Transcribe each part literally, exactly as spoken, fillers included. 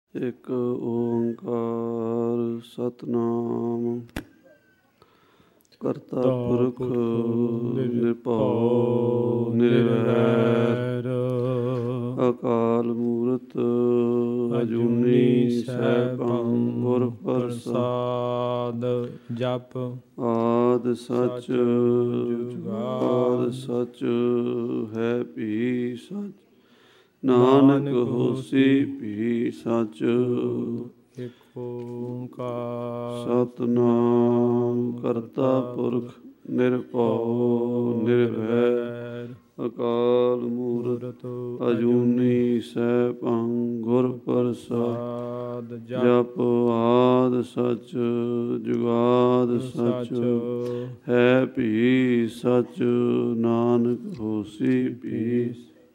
ਇੱਕ ਓੰਕਾਰ ਸਤਿਨਾਮ ਕਰਤਾ ਪੁਰਖ ਨਿਰਭਉ ਨਿਰਵੈਰ ਅਕਾਲ ਮੂਰਤ ਅਜੂਨੀ ਸੈਭੰ ਗੁਰ ਪ੍ਰਸਾਦ। ਜਪ ਆਦਿ ਸਚ ਜੁਗਾਦਿ ਸਚ ਹੈ ਭੀ ਸਚ ਨਾਨਕ ਹੋਸੀ ਭੀ ਸਚ। ਇਕ ਓੰਕਾਰ ਸਤਿਨਾਮ ਕਰਤਾ ਪੁਰਖ ਨਿਰਭਉ ਨਿਰਵੈਰ ਅਕਾਲ ਮੂਰਤ ਅਜੂਨੀ ਸੈਭੰ ਗੁਰ ਪ੍ਰਸਾਦ। ਜਪ ਆਦਿ ਸਚ ਜੁਗਾਦਿ ਸਚ ਹੈ ਭੀ ਸਚ ਨਾਨਕ ਹੋਸੀ ਭੀ।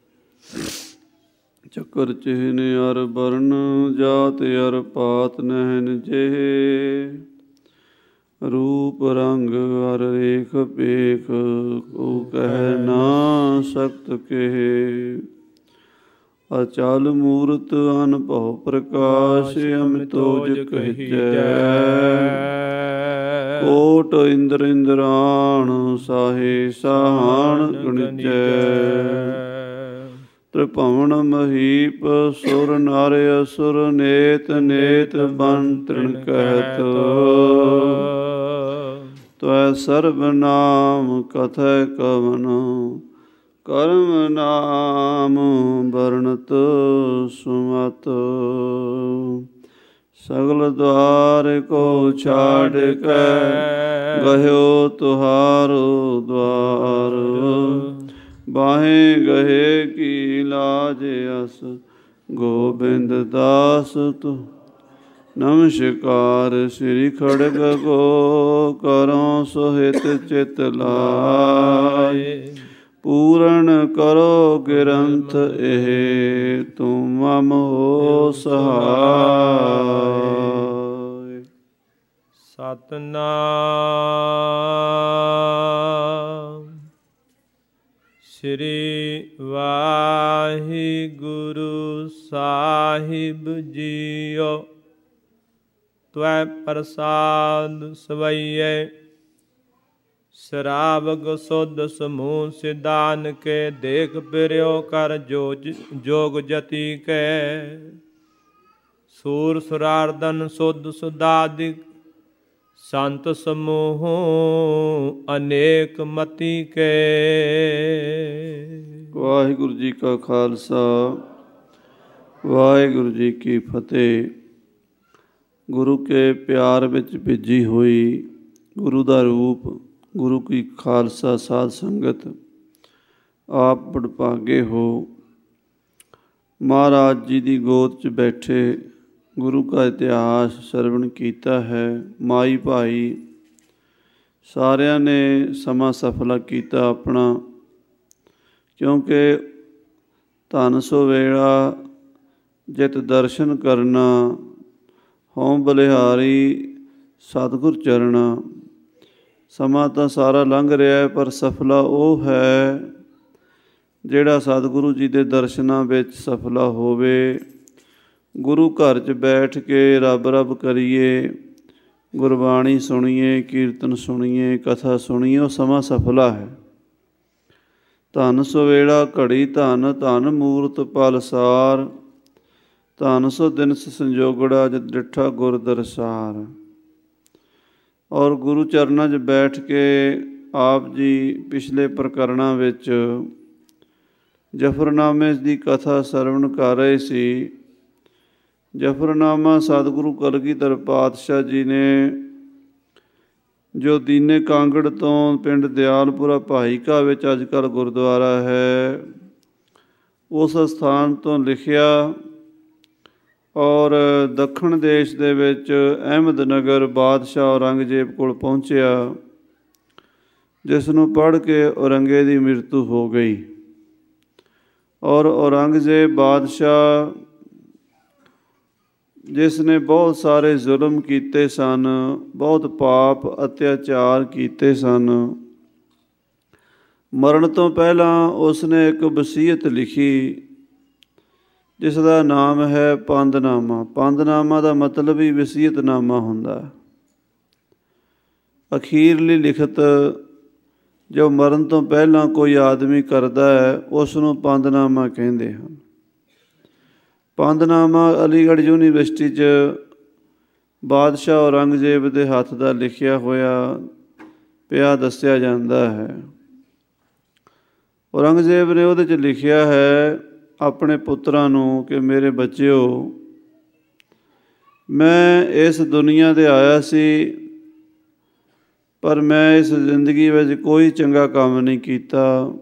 ਚੱਕਰ ਚਿਹਨ ਅਰ ਬਰਨ ਜਾਤ ਅਰ ਪਾਤ ਨਹਿਨ ਜਿਹੇ ਰੂਪ ਰੰਗ ਅਰ ਰੇਖ ਪੇਖ ਕੋ ਕਹਿ ਨਾ ਸਕਤ ਕਹੇ। ਅਚਲ ਮੂਰਤ ਅਨਭਉ ਪ੍ਰਕਾਸ਼ ਅਮਿਤੋਜ ਕਹੀਜੈ। ਕੋਟ ਇੰਦਰ ਇੰਦਰਾਣ ਸਾਹੇ ਸਾਹਣ ਗਣਿਜੈ। ਤ੍ਰਿਭਵਨ ਮਹੀਪ ਸੁਰ ਨਰ ਅਸੁਰ ਨੇਤ ਨੇਤ ਬਨ ਤ੍ਰਿਣ ਕਹਿਤ। ਤਵੈ ਸਰਬ ਨਾਮ ਕਥੈ ਕਵਨ ਕਰਮ ਨਾਮ ਵਰਣਤ ਸੁਮਤ। ਸਗਲ ਦੁਆਰ ਕੋ ਛਾੜ ਕੈ ਗਹਿਓ ਤੁਹਾਰੋ ਦੁਆਰ। ਬਾਹੇ ਗਹੇ ਕੀ ਲਾਜ ਅਸ ਗੋਬਿੰਦ ਦਾਸ ਤੁ। ਨਮਸਕਾਰ ਸ੍ਰੀ ਖੜਗ ਕੋ ਕਰੋ ਸੋਹਿਤ ਚਿਤ ਲਾਏ। ਪੂਰਨ ਕਰੋ ਗਿਰੰਥ ਇਹ ਤੁਮ ਮਮ ਹੋ ਸਹਾਏ। ਸਤਿਨਾਮ ਸ੍ਰੀ ਵਾਹਿਗੁਰੂ ਸਾਹਿਬ ਜੀਓ। ਤਵੈ ਪ੍ਰਸਾਦ ਸਵਈਏ ਸ਼ਰਾਵਗ ਸੁਧ ਸਮੂਹ ਸਿਧਾਨ ਕੇ। ਦੇਖ ਪਿਰਿਓ ਕਰ ਜੋਜ ਜੋਗ ਜਤੀ ਕੈ। ਸੂਰ ਸੁਰਾਰਦਨ ਸੁਧ ਸੁਧਾਦਿਕ ਸੰਤ ਸਮੂਹ ਅਨੇਕ ਮਤੀ ਕੇ। ਵਾਹਿਗੁਰੂ ਜੀ ਕਾ ਖਾਲਸਾ ਵਾਹਿਗੁਰੂ ਜੀ ਕੀ ਫਤਿਹ। ਗੁਰੂ ਕੇ ਪਿਆਰ ਵਿੱਚ ਭਿੱਜੀ ਹੋਈ ਗੁਰੂ ਦਾ ਰੂਪ ਗੁਰੂ ਕੀ ਖਾਲਸਾ ਸਾਧ ਸੰਗਤ ਆਪ ਵਡਭਾਗੇ ਹੋ। ਮਹਾਰਾਜ ਜੀ ਦੀ ਗੋਦ 'ਚ ਬੈਠੇ ਗੁਰੂ ਕਾ ਇਤਿਹਾਸ ਸਰਵਣ ਕੀਤਾ ਹੈ। ਮਾਈ ਭਾਈ ਸਾਰਿਆਂ ਨੇ ਸਮਾਂ ਸਫਲਾ ਕੀਤਾ ਆਪਣਾ, ਕਿਉਂਕਿ ਧਨ ਸੋ ਵੇਲਾ ਜਿਤ ਦਰਸ਼ਨ ਕਰਨਾ ਹਉ ਬਲਿਹਾਰੀ ਸਤਿਗੁਰ ਚਰਣਾ। ਸਮਾਂ ਤਾਂ ਸਾਰਾ ਲੰਘ ਰਿਹਾ, ਪਰ ਸਫਲਾ ਉਹ ਹੈ ਜਿਹੜਾ ਸਤਿਗੁਰੂ ਜੀ ਦੇ ਦਰਸ਼ਨਾਂ ਵਿੱਚ ਸਫਲਾ ਹੋਵੇ। ਗੁਰੂ ਘਰ 'ਚ ਬੈਠ ਕੇ ਰੱਬ ਰੱਬ ਕਰੀਏ, ਗੁਰਬਾਣੀ ਸੁਣੀਏ, ਕੀਰਤਨ ਸੁਣੀਏ, ਕਥਾ ਸੁਣੀਏ, ਉਹ ਸਮਾਂ ਸਫਲਾ ਹੈ। ਧਨ ਸੋ ਵੇਲਾ ਘੜੀ ਧਨ ਧਨ ਮੂਰਤ ਪਲਸਾਰ। ਧਨ ਸੋ ਦਿਨਸ ਸੰਜੋਗੜਾ ਜਦ ਡਿਠਾ ਗੁਰ ਦਰਸਾਰ। ਔਰ ਗੁਰੂ ਚਰਨਾਂ 'ਚ ਬੈਠ ਕੇ ਆਪ ਜੀ ਪਿਛਲੇ ਪ੍ਰਕਰਣਾਂ ਵਿੱਚ ਜਫਰਨਾਮੇ ਦੀ ਕਥਾ ਸਰਵਣ ਕਰ ਰਹੇ ਸੀ। ਜਫਰਨਾਮਾ ਸਤਿਗੁਰੂ ਕਲਗੀਧਰ ਪਾਤਸ਼ਾਹ ਜੀ ਨੇ ਜੋ ਦੀਨੇ ਕਾਂਗੜ ਤੋਂ ਪਿੰਡ ਦਿਆਲਪੁਰਾ ਭਾਈਕਾ ਵਿੱਚ ਅੱਜ ਕੱਲ੍ਹ ਗੁਰਦੁਆਰਾ ਹੈ, ਉਸ ਸਥਾਨ ਤੋਂ ਲਿਖਿਆ ਔਰ ਦੱਖਣ ਦੇਸ਼ ਦੇ ਵਿੱਚ ਅਹਿਮਦਨਗਰ ਬਾਦਸ਼ਾਹ ਔਰੰਗਜ਼ੇਬ ਕੋਲ ਪਹੁੰਚਿਆ, ਜਿਸ ਨੂੰ ਪੜ੍ਹ ਕੇ ਔਰੰਗੇ ਦੀ ਮ੍ਰਿਤੂ ਹੋ ਗਈ। ਔਰ ਔਰੰਗਜ਼ੇਬ ਬਾਦਸ਼ਾਹ ਜਿਸ ਨੇ ਬਹੁਤ ਸਾਰੇ ਜ਼ੁਲਮ ਕੀਤੇ ਸਨ, ਬਹੁਤ ਪਾਪ ਅਤਿਆਚਾਰ ਕੀਤੇ ਸਨ, ਮਰਨ ਤੋਂ ਪਹਿਲਾਂ ਉਸਨੇ ਇੱਕ ਵਸੀਅਤ ਲਿਖੀ ਜਿਸ ਦਾ ਨਾਮ ਹੈ ਪੰਦਨਾਮਾ। ਪੰਦਨਾਮਾ ਦਾ ਮਤਲਬ ਹੀ ਵਸੀਅਤਨਾਮਾ ਹੁੰਦਾ। ਅਖੀਰਲੀ ਲਿਖਤ ਜੋ ਮਰਨ ਤੋਂ ਪਹਿਲਾਂ ਕੋਈ ਆਦਮੀ ਕਰਦਾ ਹੈ ਉਸ ਨੂੰ ਪੰਦਨਾਮਾ ਕਹਿੰਦੇ ਹਨ। ਪੰਦਨਾਮਾ ਅਲੀਗੜ੍ਹ ਯੂਨੀਵਰਸਿਟੀ 'ਚ ਬਾਦਸ਼ਾਹ ਔਰੰਗਜ਼ੇਬ ਦੇ ਹੱਥ ਦਾ ਲਿਖਿਆ ਹੋਇਆ ਪਿਆ ਦੱਸਿਆ ਜਾਂਦਾ ਹੈ। ਔਰੰਗਜ਼ੇਬ ਨੇ ਉਹਦੇ 'ਚ ਲਿਖਿਆ ਹੈ ਆਪਣੇ ਪੁੱਤਰਾਂ ਨੂੰ ਕਿ ਮੇਰੇ ਬੱਚਿਓ, ਮੈਂ ਇਸ ਦੁਨੀਆ 'ਤੇ ਆਇਆ ਸੀ ਪਰ ਮੈਂ ਇਸ ਜ਼ਿੰਦਗੀ ਵਿੱਚ ਕੋਈ ਚੰਗਾ ਕੰਮ ਨਹੀਂ ਕੀਤਾ।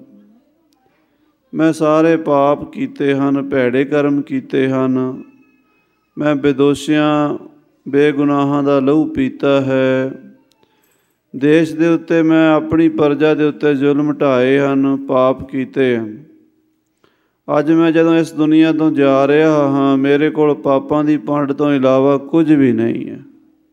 ਮੈਂ ਸਾਰੇ ਪਾਪ ਕੀਤੇ ਹਨ, ਭੈੜੇ ਕਰਮ ਕੀਤੇ ਹਨ। ਮੈਂ ਬੇਦੋਸ਼ੀਆਂ ਬੇਗੁਨਾਹਾਂ ਦਾ ਲਹੂ ਪੀਤਾ ਹੈ। ਦੇਸ਼ ਦੇ ਉੱਤੇ ਮੈਂ ਆਪਣੀ ਪ੍ਰਜਾ ਦੇ ਉੱਤੇ ਜ਼ੁਲਮ ਢਾਏ ਹਨ, ਪਾਪ ਕੀਤੇ ਹਨ। ਅੱਜ ਮੈਂ ਜਦੋਂ ਇਸ ਦੁਨੀਆ ਤੋਂ ਜਾ ਰਿਹਾ ਹਾਂ, ਮੇਰੇ ਕੋਲ ਪਾਪਾਂ ਦੀ ਪੰਡ ਤੋਂ ਇਲਾਵਾ ਕੁਝ ਵੀ ਨਹੀਂ ਹੈ।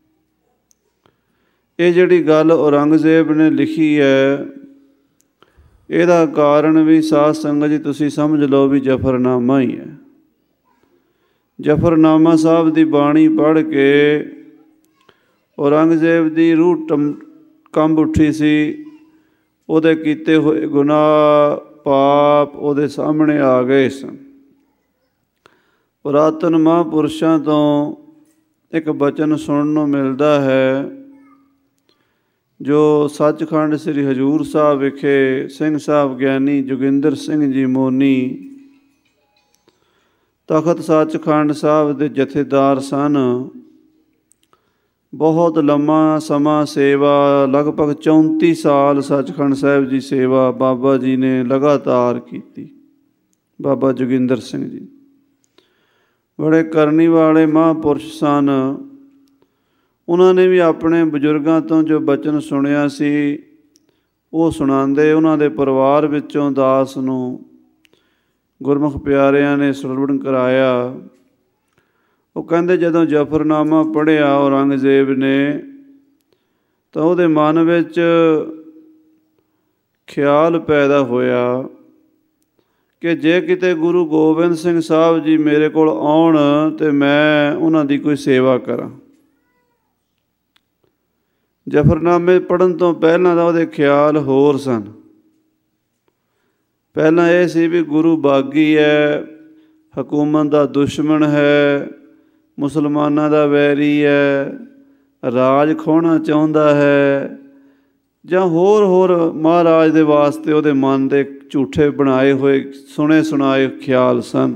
ਇਹ ਜਿਹੜੀ ਗੱਲ ਔਰੰਗਜ਼ੇਬ ਨੇ ਲਿਖੀ ਹੈ, ਇਹਦਾ ਕਾਰਨ ਵੀ ਸਾਧ ਸੰਗਤ ਜੀ ਤੁਸੀਂ ਸਮਝ ਲਓ ਵੀ ਜ਼ਫ਼ਰਨਾਮਾ ਹੀ ਹੈ। ਜ਼ਫ਼ਰਨਾਮਾ ਸਾਹਿਬ ਦੀ ਬਾਣੀ ਪੜ੍ਹ ਕੇ ਔਰੰਗਜ਼ੇਬ ਦੀ ਰੂਹ ਟਮ ਕੰਬ ਉੱਠੀ ਸੀ। ਉਹਦੇ ਕੀਤੇ ਹੋਏ ਗੁਨਾਹ ਪਾਪ ਉਹਦੇ ਸਾਹਮਣੇ ਆ ਗਏ ਸਨ। ਪੁਰਾਤਨ ਮਹਾਂਪੁਰਸ਼ਾਂ ਤੋਂ ਇੱਕ ਬਚਨ ਸੁਣਨ ਨੂੰ ਮਿਲਦਾ ਹੈ ਜੋ ਸੱਚਖੰਡ ਸ੍ਰੀ ਹਜ਼ੂਰ ਸਾਹਿਬ ਵਿਖੇ ਸਿੰਘ ਸਾਹਿਬ ਗਿਆਨੀ ਜੋਗਿੰਦਰ ਸਿੰਘ ਜੀ ਮੋਨੀ ਤਖਤ ਸੱਚਖੰਡ ਸਾਹਿਬ ਦੇ ਜਥੇਦਾਰ ਸਨ। ਬਹੁਤ ਲੰਮਾ ਸਮਾਂ ਸੇਵਾ, ਲਗਭਗ ਚੌਂਤੀ ਸਾਲ ਸੱਚਖੰਡ ਸਾਹਿਬ ਦੀ ਸੇਵਾ ਬਾਬਾ ਜੀ ਨੇ ਲਗਾਤਾਰ ਕੀਤੀ। ਬਾਬਾ ਜੋਗਿੰਦਰ ਸਿੰਘ ਜੀ ਬੜੇ ਕਰਨੀ ਵਾਲੇ ਮਹਾਂਪੁਰਸ਼ ਸਨ। ਉਹਨਾਂ ਨੇ ਵੀ ਆਪਣੇ ਬਜ਼ੁਰਗਾਂ ਤੋਂ ਜੋ ਬਚਨ ਸੁਣਿਆ ਸੀ ਉਹ ਸੁਣਾਉਂਦੇ। ਉਹਨਾਂ ਦੇ ਪਰਿਵਾਰ ਵਿੱਚੋਂ ਦਾਸ ਨੂੰ ਗੁਰਮੁਖ ਪਿਆਰਿਆਂ ਨੇ ਸਰਵਣ ਕਰਾਇਆ। ਉਹ ਕਹਿੰਦੇ ਜਦੋਂ ਜ਼ਫ਼ਰਨਾਮਾ ਪੜ੍ਹਿਆ ਔਰੰਗਜ਼ੇਬ ਨੇ ਤਾਂ ਉਹਦੇ ਮਨ ਵਿੱਚ ਖਿਆਲ ਪੈਦਾ ਹੋਇਆ ਕਿ ਜੇ ਕਿਤੇ ਗੁਰੂ ਗੋਬਿੰਦ ਸਿੰਘ ਸਾਹਿਬ ਜੀ ਮੇਰੇ ਕੋਲ ਆਉਣ ਤਾਂ ਮੈਂ ਉਹਨਾਂ ਦੀ ਕੋਈ ਸੇਵਾ ਕਰਾਂ। ਜ਼ਫ਼ਰਨਾਮੇ ਪੜ੍ਹਨ ਤੋਂ ਪਹਿਲਾਂ ਤਾਂ ਉਹਦੇ ਖਿਆਲ ਹੋਰ ਸਨ। ਪਹਿਲਾਂ ਇਹ ਸੀ ਵੀ ਗੁਰੂ ਬਾਗੀ ਹੈ, ਹਕੂਮਤ ਦਾ ਦੁਸ਼ਮਣ ਹੈ, ਮੁਸਲਮਾਨਾਂ ਦਾ ਵੈਰੀ ਹੈ, ਰਾਜ ਖੋਹਣਾ ਚਾਹੁੰਦਾ ਹੈ, ਜਾਂ ਹੋਰ ਹੋਰ ਮਹਾਰਾਜ ਦੇ ਵਾਸਤੇ ਉਹਦੇ ਮਨ ਦੇ ਝੂਠੇ ਬਣਾਏ ਹੋਏ ਸੁਣੇ ਸੁਣਾਏ ਖਿਆਲ ਸਨ।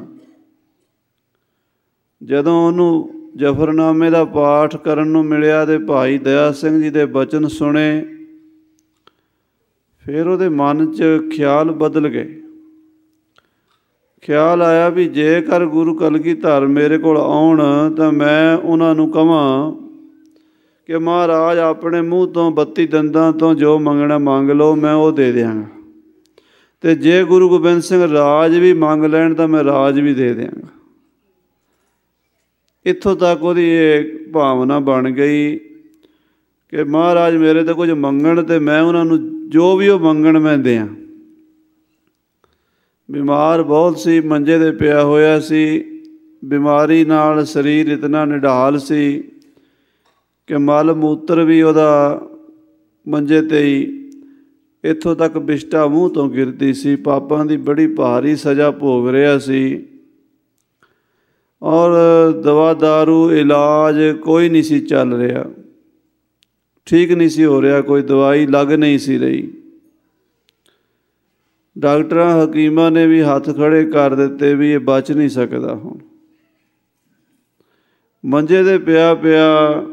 ਜਦੋਂ ਉਹਨੂੰ ਜ਼ਫ਼ਰਨਾਮੇ ਦਾ ਪਾਠ ਕਰਨ ਨੂੰ ਮਿਲਿਆ ਤੇ ਭਾਈ ਦਇਆ ਸਿੰਘ ਜੀ ਦੇ ਬਚਨ ਸੁਣੇ, ਫਿਰ ਉਹਦੇ ਮਨ 'ਚ ਖਿਆਲ ਬਦਲ ਗਏ। ਖਿਆਲ ਆਇਆ ਵੀ ਜੇਕਰ ਗੁਰੂ ਕਲਗੀਧਰ ਮੇਰੇ ਕੋਲ ਆਉਣ ਤਾਂ ਮੈਂ ਉਹਨਾਂ ਨੂੰ ਕਹਾਂ ਕਿ ਮਹਾਰਾਜ ਆਪਣੇ ਮੂੰਹ ਤੋਂ ਬੱਤੀ ਦੰਦਾਂ ਤੋਂ ਜੋ ਮੰਗਣਾ ਮੰਗ ਲਓ, ਮੈਂ ਉਹ ਦੇ ਦਿਆਂਗਾ। ਅਤੇ ਜੇ ਗੁਰੂ ਗੋਬਿੰਦ ਸਿੰਘ ਰਾਜ ਵੀ ਮੰਗ ਲੈਣ ਤਾਂ ਮੈਂ ਰਾਜ ਵੀ ਦੇ ਦਿਆਂਗਾ। ਇੱਥੋਂ ਤੱਕ ਉਹਦੀ ਇਹ ਭਾਵਨਾ ਬਣ ਗਈ ਕਿ ਮਹਾਰਾਜ ਮੇਰੇ ਤੋਂ ਕੁਝ ਮੰਗਣ ਅਤੇ ਮੈਂ ਉਹਨਾਂ ਨੂੰ ਜੋ ਵੀ ਉਹ ਮੰਗਣ ਮੈਂ ਦਿਆਂ। ਬਿਮਾਰ ਬਹੁਤ ਸੀ, ਮੰਜੇ 'ਤੇ ਪਿਆ ਹੋਇਆ ਸੀ। ਬਿਮਾਰੀ ਨਾਲ ਸਰੀਰ ਇਤਨਾ ਨਿਢਾਲ ਸੀ ਕਿ ਮਲ ਮੂਤਰ ਵੀ ਉਹਦਾ ਮੰਜੇ 'ਤੇ ਹੀ ਇੱਥੋਂ ਤੱਕ ਬਿਸ਼ਟਾ ਮੂੰਹ ਤੋਂ ਗਿਰਦੀ ਸੀ। ਪਾਪਾਂ ਦੀ ਬੜੀ ਭਾਰੀ ਸਜ਼ਾ ਭੋਗ ਰਿਹਾ ਸੀ ਔਰ ਦਵਾ ਦਾਰੂ ਇਲਾਜ ਕੋਈ ਨਹੀਂ ਸੀ ਚੱਲ ਰਿਹਾ, ਠੀਕ ਨਹੀਂ ਸੀ ਹੋ ਰਿਹਾ, ਕੋਈ ਦਵਾਈ ਲੱਗ ਨਹੀਂ ਸੀ ਰਹੀ। ਡਾਕਟਰਾਂ ਹਕੀਮਾਂ ਨੇ ਵੀ ਹੱਥ ਖੜ੍ਹੇ ਕਰ ਦਿੱਤੇ ਵੀ ਇਹ ਬਚ ਨਹੀਂ ਸਕਦਾ। ਹੁਣ ਮੰਜੇ 'ਤੇ ਪਿਆ ਪਿਆ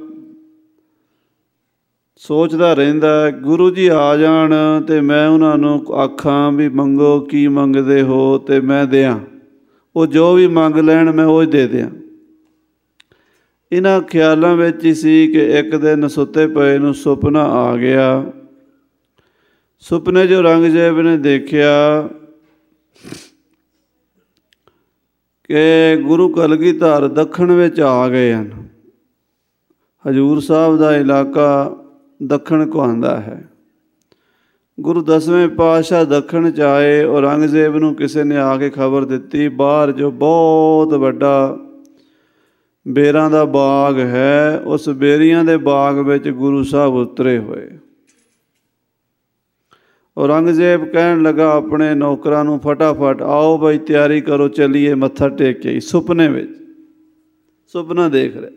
ਸੋਚਦਾ ਰਹਿੰਦਾ, ਗੁਰੂ ਜੀ ਆ ਜਾਣ ਅਤੇ ਮੈਂ ਉਹਨਾਂ ਨੂੰ ਆਖਾਂ ਵੀ ਮੰਗੋ ਕੀ ਮੰਗਦੇ ਹੋ ਅਤੇ ਮੈਂ ਦਿਆਂ, ਉਹ ਜੋ ਵੀ ਮੰਗ ਲੈਣ ਮੈਂ ਉਹ ਦੇ ਦਿਆਂ। ਇਹਨਾਂ ਖਿਆਲਾਂ ਵਿੱਚ ਹੀ ਸੀ ਕਿ ਇੱਕ ਦਿਨ ਸੁੱਤੇ ਪਏ ਨੂੰ ਸੁਪਨਾ ਆ ਗਿਆ। ਸੁਪਨੇ 'ਚ ਔਰੰਗਜ਼ੇਬ ਨੇ ਦੇਖਿਆ ਕਿ ਗੁਰੂ ਕਲਗੀਧਰ ਦੱਖਣ ਵਿੱਚ ਆ ਗਏ ਹਨ। ਹਜ਼ੂਰ ਸਾਹਿਬ ਦਾ ਇਲਾਕਾ ਦੱਖਣ ਕੁਹਾਂਦਾ ਹੈ। ਗੁਰੂ ਦਸਵੇਂ ਪਾਤਸ਼ਾਹ ਦੱਖਣ 'ਚ ਆਏ। ਔਰੰਗਜ਼ੇਬ ਨੂੰ ਕਿਸੇ ਨੇ ਆ ਕੇ ਖਬਰ ਦਿੱਤੀ, ਬਾਹਰ ਜੋ ਬਹੁਤ ਵੱਡਾ ਬੇਰਾਂ ਦਾ ਬਾਗ ਹੈ, ਉਸ ਬੇਰੀਆਂ ਦੇ ਬਾਗ ਵਿੱਚ ਗੁਰੂ ਸਾਹਿਬ ਉਤਰੇ ਹੋਏ। ਔਰੰਗਜ਼ੇਬ ਕਹਿਣ ਲੱਗਾ ਆਪਣੇ ਨੌਕਰਾਂ ਨੂੰ, ਫਟਾਫਟ ਆਓ ਬਈ ਤਿਆਰੀ ਕਰੋ, ਚੱਲੀਏ ਮੱਥਾ ਟੇਕ ਕੇ। ਸੁਪਨੇ ਵਿੱਚ, ਸੁਪਨਾ ਦੇਖ ਰਿਹਾ।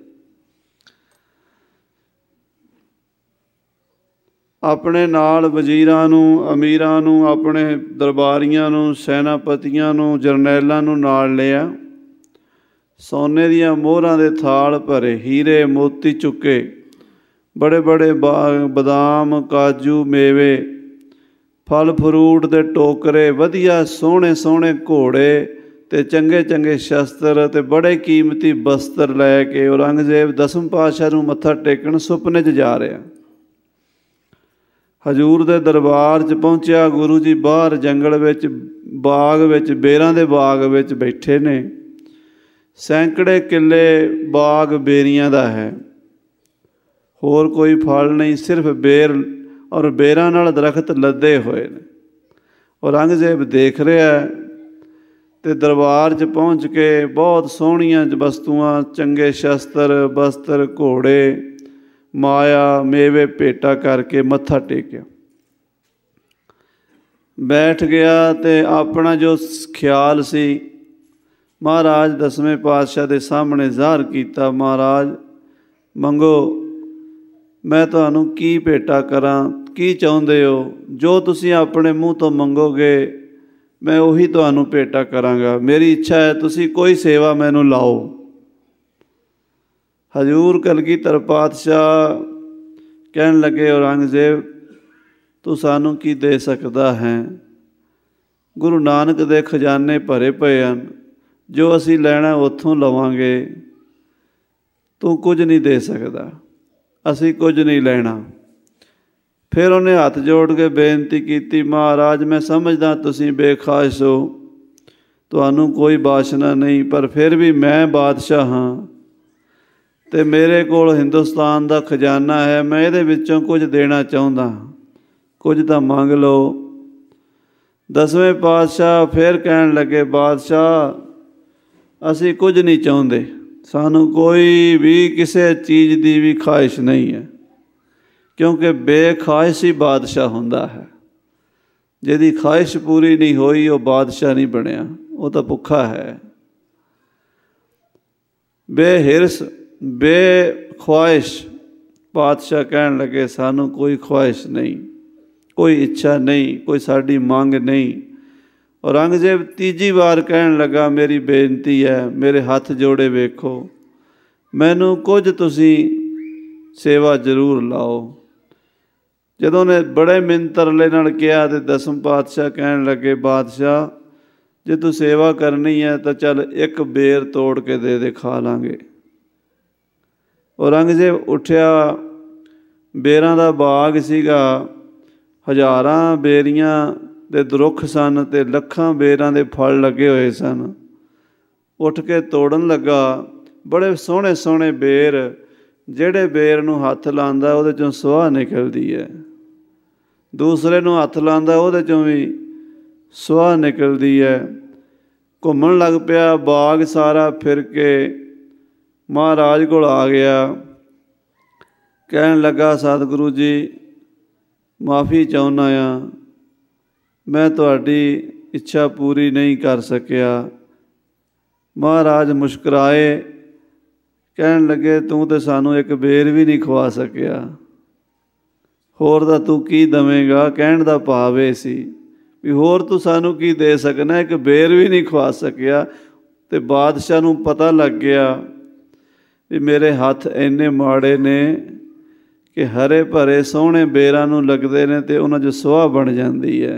ਆਪਣੇ ਨਾਲ ਵਜ਼ੀਰਾਂ ਨੂੰ, ਅਮੀਰਾਂ ਨੂੰ, ਆਪਣੇ ਦਰਬਾਰੀਆਂ ਨੂੰ, ਸੈਨਾਪਤੀਆਂ ਨੂੰ, ਜਰਨੈਲਾਂ ਨੂੰ ਨਾਲ ਲਿਆ। ਸੋਨੇ ਦੀਆਂ ਮੋਹਰਾਂ ਦੇ ਥਾਲ ਭਰੇ, ਹੀਰੇ ਮੋਤੀ ਚੁੱਕੇ, ਬੜੇ ਬੜੇ ਬਾਗ, ਬਦਾਮ, ਕਾਜੂ, ਮੇਵੇ, ਫਲ ਫਰੂਟ ਦੇ ਟੋਕਰੇ, ਵਧੀਆ ਸੋਹਣੇ ਸੋਹਣੇ ਘੋੜੇ ਅਤੇ ਚੰਗੇ ਚੰਗੇ ਸ਼ਸਤਰ ਅਤੇ ਬੜੇ ਕੀਮਤੀ ਬਸਤਰ ਲੈ ਕੇ ਔਰੰਗਜ਼ੇਬ ਦਸਮ ਪਾਤਸ਼ਾਹ ਨੂੰ ਮੱਥਾ ਟੇਕਣ ਸੁਪਨੇ 'ਚ ਜਾ ਰਿਹਾ। ਹਜ਼ੂਰ ਦੇ ਦਰਬਾਰ 'ਚ ਪਹੁੰਚਿਆ। ਗੁਰੂ ਜੀ ਬਾਹਰ ਜੰਗਲ ਵਿੱਚ, ਬਾਗ ਵਿੱਚ, ਬੇਰਾਂ ਦੇ ਬਾਗ ਵਿੱਚ ਬੈਠੇ ਨੇ। ਸੈਂਕੜੇ ਕਿੱਲੇ ਬਾਗ ਬੇਰੀਆਂ ਦਾ ਹੈ, ਹੋਰ ਕੋਈ ਫਲ ਨਹੀਂ, ਸਿਰਫ ਬੇਰ ਔਰ ਬੇਰਾਂ ਨਾਲ ਦਰਖਤ ਲੱਦੇ ਹੋਏ ਨੇ। ਔਰੰਗਜ਼ੇਬ ਦੇਖ ਰਿਹਾ ਅਤੇ ਦਰਬਾਰ 'ਚ ਪਹੁੰਚ ਕੇ ਬਹੁਤ ਸੋਹਣੀਆਂ ਵਸਤੂਆਂ, ਚੰਗੇ ਸ਼ਸਤਰ, ਬਸਤਰ, ਘੋੜੇ, ਮਾਇਆ, ਮੇਵੇ ਭੇਟਾ ਕਰਕੇ ਮੱਥਾ ਟੇਕਿਆ। ਬੈਠ ਗਿਆ ਅਤੇ ਆਪਣਾ ਜੋ ਖਿਆਲ ਸੀ ਮਹਾਰਾਜ ਦਸਵੇਂ ਪਾਤਸ਼ਾਹ ਦੇ ਸਾਹਮਣੇ ਜ਼ਾਹਰ ਕੀਤਾ। ਮਹਾਰਾਜ ਮੰਗੋ, ਮੈਂ ਤੁਹਾਨੂੰ ਕੀ ਭੇਟਾ ਕਰਾਂ, ਕੀ ਚਾਹੁੰਦੇ ਹੋ? ਜੋ ਤੁਸੀਂ ਆਪਣੇ ਮੂੰਹ ਤੋਂ ਮੰਗੋਗੇ ਮੈਂ ਉਹੀ ਤੁਹਾਨੂੰ ਭੇਟਾ ਕਰਾਂਗਾ। ਮੇਰੀ ਇੱਛਾ ਹੈ ਤੁਸੀਂ ਕੋਈ ਸੇਵਾ ਮੈਨੂੰ ਲਾਓ। ਹਜ਼ੂਰ ਕਲਗੀਧਰ ਪਾਤਸ਼ਾਹ ਕਹਿਣ ਲੱਗੇ, ਔਰੰਗਜ਼ੇਬ ਤੂੰ ਸਾਨੂੰ ਕੀ ਦੇ ਸਕਦਾ ਹੈ? ਗੁਰੂ ਨਾਨਕ ਦੇ ਖਜ਼ਾਨੇ ਭਰੇ ਪਏ ਹਨ, ਜੋ ਅਸੀਂ ਲੈਣਾ ਉੱਥੋਂ ਲਵਾਂਗੇ। ਤੂੰ ਕੁਝ ਨਹੀਂ ਦੇ ਸਕਦਾ, ਅਸੀਂ ਕੁਝ ਨਹੀਂ ਲੈਣਾ। ਫਿਰ ਉਹਨੇ ਹੱਥ ਜੋੜ ਕੇ ਬੇਨਤੀ ਕੀਤੀ, ਮਹਾਰਾਜ ਮੈਂ ਸਮਝਦਾ ਤੁਸੀਂ ਬੇਖਾਹਿਸ਼ ਹੋ, ਤੁਹਾਨੂੰ ਕੋਈ ਬਾਸ਼ਨਾ ਨਹੀਂ, ਪਰ ਫਿਰ ਵੀ ਮੈਂ ਬਾਦਸ਼ਾਹ ਹਾਂ ਅਤੇ ਮੇਰੇ ਕੋਲ ਹਿੰਦੁਸਤਾਨ ਦਾ ਖਜ਼ਾਨਾ ਹੈ, ਮੈਂ ਇਹਦੇ ਵਿੱਚੋਂ ਕੁਝ ਦੇਣਾ ਚਾਹੁੰਦਾ, ਕੁਝ ਤਾਂ ਮੰਗ ਲਓ। ਦਸਵੇਂ ਪਾਤਸ਼ਾਹ ਫਿਰ ਕਹਿਣ ਲੱਗੇ, ਬਾਦਸ਼ਾਹ ਅਸੀਂ ਕੁਝ ਨਹੀਂ ਚਾਹੁੰਦੇ, ਸਾਨੂੰ ਕੋਈ ਵੀ ਕਿਸੇ ਚੀਜ਼ ਦੀ ਵੀ ਖਾਹਿਸ਼ ਨਹੀਂ ਹੈ, ਕਿਉਂਕਿ ਬੇਖਾਹਿਸ਼ ਹੀ ਬਾਦਸ਼ਾਹ ਹੁੰਦਾ ਹੈ। ਜਿਹਦੀ ਖਾਹਿਸ਼ ਪੂਰੀ ਨਹੀਂ ਹੋਈ ਉਹ ਬਾਦਸ਼ਾਹ ਨਹੀਂ ਬਣਿਆ, ਉਹ ਤਾਂ ਭੁੱਖਾ ਹੈ। ਬੇਹਿਰਸ, ਬੇਖਵਾਹਿਸ਼ ਪਾਤਸ਼ਾਹ ਕਹਿਣ ਲੱਗੇ, ਸਾਨੂੰ ਕੋਈ ਖਵਾਹਿਸ਼ ਨਹੀਂ, ਕੋਈ ਇੱਛਾ ਨਹੀਂ, ਕੋਈ ਸਾਡੀ ਮੰਗ ਨਹੀਂ। ਔਰੰਗਜ਼ੇਬ ਤੀਜੀ ਵਾਰ ਕਹਿਣ ਲੱਗਾ, ਮੇਰੀ ਬੇਨਤੀ ਹੈ, ਮੇਰੇ ਹੱਥ ਜੋੜੇ ਵੇਖੋ, ਮੈਨੂੰ ਕੁਝ ਤੁਸੀਂ ਸੇਵਾ ਜ਼ਰੂਰ ਲਾਓ। ਜਦੋਂ ਉਹਨੇ ਬੜੇ ਮਿੰਨਤਰਲੇ ਨਾਲ ਕਿਹਾ ਅਤੇ ਦਸਮ ਪਾਤਸ਼ਾਹ ਕਹਿਣ ਲੱਗੇ, ਬਾਦਸ਼ਾਹ ਜੇ ਤੂੰ ਸੇਵਾ ਕਰਨੀ ਹੈ ਤਾਂ ਚੱਲ ਇੱਕ ਬੇਰ ਤੋੜ ਕੇ ਦੇ ਦੇ, ਖਾ ਲਾਂਗੇ। ਔਰੰਗਜ਼ੇਬ ਉੱਠਿਆ। ਬੇਰਾਂ ਦਾ ਬਾਗ ਸੀਗਾ, ਹਜ਼ਾਰਾਂ ਬੇਰੀਆਂ ਦੇ ਦਰੁੱਖ ਸਨ ਅਤੇ ਲੱਖਾਂ ਬੇਰਾਂ ਦੇ ਫਲ ਲੱਗੇ ਹੋਏ ਸਨ। ਉੱਠ ਕੇ ਤੋੜਨ ਲੱਗਾ। ਬੜੇ ਸੋਹਣੇ ਸੋਹਣੇ ਬੇਰ, ਜਿਹੜੇ ਬੇਰ ਨੂੰ ਹੱਥ ਲਾਉਂਦਾ ਉਹਦੇ 'ਚੋਂ ਸੁਆਹ ਨਿਕਲਦੀ ਹੈ, ਦੂਸਰੇ ਨੂੰ ਹੱਥ ਲਾਉਂਦਾ ਉਹਦੇ 'ਚੋਂ ਵੀ ਸੁਆਹ ਨਿਕਲਦੀ ਹੈ। ਘੁੰਮਣ ਲੱਗ ਪਿਆ ਬਾਗ ਸਾਰਾ ਫਿਰ ਕੇ ਮਹਾਰਾਜ ਕੋਲ ਆ ਗਿਆ। ਕਹਿਣ ਲੱਗਾ, ਸਤਿਗੁਰੂ ਜੀ ਮਾਫੀ ਚਾਹੁੰਦਾ ਹਾਂ, ਮੈਂ ਤੁਹਾਡੀ ਇੱਛਾ ਪੂਰੀ ਨਹੀਂ ਕਰ ਸਕਿਆ। ਮਹਾਰਾਜ ਮੁਸਕਰਾਏ, ਕਹਿਣ ਲੱਗੇ, ਤੂੰ ਤਾਂ ਸਾਨੂੰ ਇੱਕ ਬੇਰ ਵੀ ਨਹੀਂ ਖਵਾ ਸਕਿਆ, ਹੋਰ ਤਾਂ ਤੂੰ ਕੀ ਦੇਵੇਂਗਾ? ਕਹਿਣ ਦਾ ਭਾਵ ਇਹ ਸੀ ਵੀ ਹੋਰ ਤੂੰ ਸਾਨੂੰ ਕੀ ਦੇ ਸਕਣਾ, ਇੱਕ ਬੇਰ ਵੀ ਨਹੀਂ ਖਵਾ ਸਕਿਆ। ਅਤੇ ਬਾਦਸ਼ਾਹ ਨੂੰ ਪਤਾ ਲੱਗ ਗਿਆ ਵੀ ਮੇਰੇ ਹੱਥ ਇੰਨੇ ਮਾੜੇ ਨੇ ਕਿ ਹਰੇ ਭਰੇ ਸੋਹਣੇ ਬੇਰਾਂ ਨੂੰ ਲੱਗਦੇ ਨੇ ਅਤੇ ਉਹਨਾਂ 'ਚ ਸੁਆਹ ਬਣ ਜਾਂਦੀ ਹੈ।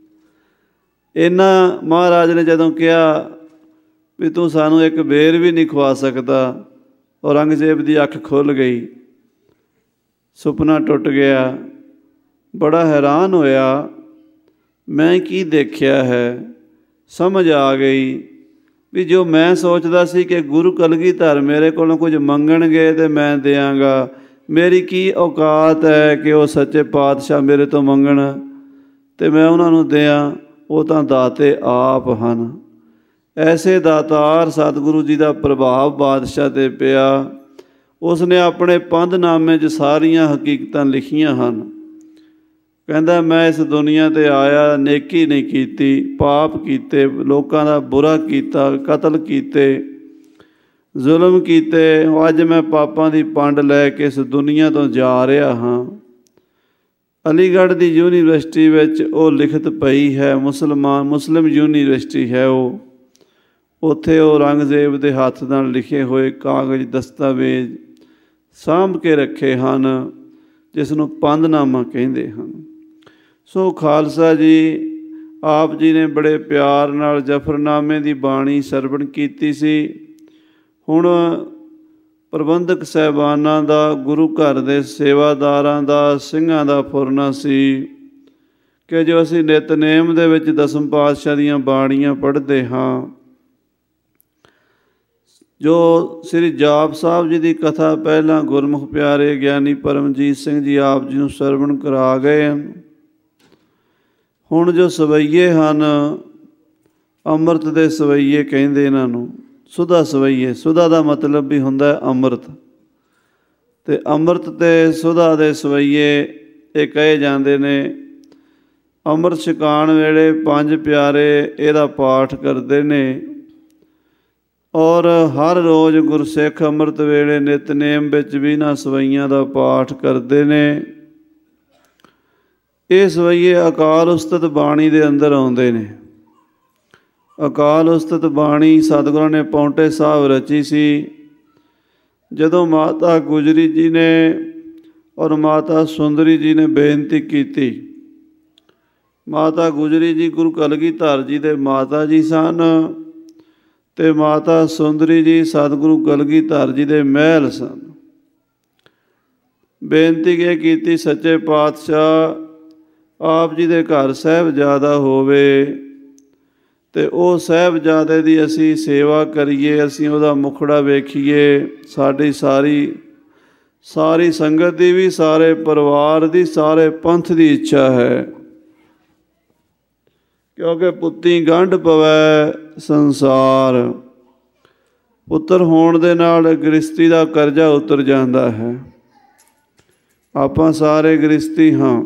ਇਹਨਾਂ ਮਹਾਰਾਜ ਨੇ ਜਦੋਂ ਕਿਹਾ ਵੀ ਤੂੰ ਸਾਨੂੰ ਇੱਕ ਬੇਰ ਵੀ ਨਹੀਂ ਖਵਾ ਸਕਦਾ, ਔਰੰਗਜ਼ੇਬ ਦੀ ਅੱਖ ਖੁੱਲ੍ਹ ਗਈ, ਸੁਪਨਾ ਟੁੱਟ ਗਿਆ। ਬੜਾ ਹੈਰਾਨ ਹੋਇਆ, ਮੈਂ ਕੀ ਦੇਖਿਆ ਹੈ। ਸਮਝ ਆ ਗਈ ਵੀ ਜੋ ਮੈਂ ਸੋਚਦਾ ਸੀ ਕਿ ਗੁਰੂ ਕਲਗੀਧਰ ਮੇਰੇ ਕੋਲੋਂ ਕੁਝ ਮੰਗਣਗੇ ਅਤੇ ਮੈਂ ਦਿਆਂਗਾ, ਮੇਰੀ ਕੀ ਔਕਾਤ ਹੈ ਕਿ ਉਹ ਸੱਚੇ ਪਾਤਸ਼ਾਹ ਮੇਰੇ ਤੋਂ ਮੰਗਣ। ਤੇ ਮੈਂ ਉਹਨਾਂ ਨੂੰ ਦਿਆਂ, ਉਹ ਤਾਂ ਦਾਤੇ ਆਪ ਹਨ। ਐਸੇ ਦਾਤਾਰ ਸਤਿਗੁਰੂ ਜੀ ਦਾ ਪ੍ਰਭਾਵ ਬਾਦਸ਼ਾਹ 'ਤੇ ਪਿਆ। ਉਸ ਨੇ ਆਪਣੇ ਪੰਧਨਾਮੇ 'ਚ ਸਾਰੀਆਂ ਹਕੀਕਤਾਂ ਲਿਖੀਆਂ ਹਨ। ਕਹਿੰਦਾ ਮੈਂ ਇਸ ਦੁਨੀਆ 'ਤੇ ਆਇਆ, ਨੇਕੀ ਨਹੀਂ ਕੀਤੀ, ਪਾਪ ਕੀਤੇ, ਲੋਕਾਂ ਦਾ ਬੁਰਾ ਕੀਤਾ, ਕਤਲ ਕੀਤੇ, ਜ਼ੁਲਮ ਕੀਤੇ। ਅੱਜ ਮੈਂ ਪਾਪਾਂ ਦੀ ਪੰਡ ਲੈ ਕੇ ਇਸ ਦੁਨੀਆ ਤੋਂ ਜਾ ਰਿਹਾ ਹਾਂ। ਅਲੀਗੜ੍ਹ ਦੀ ਯੂਨੀਵਰਸਿਟੀ ਵਿੱਚ ਉਹ ਲਿਖਤ ਪਈ ਹੈ, ਮੁਸਲਮਾਨ ਮੁਸਲਿਮ ਯੂਨੀਵਰਸਿਟੀ ਹੈ ਉਹ। ਉੱਥੇ ਉਹ ਔਰੰਗਜ਼ੇਬ ਦੇ ਹੱਥ ਨਾਲ ਲਿਖੇ ਹੋਏ ਕਾਗਜ਼ ਦਸਤਾਵੇਜ਼ ਸਾਂਭ ਕੇ ਰੱਖੇ ਹਨ, ਜਿਸ ਨੂੰ ਪੰਧਨਾਮਾ ਕਹਿੰਦੇ ਹਨ। ਸੋ ਖਾਲਸਾ ਜੀ, ਆਪ ਜੀ ਨੇ ਬੜੇ ਪਿਆਰ ਨਾਲ ਜ਼ਫਰਨਾਮੇ ਦੀ ਬਾਣੀ ਸਰਵਣ ਕੀਤੀ ਸੀ। ਹੁਣ ਪ੍ਰਬੰਧਕ ਸਾਹਿਬਾਨਾਂ ਦਾ, ਗੁਰੂ ਘਰ ਦੇ ਸੇਵਾਦਾਰਾਂ ਦਾ, ਸਿੰਘਾਂ ਦਾ ਫੁਰਨਾ ਸੀ ਕਿ ਜੋ ਅਸੀਂ ਨਿਤਨੇਮ ਦੇ ਵਿੱਚ ਦਸਮ ਪਾਤਸ਼ਾਹ ਦੀਆਂ ਬਾਣੀਆਂ ਪੜ੍ਹਦੇ ਹਾਂ, ਜੋ ਸ੍ਰੀ ਜਾਪ ਸਾਹਿਬ ਜੀ ਦੀ ਕਥਾ ਪਹਿਲਾਂ ਗੁਰਮੁਖ ਪਿਆਰੇ ਗਿਆਨੀ ਪਰਮਜੀਤ ਸਿੰਘ ਜੀ ਆਪ ਜੀ ਨੂੰ ਸਰਵਣ ਕਰਾ ਗਏ ਹਨ। ਹੁਣ ਜੋ ਸਵਈਏ ਹਨ, ਅੰਮ੍ਰਿਤ ਦੇ ਸਵਈਏ ਕਹਿੰਦੇ ਇਹਨਾਂ ਨੂੰ, ਸੁਧਾ ਸਵਈਏ। ਸੁਧਾ ਦਾ ਮਤਲਬ ਵੀ ਹੁੰਦਾ ਅੰਮ੍ਰਿਤ, ਅਤੇ ਅੰਮ੍ਰਿਤ ਅਤੇ ਸੁਧਾ ਦੇ ਸਵਈਏ ਇਹ ਕਹੇ ਜਾਂਦੇ ਨੇ। ਅੰਮ੍ਰਿਤ ਛਕਾਉਣ ਵੇਲੇ ਪੰਜ ਪਿਆਰੇ ਇਹਦਾ ਪਾਠ ਕਰਦੇ ਨੇ, ਔਰ ਹਰ ਰੋਜ਼ ਗੁਰਸਿੱਖ ਅੰਮ੍ਰਿਤ ਵੇਲੇ ਨਿਤਨੇਮ ਵਿੱਚ ਵੀ ਇਹਨਾਂ ਸਵਈਆਂ ਦਾ ਪਾਠ ਕਰਦੇ ਨੇ। ਇਹ ਸਵਈਏ ਅਕਾਲ ਉਸਤਤ ਬਾਣੀ ਦੇ ਅੰਦਰ ਆਉਂਦੇ ਨੇ। ਅਕਾਲ ਉਸਤਤ ਬਾਣੀ ਸਤਿਗੁਰਾਂ ਨੇ ਪਾਉਂਟੇ ਸਾਹਿਬ ਰਚੀ ਸੀ। ਜਦੋਂ ਮਾਤਾ ਗੁਜਰੀ ਜੀ ਨੇ ਔਰ ਮਾਤਾ ਸੁੰਦਰੀ ਜੀ ਨੇ ਬੇਨਤੀ ਕੀਤੀ, ਮਾਤਾ ਗੁਜਰੀ ਜੀ ਗੁਰੂ ਕਲਗੀਧਰ ਜੀ ਦੇ ਮਾਤਾ ਜੀ ਸਨ, ਅਤੇ ਮਾਤਾ ਸੁੰਦਰੀ ਜੀ ਸਤਿਗੁਰੂ ਕਲਗੀਧਰ ਜੀ ਦੇ ਮਹਿਲ ਸਨ। ਬੇਨਤੀ ਇਹ ਕੀਤੀ, ਸੱਚੇ ਪਾਤਸ਼ਾਹ ਆਪ ਜੀ ਦੇ ਘਰ ਸਾਹਿਬਜ਼ਾਦਾ ਹੋਵੇ ਅਤੇ ਉਹ ਸਾਹਿਬਜ਼ਾਦੇ ਦੀ ਅਸੀਂ ਸੇਵਾ ਕਰੀਏ, ਅਸੀਂ ਉਹਦਾ ਮੁਖੜਾ ਵੇਖੀਏ। ਸਾਡੀ ਸਾਰੀ ਸਾਰੀ ਸੰਗਤ ਦੀ ਵੀ, ਸਾਰੇ ਪਰਿਵਾਰ ਦੀ, ਸਾਰੇ ਪੰਥ ਦੀ ਇੱਛਾ ਹੈ, ਕਿਉਂਕਿ ਪੁੱਤੀ ਗੰਢ ਪਵੈ ਸੰਸਾਰ। ਪੁੱਤਰ ਹੋਣ ਦੇ ਨਾਲ ਗ੍ਰਸਤੀ ਦਾ ਕਰਜ਼ਾ ਉਤਰ ਜਾਂਦਾ ਹੈ। ਆਪਾਂ ਸਾਰੇ ਗ੍ਰਸਤੀ ਹਾਂ।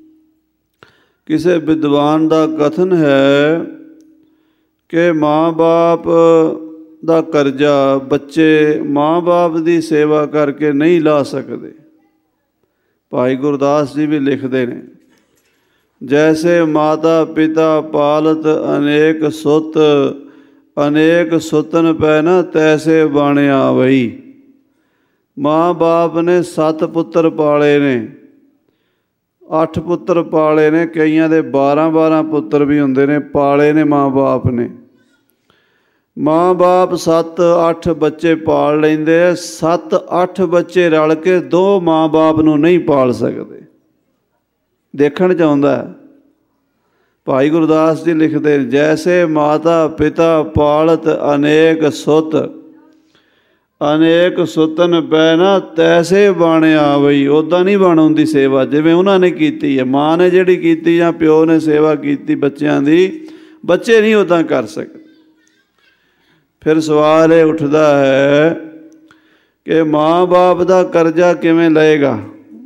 ਕਿਸੇ ਵਿਦਵਾਨ ਦਾ ਕਥਨ ਹੈ ਕਿ ਮਾਂ ਬਾਪ ਦਾ ਕਰਜ਼ਾ ਬੱਚੇ ਮਾਂ ਬਾਪ ਦੀ ਸੇਵਾ ਕਰਕੇ ਨਹੀਂ ਲਾ ਸਕਦੇ। ਭਾਈ ਗੁਰਦਾਸ ਜੀ ਵੀ ਲਿਖਦੇ ਨੇ, ਜੈਸੇ ਮਾਤਾ ਪਿਤਾ ਪਾਲਤ ਅਨੇਕ ਸੁਤ, ਅਨੇਕ ਸੁਤਨ ਪੈ ਨਾ ਤੈਸੇ ਬਾਣਿਆ ਵਈ। ਮਾਂ ਬਾਪ ਨੇ ਸੱਤ ਪੁੱਤਰ ਪਾਲੇ ਨੇ, ਅੱਠ ਪੁੱਤਰ ਪਾਲੇ ਨੇ, ਕਈਆਂ ਦੇ ਬਾਰਾਂ ਬਾਰਾਂ ਪੁੱਤਰ ਵੀ ਹੁੰਦੇ ਨੇ, ਪਾਲੇ ਨੇ ਮਾਂ ਬਾਪ ਨੇ। ਮਾਂ ਬਾਪ ਸੱਤ ਅੱਠ ਬੱਚੇ ਪਾਲ ਲੈਂਦੇ ਆ, ਸੱਤ ਅੱਠ ਬੱਚੇ ਰਲ ਕੇ ਦੋ ਮਾਂ ਬਾਪ ਨੂੰ ਨਹੀਂ ਪਾਲ ਸਕਦੇ। ਦੇਖਣ 'ਚ ਆਉਂਦਾ। ਭਾਈ ਗੁਰਦਾਸ ਜੀ ਲਿਖਦੇ, ਜੈਸੇ ਮਾਤਾ ਪਿਤਾ ਪਾਲਤ ਅਨੇਕ ਸੁਤ, ਅਨੇਕ ਸੁਤਨ ਪੈ ਨਾ ਤੈਸੇ ਬਾਣਿਆ ਬਈ। ਉੱਦਾਂ ਨਹੀਂ ਬਣ ਹੁੰਦੀ ਸੇਵਾ ਜਿਵੇਂ ਉਹਨਾਂ ਨੇ ਕੀਤੀ ਹੈ। ਮਾਂ ਨੇ ਜਿਹੜੀ ਕੀਤੀ ਜਾਂ ਪਿਓ ਨੇ ਸੇਵਾ ਕੀਤੀ ਬੱਚਿਆਂ ਦੀ, ਬੱਚੇ ਨਹੀਂ ਉੱਦਾਂ ਕਰ ਸਕਦੇ। ਫਿਰ ਸਵਾਲ ਇਹ ਉੱਠਦਾ ਹੈ ਕਿ ਮਾਂ ਬਾਪ ਦਾ ਕਰਜ਼ਾ ਕਿਵੇਂ ਲਏਗਾ?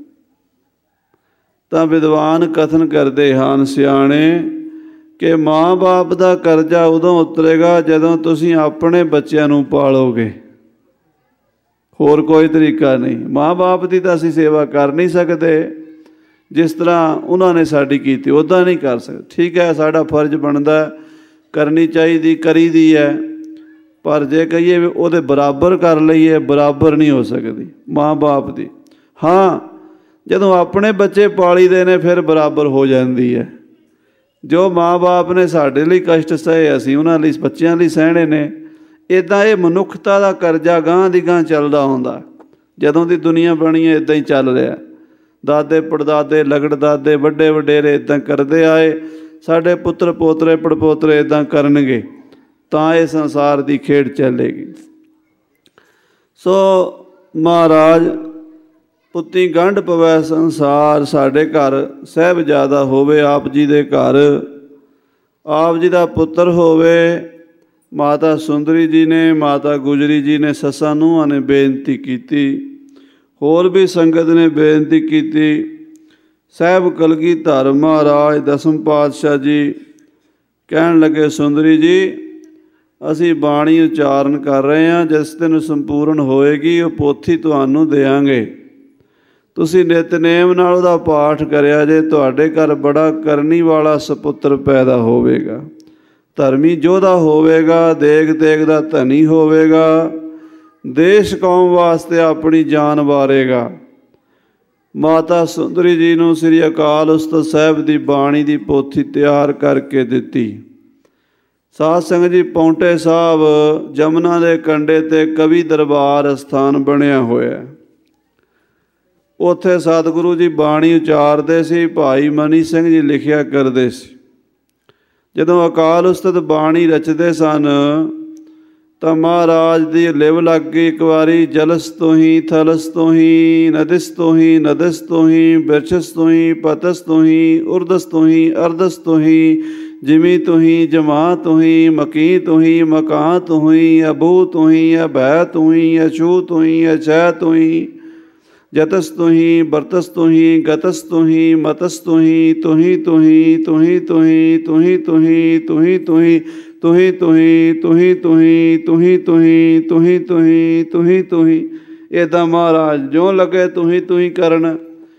ਤਾਂ ਵਿਦਵਾਨ ਕਥਨ ਕਰਦੇ ਹਨ ਸਿਆਣੇ ਕਿ ਮਾਂ ਬਾਪ ਦਾ ਕਰਜ਼ਾ ਉਦੋਂ ਉਤਰੇਗਾ ਜਦੋਂ ਤੁਸੀਂ ਆਪਣੇ ਬੱਚਿਆਂ ਨੂੰ ਪਾਲੋਗੇ। ਹੋਰ ਕੋਈ ਤਰੀਕਾ ਨਹੀਂ। ਮਾਂ ਬਾਪ ਦੀ ਤਾਂ ਅਸੀਂ ਸੇਵਾ ਕਰ ਨਹੀਂ ਸਕਦੇ ਜਿਸ ਤਰ੍ਹਾਂ ਉਹਨਾਂ ਨੇ ਸਾਡੀ ਕੀਤੀ, ਉੱਦਾਂ ਨਹੀਂ ਕਰ ਸਕਦੇ। ਠੀਕ ਹੈ, ਸਾਡਾ ਫਰਜ਼ ਬਣਦਾ, ਕਰਨੀ ਚਾਹੀਦੀ, ਕਰੀਦੀ ਹੈ, ਪਰ ਜੇ ਕਹੀਏ ਵੀ ਉਹਦੇ ਬਰਾਬਰ ਕਰ ਲਈਏ, ਬਰਾਬਰ ਨਹੀਂ ਹੋ ਸਕਦੀ ਮਾਂ ਬਾਪ ਦੀ। ਹਾਂ, ਜਦੋਂ ਆਪਣੇ ਬੱਚੇ ਪਾਲੀਦੇ ਨੇ ਫਿਰ ਬਰਾਬਰ ਹੋ ਜਾਂਦੀ ਹੈ। ਜੋ ਮਾਂ ਬਾਪ ਨੇ ਸਾਡੇ ਲਈ ਕਸ਼ਟ ਸਹੇ, ਅਸੀਂ ਉਹਨਾਂ ਲਈ, ਬੱਚਿਆਂ ਲਈ ਸਹਿਣੇ ਨੇ। ਇੱਦਾਂ ਇਹ ਮਨੁੱਖਤਾ ਦਾ ਕਰਜ਼ਾ ਗਾਂਹ ਦੀ ਗਾਂਹ ਚੱਲਦਾ ਹੁੰਦਾ। ਜਦੋਂ ਦੀ ਦੁਨੀਆ ਬਣੀ ਹੈ ਇੱਦਾਂ ਹੀ ਚੱਲ ਰਿਹਾ। ਦਾਦੇ ਪੜਦਾਦੇ, ਲਗੜ ਦਾਦੇ, ਵੱਡੇ ਵਡੇਰੇ ਇੱਦਾਂ ਕਰਦੇ ਆਏ। ਸਾਡੇ ਪੁੱਤਰ ਪੋਤਰੇ ਪੜਪੋਤਰੇ ਇੱਦਾਂ ਕਰਨਗੇ ਤਾਂ ਇਹ ਸੰਸਾਰ ਦੀ ਖੇਡ ਚੱਲੇਗੀ। ਸੋ ਮਹਾਰਾਜ ਪੁੱਤੀ ਗੰਢ ਪਵੈ ਸੰਸਾਰ। ਸਾਡੇ ਘਰ ਸਾਹਿਬਜ਼ਾਦਾ ਹੋਵੇ ਆਪ ਜੀ ਦੇ ਘਰ, ਆਪ ਜੀ ਦਾ ਪੁੱਤਰ ਹੋਵੇ। ਮਾਤਾ ਸੁੰਦਰੀ ਜੀ ਨੇ, ਮਾਤਾ ਗੁਜਰੀ ਜੀ ਨੇ, ਸੱਸਾਂ ਨੂੰਹਾਂ ਨੇ ਬੇਨਤੀ ਕੀਤੀ। ਹੋਰ ਵੀ ਸੰਗਤ ਨੇ ਬੇਨਤੀ ਕੀਤੀ। ਸਾਹਿਬ ਕਲਗੀਧਰ ਮਹਾਰਾਜ ਦਸਮ ਪਾਤਸ਼ਾਹ ਜੀ ਕਹਿਣ ਲੱਗੇ, ਸੁੰਦਰੀ ਜੀ ਅਸੀਂ ਬਾਣੀ ਉਚਾਰਨ ਕਰ ਰਹੇ ਹਾਂ, ਜਿਸ ਦਿਨ ਸੰਪੂਰਨ ਹੋਏਗੀ ਉਹ ਪੋਥੀ ਤੁਹਾਨੂੰ ਦਿਆਂਗੇ। ਤੁਸੀਂ ਨਿਤਨੇਮ ਨਾਲ ਉਹਦਾ ਪਾਠ ਕਰਿਆ ਜੇ, ਤੁਹਾਡੇ ਘਰ ਬੜਾ ਕਰਨੀ ਵਾਲਾ ਸਪੁੱਤਰ ਪੈਦਾ ਹੋਵੇਗਾ, ਧਰਮੀ ਯੋਧਾ ਹੋਵੇਗਾ, ਦੇਗ ਤੇਗ ਦਾ ਧਨੀ ਹੋਵੇਗਾ, ਦੇਸ਼ ਕੌਮ ਵਾਸਤੇ ਆਪਣੀ ਜਾਨ ਵਾਰੇਗਾ। ਮਾਤਾ ਸੁੰਦਰੀ ਜੀ ਨੂੰ ਸ੍ਰੀ ਅਕਾਲ ਉਸਤਤ ਸਾਹਿਬ ਦੀ ਬਾਣੀ ਦੀ ਪੋਥੀ ਤਿਆਰ ਕਰਕੇ ਦਿੱਤੀ। ਸਾਧ ਸੰਗਤ ਜੀ, ਪੌਂਟੇ ਸਾਹਿਬ ਜਮਨਾ ਦੇ ਕੰਢੇ 'ਤੇ ਕਵੀ ਦਰਬਾਰ ਅਸਥਾਨ ਬਣਿਆ ਹੋਇਆ। ਉੱਥੇ ਸਤਿਗੁਰੂ ਜੀ ਬਾਣੀ ਉਚਾਰਦੇ ਸੀ। ਭਾਈ ਮਨੀ ਸਿੰਘ ਜੀ ਲਿਖਿਆ ਕਰਦੇ ਸੀ। ਜਦੋਂ ਅਕਾਲ ਉਸਤਤ ਬਾਣੀ ਰਚਦੇ ਸਨ ਤਾਂ ਮਹਾਰਾਜ ਦੀ ਲਿਵ ਲੱਗ ਗਈ ਇੱਕ ਵਾਰੀ, ਜਲਸ ਤੋਂ ਹੀ ਥਲਸ ਤੋਂ ਹੀ ਨਦਿਸ ਤੋਂ ਹੀ ਨਦਸ ਤੋਂ ਹੀ ਬਿਰਛਸ ਤੋਂ ਹੀ ਪਤਸ ਤੋਂ ਹੀ ਉਰਦਸ ਤੋਂ ਹੀ ਅਰਦਸ ਤੋਂ ਹੀ ਜਿਮੀ ਤੋਂ ਹੀ ਜਮਾ ਤੋਂ ਹੀ ਮਕੀ ਤੋਂ ਹੀ ਮਕਾਂ ਤੋਂ ਹੀ ਅਬੂ ਤੋਂ ਹੀ ਅਭੈ ਤੋਂ ਹੀ ਅਛੂ ਤੋਂ ਹੀ ਅਛੈ ਤੋਂ ਹੀ ਜਤਸ ਤੋਂ ਹੀ ਬਰਤਸ ਤੋਂ ਹੀ ਗਤਸ ਤੋਂ ਹੀ ਮਤਸ ਤੋਂ ਹੀ ਤੁਹੀ ਤੁਹੀ ਤੁਹੀ ਤੁਹੀ ਤੁਹੀ ਤੁਹੀ ਤੁਹੀ ਤੁਹੀ ਤੁਹੀ ਤੁਹੀ ਤੁਹੀ ਤੁਹੀ ਤੁਹੀ ਤੁਹੀ ਤੁਹੀ ਤੁਹੀ ਤੁਹੀ ਤੁਹੀ ਇੱਦਾਂ ਮਹਾਰਾਜ ਜੋ ਲੱਗੇ ਤੁਹੀ ਤੁਹੀ ਕਰਨ।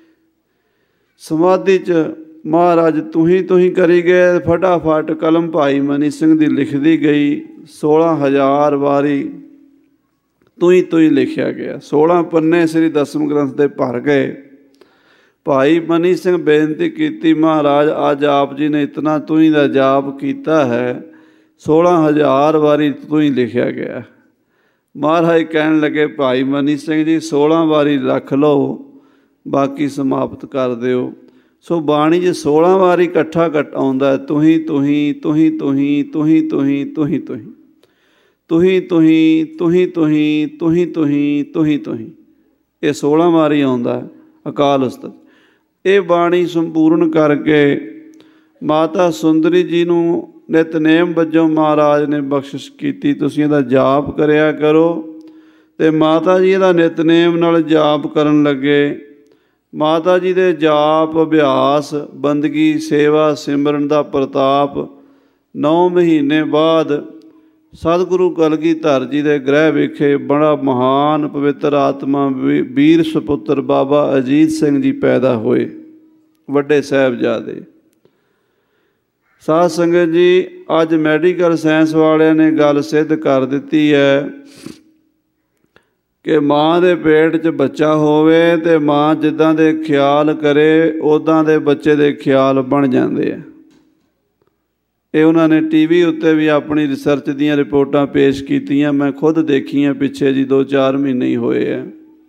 ਸਮਾਧੀ 'ਚ ਮਹਾਰਾਜ ਤੁਹੀ ਤੁਹੀ ਕਰੀ ਗਏ। ਫਟਾਫਟ ਕਲਮ ਭਾਈ ਮਨੀ ਸਿੰਘ ਦੀ ਲਿਖਦੀ ਗਈ। ਸੋਲਾਂ ਹਜ਼ਾਰ ਵਾਰੀ ਤੁਹੀ ਤੁਹੀ ਲਿਖਿਆ ਗਿਆ। ਸੋਲਾਂ ਪੰਨੇ ਸ੍ਰੀ ਦਸਮ ਗ੍ਰੰਥ ਦੇ ਭਰ ਗਏ। ਭਾਈ ਮਨੀ ਸਿੰਘ ਬੇਨਤੀ ਕੀਤੀ, ਮਹਾਰਾਜ ਅੱਜ ਆਪ ਜੀ ਨੇ ਇਤਨਾ ਤੁਹੀ ਦਾ ਜਾਪ ਕੀਤਾ ਹੈ, ਸੋਲਾਂ ਹਜ਼ਾਰ ਵਾਰੀ ਤੁਹੀ ਲਿਖਿਆ ਗਿਆ। ਮਹਾਰਾਜ ਕਹਿਣ ਲੱਗੇ, ਭਾਈ ਮਨੀ ਸਿੰਘ ਜੀ ਸੋਲਾਂ ਵਾਰੀ ਰੱਖ ਲਓ, ਬਾਕੀ ਸਮਾਪਤ ਕਰ ਦਿਓ। ਸੋ ਬਾਣੀ 'ਚ ਸੋਲਾਂ ਵਾਰੀ ਇਕੱਠਾ ਕੱਟ ਆਉਂਦਾ, ਤੁਹੀ ਤੁਹੀ ਤੁਹੀ ਤੁਹੀ ਤੁਹੀ ਤੁਹੀ ਤੁਹੀ ਤੁਹੀ ਤੁਹੀ ਤੁਹੀ ਤੁਹੀ ਤੁਹੀ ਤੁਹੀ ਤੁਹੀ ਤੁਹੀ ਤੁਹੀ ਇਹ ਸੋਲਾਂ ਵਾਰੀ ਆਉਂਦਾ ਅਕਾਲ ਉਸਤਤ। ਇਹ ਬਾਣੀ ਸੰਪੂਰਨ ਕਰਕੇ ਮਾਤਾ ਸੁੰਦਰੀ ਜੀ ਨੂੰ ਨਿਤਨੇਮ ਵਜੋਂ ਮਹਾਰਾਜ ਨੇ ਬਖਸ਼ਿਸ਼ ਕੀਤੀ, ਤੁਸੀਂ ਇਹਦਾ ਜਾਪ ਕਰਿਆ ਕਰੋ। ਅਤੇ ਮਾਤਾ ਜੀ ਇਹਦਾ ਨਿਤਨੇਮ ਨਾਲ ਜਾਪ ਕਰਨ ਲੱਗੇ। ਮਾਤਾ ਜੀ ਦੇ ਜਾਪ ਅਭਿਆਸ ਬੰਦਗੀ ਸੇਵਾ ਸਿਮਰਨ ਦਾ ਪ੍ਰਤਾਪ ਨੌ ਮਹੀਨੇ ਬਾਅਦ ਸਤਿਗੁਰੂ ਕਲਗੀਧਰ ਜੀ ਦੇ ਗ੍ਰਹਿ ਵਿਖੇ ਬੜਾ ਮਹਾਨ ਪਵਿੱਤਰ ਆਤਮਾ ਵੀਰ ਸਪੁੱਤਰ ਬਾਬਾ ਅਜੀਤ ਸਿੰਘ ਜੀ ਪੈਦਾ ਹੋਏ, ਵੱਡੇ ਸਾਹਿਬਜ਼ਾਦੇ। ਸਾਧ ਸੰਗਤ ਜੀ, ਅੱਜ ਮੈਡੀਕਲ ਸਾਇੰਸ ਵਾਲਿਆਂ ਨੇ ਗੱਲ ਸਿੱਧ ਕਰ ਦਿੱਤੀ ਹੈ ਕਿ ਮਾਂ ਦੇ ਪੇਟ 'ਚ ਬੱਚਾ ਹੋਵੇ ਅਤੇ ਮਾਂ ਜਿੱਦਾਂ ਦੇ ਖਿਆਲ ਕਰੇ ਉੱਦਾਂ ਦੇ ਬੱਚੇ ਦੇ ਖਿਆਲ ਬਣ ਜਾਂਦੇ ਆ। ਇਹ ਉਹਨਾਂ ਨੇ ਟੀ ਵੀ ਉੱਤੇ ਵੀ ਆਪਣੀ ਰਿਸਰਚ ਦੀਆਂ ਰਿਪੋਰਟਾਂ ਪੇਸ਼ ਕੀਤੀਆਂ, ਮੈਂ ਖੁਦ ਦੇਖੀਆਂ ਪਿੱਛੇ ਜੀ ਦੋ ਚਾਰ ਮਹੀਨੇ ਹੀ ਹੋਏ ਹੈ।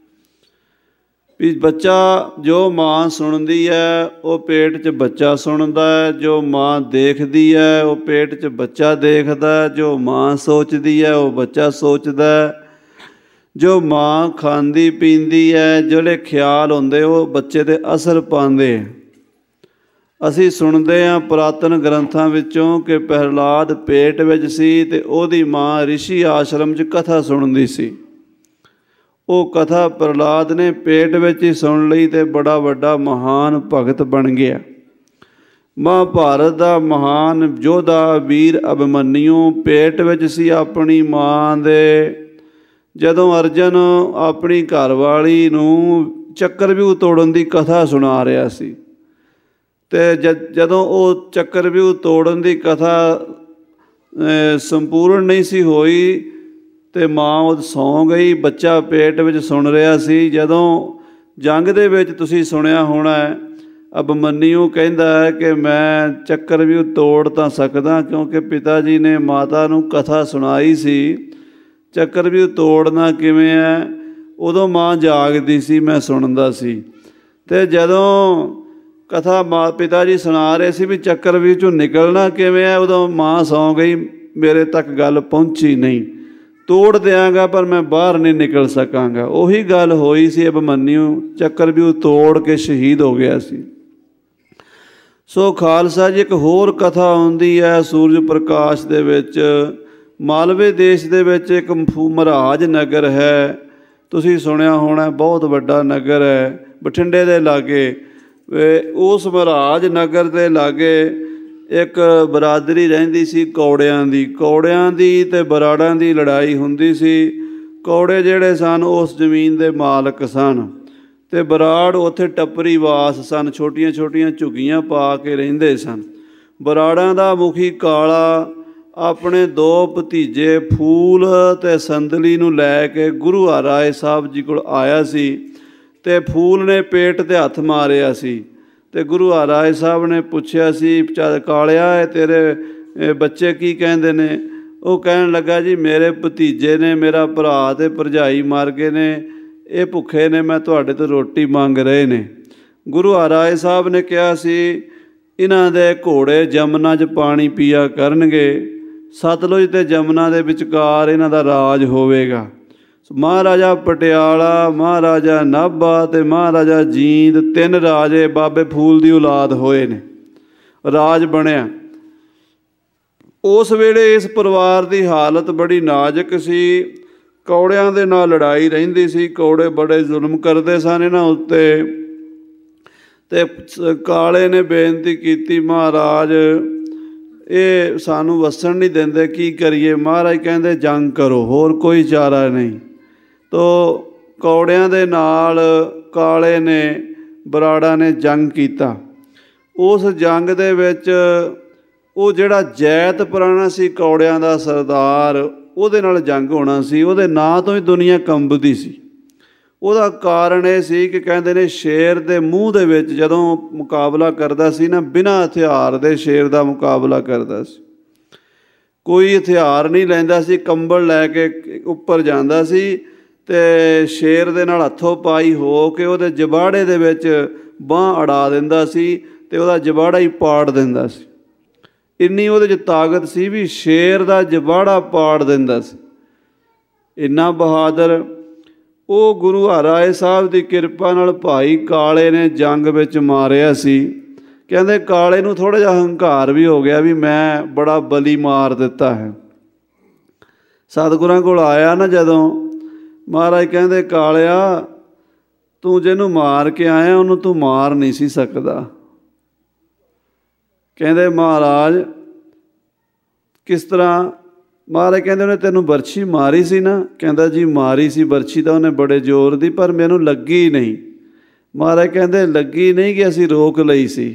ਵੀ ਬੱਚਾ ਜੋ ਮਾਂ ਸੁਣਦੀ ਹੈ ਉਹ ਪੇਟ 'ਚ ਬੱਚਾ ਸੁਣਦਾ ਹੈ, ਜੋ ਮਾਂ ਦੇਖਦੀ ਹੈ ਉਹ ਪੇਟ 'ਚ ਬੱਚਾ ਦੇਖਦਾ, ਜੋ ਮਾਂ ਸੋਚਦੀ ਹੈ ਉਹ ਬੱਚਾ ਸੋਚਦਾ, ਜੋ ਮਾਂ ਖਾਂਦੀ ਪੀਂਦੀ ਹੈ ਜਿਹੜੇ ਖਿਆਲ ਹੁੰਦੇ ਉਹ ਬੱਚੇ 'ਤੇ ਅਸਰ ਪਾਉਂਦੇ। ਅਸੀਂ ਸੁਣਦੇ ਹਾਂ ਪੁਰਾਤਨ ਗ੍ਰੰਥਾਂ ਵਿੱਚੋਂ ਕਿ ਪ੍ਰਹਿਲਾਦ ਪੇਟ ਵਿੱਚ ਸੀ ਅਤੇ ਉਹਦੀ ਮਾਂ ਰਿਸ਼ੀ ਆਸ਼ਰਮ 'ਚ ਕਥਾ ਸੁਣਦੀ ਸੀ। ਉਹ ਕਥਾ ਪ੍ਰਹਿਲਾਦ ਨੇ ਪੇਟ ਵਿੱਚ ਹੀ ਸੁਣ ਲਈ ਅਤੇ ਬੜਾ ਵੱਡਾ ਮਹਾਨ ਭਗਤ ਬਣ ਗਿਆ। ਮਹਾਂਭਾਰਤ ਦਾ ਮਹਾਨ ਯੋਧਾ ਵੀਰ ਅਭਿਮਨਿਊ ਪੇਟ ਵਿੱਚ ਸੀ ਆਪਣੀ ਮਾਂ ਦੇ। ਜਦੋਂ ਅਰਜਨ ਆਪਣੀ ਘਰਵਾਲੀ ਨੂੰ ਚੱਕਰਵਿਊਹ ਤੋੜਨ ਦੀ ਕਥਾ ਸੁਣਾ ਰਿਹਾ ਸੀ ਅਤੇ ਜ ਜਦੋਂ ਉਹ ਚੱਕਰਵਿਊਹ ਤੋੜਨ ਦੀ ਕਥਾ ਸੰਪੂਰਨ ਨਹੀਂ ਸੀ ਹੋਈ ਅਤੇ ਮਾਂ ਉਹ ਸੌਂ ਗਈ, ਬੱਚਾ ਪੇਟ ਵਿੱਚ ਸੁਣ ਰਿਹਾ ਸੀ। ਜਦੋਂ ਜੰਗ ਦੇ ਵਿੱਚ ਤੁਸੀਂ ਸੁਣਿਆ ਹੋਣਾ ਅਭਿਮਨਿਊ ਕਹਿੰਦਾ ਹੈ ਕਿ ਮੈਂ ਚੱਕਰਵਿਊਹ ਤੋੜ ਤਾਂ ਸਕਦਾ ਕਿਉਂਕਿ ਪਿਤਾ ਜੀ ਨੇ ਮਾਤਾ ਨੂੰ ਕਥਾ ਸੁਣਾਈ ਸੀ, ਚੱਕਰਵਿਊਹ ਤੋੜਨਾ ਕਿਵੇਂ ਹੈ। ਉਦੋਂ ਮਾਂ ਜਾਗਦੀ ਸੀ, ਮੈਂ ਸੁਣਦਾ ਸੀ। ਅਤੇ ਜਦੋਂ ਕਥਾ ਮਾਂ ਪਿਤਾ ਜੀ ਸੁਣਾ ਰਹੇ ਸੀ ਵੀ ਚੱਕਰਵਿਊਹ 'ਚੋਂ ਨਿਕਲਣਾ ਕਿਵੇਂ ਹੈ, ਉਦੋਂ ਮਾਂ ਸੌਂ ਗਈ, ਮੇਰੇ ਤੱਕ ਗੱਲ ਪਹੁੰਚੀ ਨਹੀਂ। ਤੋੜ ਦਿਆਂਗਾ ਪਰ ਮੈਂ ਬਾਹਰ ਨਹੀਂ ਨਿਕਲ ਸਕਾਂਗਾ। ਉਹੀ ਗੱਲ ਹੋਈ ਸੀ ਅਭਿਮਨਯੂ, ਚੱਕਰਵਿਊਹ ਤੋੜ ਕੇ ਸ਼ਹੀਦ ਹੋ ਗਿਆ ਸੀ। ਸੋ ਖਾਲਸਾ ਜੀ, ਇੱਕ ਹੋਰ ਕਥਾ ਆਉਂਦੀ ਹੈ ਸੂਰਜ ਪ੍ਰਕਾਸ਼ ਦੇ ਵਿੱਚ। ਮਾਲਵੇ ਦੇਸ਼ ਦੇ ਵਿੱਚ ਇੱਕ ਮਹਾਰਾਜ ਨਗਰ ਹੈ, ਤੁਸੀਂ ਸੁਣਿਆ ਹੋਣਾ, ਬਹੁਤ ਵੱਡਾ ਨਗਰ ਹੈ, ਬਠਿੰਡੇ ਦੇ ਲਾਗੇ। ਉਸ ਮਹਾਰਾਜ ਨਗਰ ਦੇ ਲਾਗੇ ਇੱਕ ਬਰਾਦਰੀ ਰਹਿੰਦੀ ਸੀ ਕੌੜਿਆਂ ਦੀ। ਕੌੜਿਆਂ ਦੀ ਅਤੇ ਬਰਾੜਾਂ ਦੀ ਲੜਾਈ ਹੁੰਦੀ ਸੀ। ਕੌੜੇ ਜਿਹੜੇ ਸਨ ਉਸ ਜ਼ਮੀਨ ਦੇ ਮਾਲਕ ਸਨ, ਅਤੇ ਬਰਾੜ ਉੱਥੇ ਟੱਪਰੀ ਵਾਸ ਸਨ, ਛੋਟੀਆਂ ਛੋਟੀਆਂ ਝੁੱਗੀਆਂ ਪਾ ਕੇ ਰਹਿੰਦੇ ਸਨ। ਬਰਾੜਾਂ ਦਾ ਮੁਖੀ ਕਾਲਾ ਆਪਣੇ ਦੋ ਭਤੀਜੇ ਫੂਲ ਅਤੇ ਸੰਦਲੀ ਨੂੰ ਲੈ ਕੇ ਗੁਰੂ ਹਰਿਰਾਏ ਸਾਹਿਬ ਜੀ ਕੋਲ ਆਇਆ ਸੀ, ਅਤੇ ਫੂਲ ਨੇ ਪੇਟ 'ਤੇ ਹੱਥ ਮਾਰਿਆ ਸੀ। ਅਤੇ ਗੁਰੂ ਹਰਿਰਾਏ ਸਾਹਿਬ ਨੇ ਪੁੱਛਿਆ ਸੀ, ਚੱਲ ਕਾਲਿਆ, ਇਹ ਤੇਰੇ ਬੱਚੇ ਕੀ ਕਹਿੰਦੇ ਨੇ? ਉਹ ਕਹਿਣ ਲੱਗਾ, ਜੀ ਮੇਰੇ ਭਤੀਜੇ ਨੇ, ਮੇਰਾ ਭਰਾ ਅਤੇ ਭਰਜਾਈ ਮਰ ਗਏ ਨੇ, ਇਹ ਭੁੱਖੇ ਨੇ, ਮੈਂ ਤੁਹਾਡੇ ਤੋਂ ਰੋਟੀ ਮੰਗ ਰਹੇ ਨੇ। ਗੁਰੂ ਹਰਿਰਾਏ ਸਾਹਿਬ ਨੇ ਕਿਹਾ ਸੀ, ਇਹਨਾਂ ਦੇ ਘੋੜੇ ਜਮਨਾ 'ਚ ਪਾਣੀ ਪੀਆ ਕਰਨਗੇ, ਸਤਲੁਜ ਅਤੇ ਜਮਨਾ ਦੇ ਵਿਚਕਾਰ ਇਹਨਾਂ ਦਾ ਰਾਜ ਹੋਵੇਗਾ। ਮਹਾਰਾਜਾ ਪਟਿਆਲਾ, ਮਹਾਰਾਜਾ ਨਾਭਾ ਅਤੇ ਮਹਾਰਾਜਾ ਜੀਂਦ, ਤਿੰਨ ਰਾਜੇ ਬਾਬੇ ਫੂਲ ਦੀ ਔਲਾਦ ਹੋਏ ਨੇ, ਰਾਜ ਬਣਿਆ। ਉਸ ਵੇਲੇ ਇਸ ਪਰਿਵਾਰ ਦੀ ਹਾਲਤ ਬੜੀ ਨਾਜ਼ੁਕ ਸੀ। ਕੌੜਿਆਂ ਦੇ ਨਾਲ ਲੜਾਈ ਰਹਿੰਦੀ ਸੀ, ਕੌੜੇ ਬੜੇ ਜ਼ੁਲਮ ਕਰਦੇ ਸਨ ਇਹਨਾਂ ਉੱਤੇ। ਅਤੇ ਕਾਲੇ ਨੇ ਬੇਨਤੀ ਕੀਤੀ, ਮਹਾਰਾਜ ਇਹ ਸਾਨੂੰ ਵਸਣ ਨਹੀਂ ਦਿੰਦੇ, ਕੀ ਕਰੀਏ? ਮਹਾਰਾਜ ਕਹਿੰਦੇ ਜੰਗ ਕਰੋ, ਹੋਰ ਕੋਈ ਚਾਰਾ ਨਹੀਂ। ਤੋ ਕੌੜਿਆਂ ਦੇ ਨਾਲ ਕਾਲੇ ਨੇ, ਬਰਾੜਾ ਨੇ ਜੰਗ ਕੀਤਾ। ਉਸ ਜੰਗ ਦੇ ਵਿੱਚ ਉਹ ਜਿਹੜਾ ਜੈਤ ਪੁਰਾਣਾ ਸੀ ਕੌੜਿਆਂ ਦਾ ਸਰਦਾਰ, ਉਹਦੇ ਨਾਲ ਜੰਗ ਹੋਣਾ ਸੀ। ਉਹਦੇ ਨਾਂ ਤੋਂ ਹੀ ਦੁਨੀਆ ਕੰਬਦੀ ਸੀ। ਉਹਦਾ ਕਾਰਨ ਇਹ ਸੀ ਕਿ ਕਹਿੰਦੇ ਨੇ ਸ਼ੇਰ ਦੇ ਮੂੰਹ ਦੇ ਵਿੱਚ ਜਦੋਂ ਮੁਕਾਬਲਾ ਕਰਦਾ ਸੀ ਨਾ, ਬਿਨਾਂ ਹਥਿਆਰ ਦੇ ਸ਼ੇਰ ਦਾ ਮੁਕਾਬਲਾ ਕਰਦਾ ਸੀ। ਕੋਈ ਹਥਿਆਰ ਨਹੀਂ ਲੈਂਦਾ ਸੀ, ਕੰਬਲ ਲੈ ਕੇ ਉੱਪਰ ਜਾਂਦਾ ਸੀ ਅਤੇ ਸ਼ੇਰ ਦੇ ਨਾਲ ਹੱਥੋਂ ਪਾਈ ਹੋ ਕੇ ਉਹਦੇ ਜਬਾੜੇ ਦੇ ਵਿੱਚ ਬਾਂਹ ਅੜਾ ਦਿੰਦਾ ਸੀ ਅਤੇ ਉਹਦਾ ਜਬਾੜਾ ਹੀ ਪਾੜ ਦਿੰਦਾ ਸੀ। ਇੰਨੀ ਉਹਦੇ 'ਚ ਤਾਕਤ ਸੀ ਵੀ ਸ਼ੇਰ ਦਾ ਜਬਾੜਾ ਪਾੜ ਦਿੰਦਾ ਸੀ। ਇੰਨਾ ਬਹਾਦਰ। ਉਹ ਗੁਰੂ ਹਰਿਰਾਏ ਸਾਹਿਬ ਦੀ ਕਿਰਪਾ ਨਾਲ ਭਾਈ ਕਾਲੇ ਨੇ ਜੰਗ ਵਿੱਚ ਮਾਰਿਆ ਸੀ। ਕਹਿੰਦੇ ਕਾਲੇ ਨੂੰ ਥੋੜ੍ਹਾ ਜਿਹਾ ਹੰਕਾਰ ਵੀ ਹੋ ਗਿਆ ਵੀ ਮੈਂ ਬੜਾ ਬਲੀ ਮਾਰ ਦਿੱਤਾ ਹੈ। ਸਤਿਗੁਰਾਂ ਕੋਲ ਆਇਆ ਨਾ ਜਦੋਂ, ਮਹਾਰਾਜ ਕਹਿੰਦੇ ਕਾਲਿਆ, ਤੂੰ ਜਿਹਨੂੰ ਮਾਰ ਕੇ ਆਇਆ ਉਹਨੂੰ ਤੂੰ ਮਾਰ ਨਹੀਂ ਸੀ ਸਕਦਾ। ਕਹਿੰਦੇ ਮਹਾਰਾਜ ਕਿਸ ਤਰ੍ਹਾਂ? ਮਹਾਰਾਜ ਕਹਿੰਦੇ ਉਹਨੇ ਤੈਨੂੰ ਬਰਛੀ ਮਾਰੀ ਸੀ ਨਾ? ਕਹਿੰਦਾ ਜੀ ਮਾਰੀ ਸੀ ਬਰਛੀ ਤਾਂ ਉਹਨੇ ਬੜੇ ਜ਼ੋਰ ਦੀ, ਪਰ ਮੈਨੂੰ ਲੱਗੀ ਨਹੀਂ। ਮਹਾਰਾਜ ਕਹਿੰਦੇ ਲੱਗੀ ਨਹੀਂ ਕਿ ਅਸੀਂ ਰੋਕ ਲਈ ਸੀ।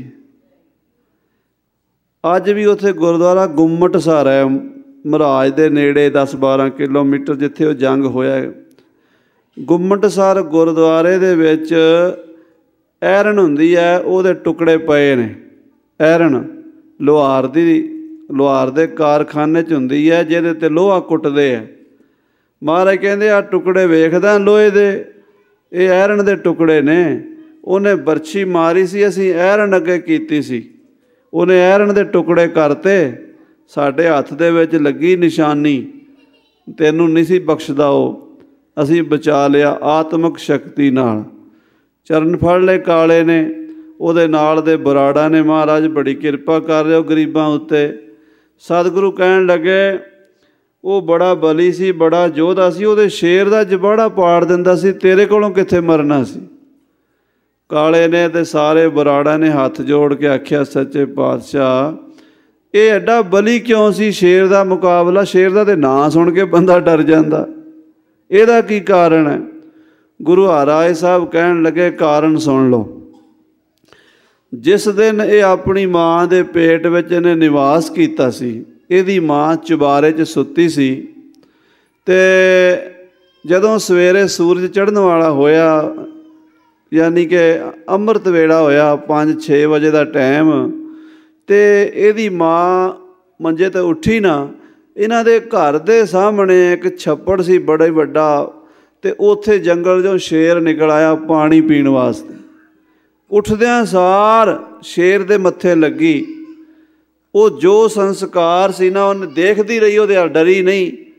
ਅੱਜ ਵੀ ਉੱਥੇ ਗੁਰਦੁਆਰਾ ਗੁੰਮਟਸਰ ਹੈ ਮਹਾਰਾਜ ਦੇ ਨੇੜੇ, ਦਸ ਬਾਰਾਂ ਕਿਲੋਮੀਟਰ ਜਿੱਥੇ ਉਹ ਜੰਗ ਹੋਇਆ। ਗੁੰਮਟਸਰ ਗੁਰਦੁਆਰੇ ਦੇ ਵਿੱਚ ਐਰਨ ਹੁੰਦੀ ਹੈ, ਉਹਦੇ ਟੁਕੜੇ ਪਏ ਨੇ। ਐਰਨ ਲੁਹਾਰ ਦੀ, ਲੁਹਾਰ ਦੇ ਕਾਰਖਾਨੇ 'ਚ ਹੁੰਦੀ ਹੈ ਜਿਹਦੇ 'ਤੇ ਲੋਹਾ ਕੁੱਟਦੇ ਹੈ। ਮਹਾਰਾਜ ਕਹਿੰਦੇ ਆਹ ਟੁਕੜੇ ਵੇਖਦਾ ਲੋਹੇ ਦੇ, ਇਹ ਐਰਨ ਦੇ ਟੁਕੜੇ ਨੇ। ਉਹਨੇ ਬਰਛੀ ਮਾਰੀ ਸੀ, ਅਸੀਂ ਐਰਨ ਅੱਗੇ ਕੀਤੀ ਸੀ, ਉਹਨੇ ਐਰਨ ਦੇ ਟੁਕੜੇ ਕਰਤੇ। ਸਾਡੇ ਹੱਥ ਦੇ ਵਿੱਚ ਲੱਗੀ ਨਿਸ਼ਾਨੀ, ਤੈਨੂੰ ਨਹੀਂ ਸੀ ਬਖਸ਼ਦਾ ਉਹ, ਅਸੀਂ ਬਚਾ ਲਿਆ ਆਤਮਿਕ ਸ਼ਕਤੀ ਨਾਲ। ਚਰਨ ਫੜ ਲਏ ਕਾਲੇ ਨੇ, ਉਹਦੇ ਨਾਲ ਦੇ ਬਰਾੜਾ ਨੇ। ਮਹਾਰਾਜ ਬੜੀ ਕਿਰਪਾ ਕਰ ਰਹੇ ਹੋ ਗਰੀਬਾਂ ਉੱਤੇ। ਸਤਿਗੁਰੂ ਕਹਿਣ ਲੱਗੇ ਉਹ ਬੜਾ ਬਲੀ ਸੀ, ਬੜਾ ਯੋਧਾ ਸੀ, ਉਹਦੇ ਸ਼ੇਰ ਦਾ ਜਬਾੜਾ ਪਾੜ ਦਿੰਦਾ ਸੀ, ਤੇਰੇ ਕੋਲੋਂ ਕਿੱਥੇ ਮਰਨਾ ਸੀ। ਕਾਲੇ ਨੇ ਅਤੇ ਸਾਰੇ ਬਰਾੜਾ ਨੇ ਹੱਥ ਜੋੜ ਕੇ ਆਖਿਆ, ਸੱਚੇ ਪਾਤਸ਼ਾਹ ਇਹ ਐਡਾ ਬਲੀ ਕਿਉਂ ਸੀ? ਸ਼ੇਰ ਦਾ ਮੁਕਾਬਲਾ, ਸ਼ੇਰ ਦਾ ਤਾਂ ਨਾਂ ਸੁਣ ਕੇ ਬੰਦਾ ਡਰ ਜਾਂਦਾ, ਇਹਦਾ ਕੀ ਕਾਰਨ ਹੈ? ਗੁਰੂ ਹਰਿਰਾਏ ਸਾਹਿਬ ਕਹਿਣ ਲੱਗੇ ਕਾਰਨ ਸੁਣ ਲਓ। ਜਿਸ ਦਿਨ ਇਹ ਆਪਣੀ ਮਾਂ ਦੇ ਪੇਟ ਵਿੱਚ ਇਹਨੇ ਨਿਵਾਸ ਕੀਤਾ ਸੀ, ਇਹਦੀ ਮਾਂ ਚੁਬਾਰੇ 'ਚ ਸੁੱਤੀ ਸੀ, ਅਤੇ ਜਦੋਂ ਸਵੇਰੇ ਸੂਰਜ ਚੜ੍ਹਨ ਵਾਲਾ ਹੋਇਆ, ਯਾਨੀ ਕਿ ਅੰਮ੍ਰਿਤ ਵੇਲਾ ਹੋਇਆ, ਪੰਜ ਛੇ ਵਜੇ ਦਾ ਟਾਈਮ, ਅਤੇ ਇਹਦੀ ਮਾਂ ਮੰਜੇ ਤੋਂ ਉੱਠੀ ਨਾ। ਇਹਨਾਂ ਦੇ ਘਰ ਦੇ ਸਾਹਮਣੇ ਇੱਕ ਛੱਪੜ ਸੀ ਬੜਾ ਹੀ ਵੱਡਾ, ਅਤੇ ਉੱਥੇ ਜੰਗਲ 'ਚੋਂ ਸ਼ੇਰ ਨਿਕਲ ਆਇਆ ਪਾਣੀ ਪੀਣ ਵਾਸਤੇ। ਉੱਠਦਿਆਂ ਸਾਰ ਸ਼ੇਰ ਦੇ ਮੱਥੇ ਲੱਗੀ। ਉਹ ਜੋ ਸੰਸਕਾਰ ਸੀ ਨਾ, ਉਹਨੇ ਦੇਖਦੀ ਰਹੀ, ਉਹਦੇ ਡਰੀ ਨਹੀਂ,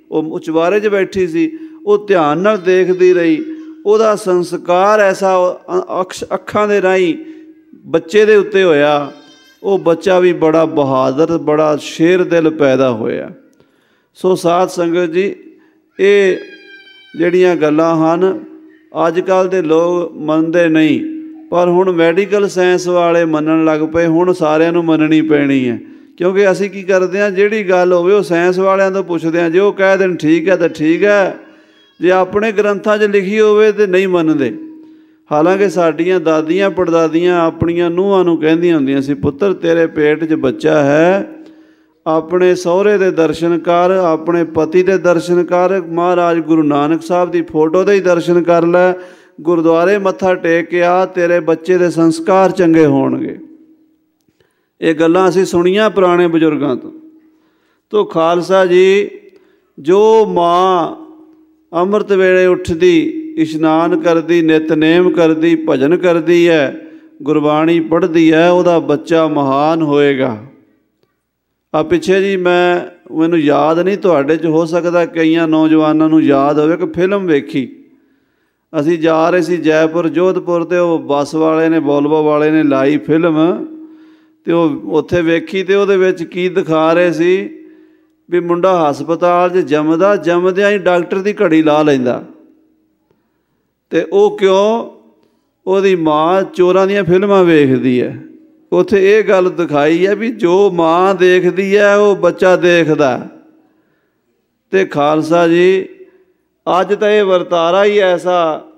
ਉਹ ਚੁਬਾਰੇ 'ਚ ਬੈਠੀ ਸੀ, ਉਹ ਧਿਆਨ ਨਾਲ ਦੇਖਦੀ ਰਹੀ। ਉਹਦਾ ਸੰਸਕਾਰ ਐਸਾ ਅਕਸ਼ ਅੱਖਾਂ ਦੇ ਰਾਹੀਂ ਬੱਚੇ ਦੇ ਉੱਤੇ ਹੋਇਆ। ਉਹ ਬੱਚਾ ਵੀ ਬੜਾ ਬਹਾਦਰ, ਬੜਾ ਸ਼ੇਰ ਦਿਲ ਪੈਦਾ ਹੋਇਆ। ਸੋ ਸਾਧ ਸੰਗਤ ਜੀ, ਇਹ ਜਿਹੜੀਆਂ ਗੱਲਾਂ ਹਨ ਅੱਜ ਕੱਲ੍ਹ ਦੇ ਲੋਕ ਮੰਨਦੇ ਨਹੀਂ, ਪਰ ਹੁਣ ਮੈਡੀਕਲ ਸਾਇੰਸ ਵਾਲੇ ਮੰਨਣ ਲੱਗ ਪਏ। ਹੁਣ ਸਾਰਿਆਂ ਨੂੰ ਮੰਨਣੀ ਪੈਣੀ ਹੈ, ਕਿਉਂਕਿ ਅਸੀਂ ਕੀ ਕਰਦੇ ਹਾਂ, ਜਿਹੜੀ ਗੱਲ ਹੋਵੇ ਉਹ ਸਾਇੰਸ ਵਾਲਿਆਂ ਤੋਂ ਪੁੱਛਦੇ ਹਾਂ। ਜੇ ਉਹ ਕਹਿ ਦੇਣ ਠੀਕ ਹੈ ਤਾਂ ਠੀਕ ਹੈ, ਜੇ ਆਪਣੇ ਗ੍ਰੰਥਾਂ 'ਚ ਲਿਖੀ ਹੋਵੇ ਤਾਂ ਨਹੀਂ ਮੰਨਦੇ। ਹਾਲਾਂਕਿ ਸਾਡੀਆਂ ਦਾਦੀਆਂ ਪੜਦਾਦੀਆਂ ਆਪਣੀਆਂ ਨੂੰਹਾਂ ਨੂੰ ਕਹਿੰਦੀਆਂ ਹੁੰਦੀਆਂ ਸੀ, ਪੁੱਤਰ ਤੇਰੇ ਪੇਟ 'ਚ ਬੱਚਾ ਹੈ, ਆਪਣੇ ਸਹੁਰੇ ਦੇ ਦਰਸ਼ਨ ਕਰ, ਆਪਣੇ ਪਤੀ ਦੇ ਦਰਸ਼ਨ ਕਰ, ਮਹਾਰਾਜ ਗੁਰੂ ਨਾਨਕ ਸਾਹਿਬ ਦੀ ਫੋਟੋ ਦੇ ਹੀ ਦਰਸ਼ਨ ਕਰ ਲੈ, ਗੁਰਦੁਆਰੇ ਮੱਥਾ ਟੇਕ ਕੇ ਆ, ਤੇਰੇ ਬੱਚੇ ਦੇ ਸੰਸਕਾਰ ਚੰਗੇ ਹੋਣਗੇ। ਇਹ ਗੱਲਾਂ ਅਸੀਂ ਸੁਣੀਆਂ ਪੁਰਾਣੇ ਬਜ਼ੁਰਗਾਂ ਤੋਂ। ਤੋ ਖਾਲਸਾ ਜੀ, ਜੋ ਮਾਂ ਅੰਮ੍ਰਿਤ ਵੇਲੇ ਉੱਠਦੀ, ਇਸ਼ਨਾਨ ਕਰਦੀ, ਨਿਤਨੇਮ ਕਰਦੀ, ਭਜਨ ਕਰਦੀ ਹੈ, ਗੁਰਬਾਣੀ ਪੜ੍ਹਦੀ ਹੈ, ਉਹਦਾ ਬੱਚਾ ਮਹਾਨ ਹੋਏਗਾ। ਆ ਪਿੱਛੇ ਜੀ ਮੈਂ ਮੈਨੂੰ ਯਾਦ ਨਹੀਂ, ਤੁਹਾਡੇ 'ਚ ਹੋ ਸਕਦਾ ਕਈਆਂ ਨੌਜਵਾਨਾਂ ਨੂੰ ਯਾਦ ਹੋਵੇ, ਇੱਕ ਫਿਲਮ ਵੇਖੀ। ਅਸੀਂ ਜਾ ਰਹੇ ਸੀ ਜੈਪੁਰ ਜੋਧਪੁਰ, ਅਤੇ ਉਹ ਬੱਸ ਵਾਲੇ ਨੇ, ਵੋਲਵੋ ਵਾਲੇ ਨੇ ਲਾਈ ਫਿਲਮ, ਅਤੇ ਉਹ ਉੱਥੇ ਵੇਖੀ। ਅਤੇ ਉਹਦੇ ਵਿੱਚ ਕੀ ਦਿਖਾ ਰਹੇ ਸੀ ਵੀ ਮੁੰਡਾ ਹਸਪਤਾਲ 'ਚ ਜੰਮਦਾ, ਜੰਮਦਿਆਂ ਹੀ ਡਾਕਟਰ ਦੀ ਘੜੀ ਲਾ ਲੈਂਦਾ। ਅਤੇ ਉਹ ਕਿਉਂ? ਉਹਦੀ ਮਾਂ ਚੋਰਾਂ ਦੀਆਂ ਫਿਲਮਾਂ ਵੇਖਦੀ ਹੈ। ਉੱਥੇ ਇਹ ਗੱਲ ਦਿਖਾਈ ਹੈ ਵੀ ਜੋ ਮਾਂ ਦੇਖਦੀ ਹੈ ਉਹ ਬੱਚਾ ਦੇਖਦਾ। ਅਤੇ ਖਾਲਸਾ ਜੀ, ਅੱਜ ਤਾਂ ਇਹ ਵਰਤਾਰਾ ਹੀ ਐਸਾ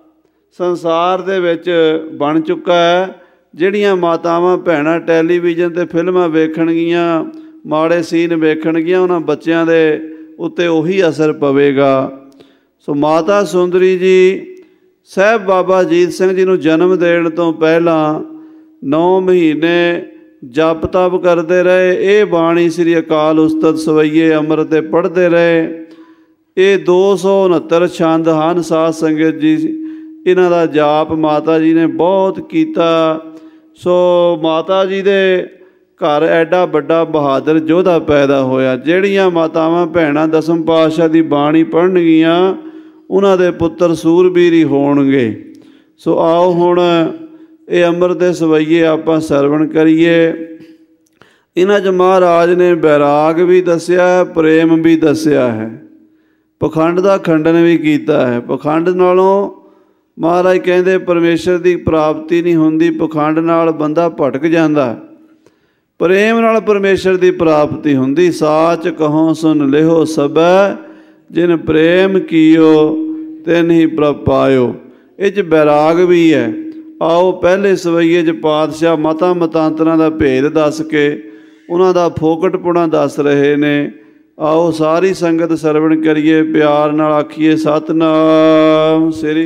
ਸੰਸਾਰ ਦੇ ਵਿੱਚ ਬਣ ਚੁੱਕਾ ਹੈ। ਜਿਹੜੀਆਂ ਮਾਤਾਵਾਂ ਭੈਣਾਂ ਟੈਲੀਵਿਜ਼ਨ 'ਤੇ ਫਿਲਮਾਂ ਵੇਖਣਗੀਆਂ, ਮਾੜੇ ਸੀਨ ਵੇਖਣਗੀਆਂ, ਉਹਨਾਂ ਬੱਚਿਆਂ ਦੇ ਉੱਤੇ ਉਹੀ ਅਸਰ ਪਵੇਗਾ। ਸੋ ਮਾਤਾ ਸੁੰਦਰੀ ਜੀ ਸਾਹਿਬ ਬਾਬਾ ਅਜੀਤ ਸਿੰਘ ਜੀ ਨੂੰ ਜਨਮ ਦੇਣ ਤੋਂ ਪਹਿਲਾਂ ਨੌ ਮਹੀਨੇ ਜਪ ਤਪ ਕਰਦੇ ਰਹੇ। ਇਹ ਬਾਣੀ ਸ੍ਰੀ ਅਕਾਲ ਉਸਤਤ ਸਵਈਏ ਅੰਮ੍ਰਿਤ 'ਤੇ ਪੜ੍ਹਦੇ ਰਹੇ। ਇਹ ਦੋ ਸੌ ਉਣਹੱਤਰ ਛੰਦ ਹਨ ਸਾਧ ਸੰਗਤ ਜੀ, ਇਹਨਾਂ ਦਾ ਜਾਪ ਮਾਤਾ ਜੀ ਨੇ ਬਹੁਤ ਕੀਤਾ। ਸੋ ਮਾਤਾ ਜੀ ਦੇ ਘਰ ਐਡਾ ਵੱਡਾ ਬਹਾਦਰ ਯੋਧਾ ਪੈਦਾ ਹੋਇਆ। ਜਿਹੜੀਆਂ ਮਾਤਾਵਾਂ ਭੈਣਾਂ ਦਸਮ ਪਾਤਸ਼ਾਹ ਦੀ ਬਾਣੀ ਪੜ੍ਹਨਗੀਆਂ, ਉਹਨਾਂ ਦੇ ਪੁੱਤਰ ਸੂਰਬੀਰ ਹੀ ਹੋਣਗੇ। ਸੋ ਆਓ ਹੁਣ ਇਹ ਅੰਮ੍ਰਿਤ ਦੇ ਸਵਈਏ ਆਪਾਂ ਸਰਵਣ ਕਰੀਏ। ਇਹਨਾਂ 'ਚ ਮਹਾਰਾਜ ਨੇ ਬੈਰਾਗ ਵੀ ਦੱਸਿਆ ਹੈ, ਪ੍ਰੇਮ ਵੀ ਦੱਸਿਆ ਹੈ, ਪਖੰਡ ਦਾ ਖੰਡਨ ਵੀ ਕੀਤਾ ਹੈ। ਪਖੰਡ ਨਾਲੋਂ ਮਹਾਰਾਜ ਕਹਿੰਦੇ ਪਰਮੇਸ਼ਰ ਦੀ ਪ੍ਰਾਪਤੀ ਨਹੀਂ ਹੁੰਦੀ, ਪਖੰਡ ਨਾਲ ਬੰਦਾ ਭਟਕ ਜਾਂਦਾ, ਪ੍ਰੇਮ ਨਾਲ ਪਰਮੇਸ਼ਰ ਦੀ ਪ੍ਰਾਪਤੀ ਹੁੰਦੀ। ਸਾਚ ਕਹੋ ਸੁਨ ਲਿਹੋ ਸਭੈ, ਜਿਨ ਪ੍ਰੇਮ ਕੀਓ ਤਿਨ ਹੀ ਪ੍ਰਭ ਪਾਇਓ। ਇਹ 'ਚ ਬੈਰਾਗ ਵੀ ਹੈ। ਆਓ ਪਹਿਲੇ ਸਵਈਏ 'ਚ ਪਾਤਸ਼ਾਹ ਮਤਾਂ ਮਤਾਂਤਰਾਂ ਦਾ ਭੇਦ ਦੱਸ ਕੇ ਉਹਨਾਂ ਦਾ ਫੋਕਟਪੁਣਾ ਦੱਸ ਰਹੇ ਨੇ। ਆਓ ਸਾਰੀ ਸੰਗਤ ਸਰਵਣ ਕਰੀਏ, ਪਿਆਰ ਨਾਲ ਆਖੀਏ ਸਤਿਨਾਮ ਸ੍ਰੀ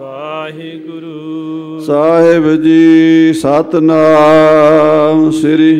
ਵਾਹਿਗੁਰੂ ਸਾਹਿਬ ਜੀ, ਸਤਿਨਾਮ ਸ੍ਰੀ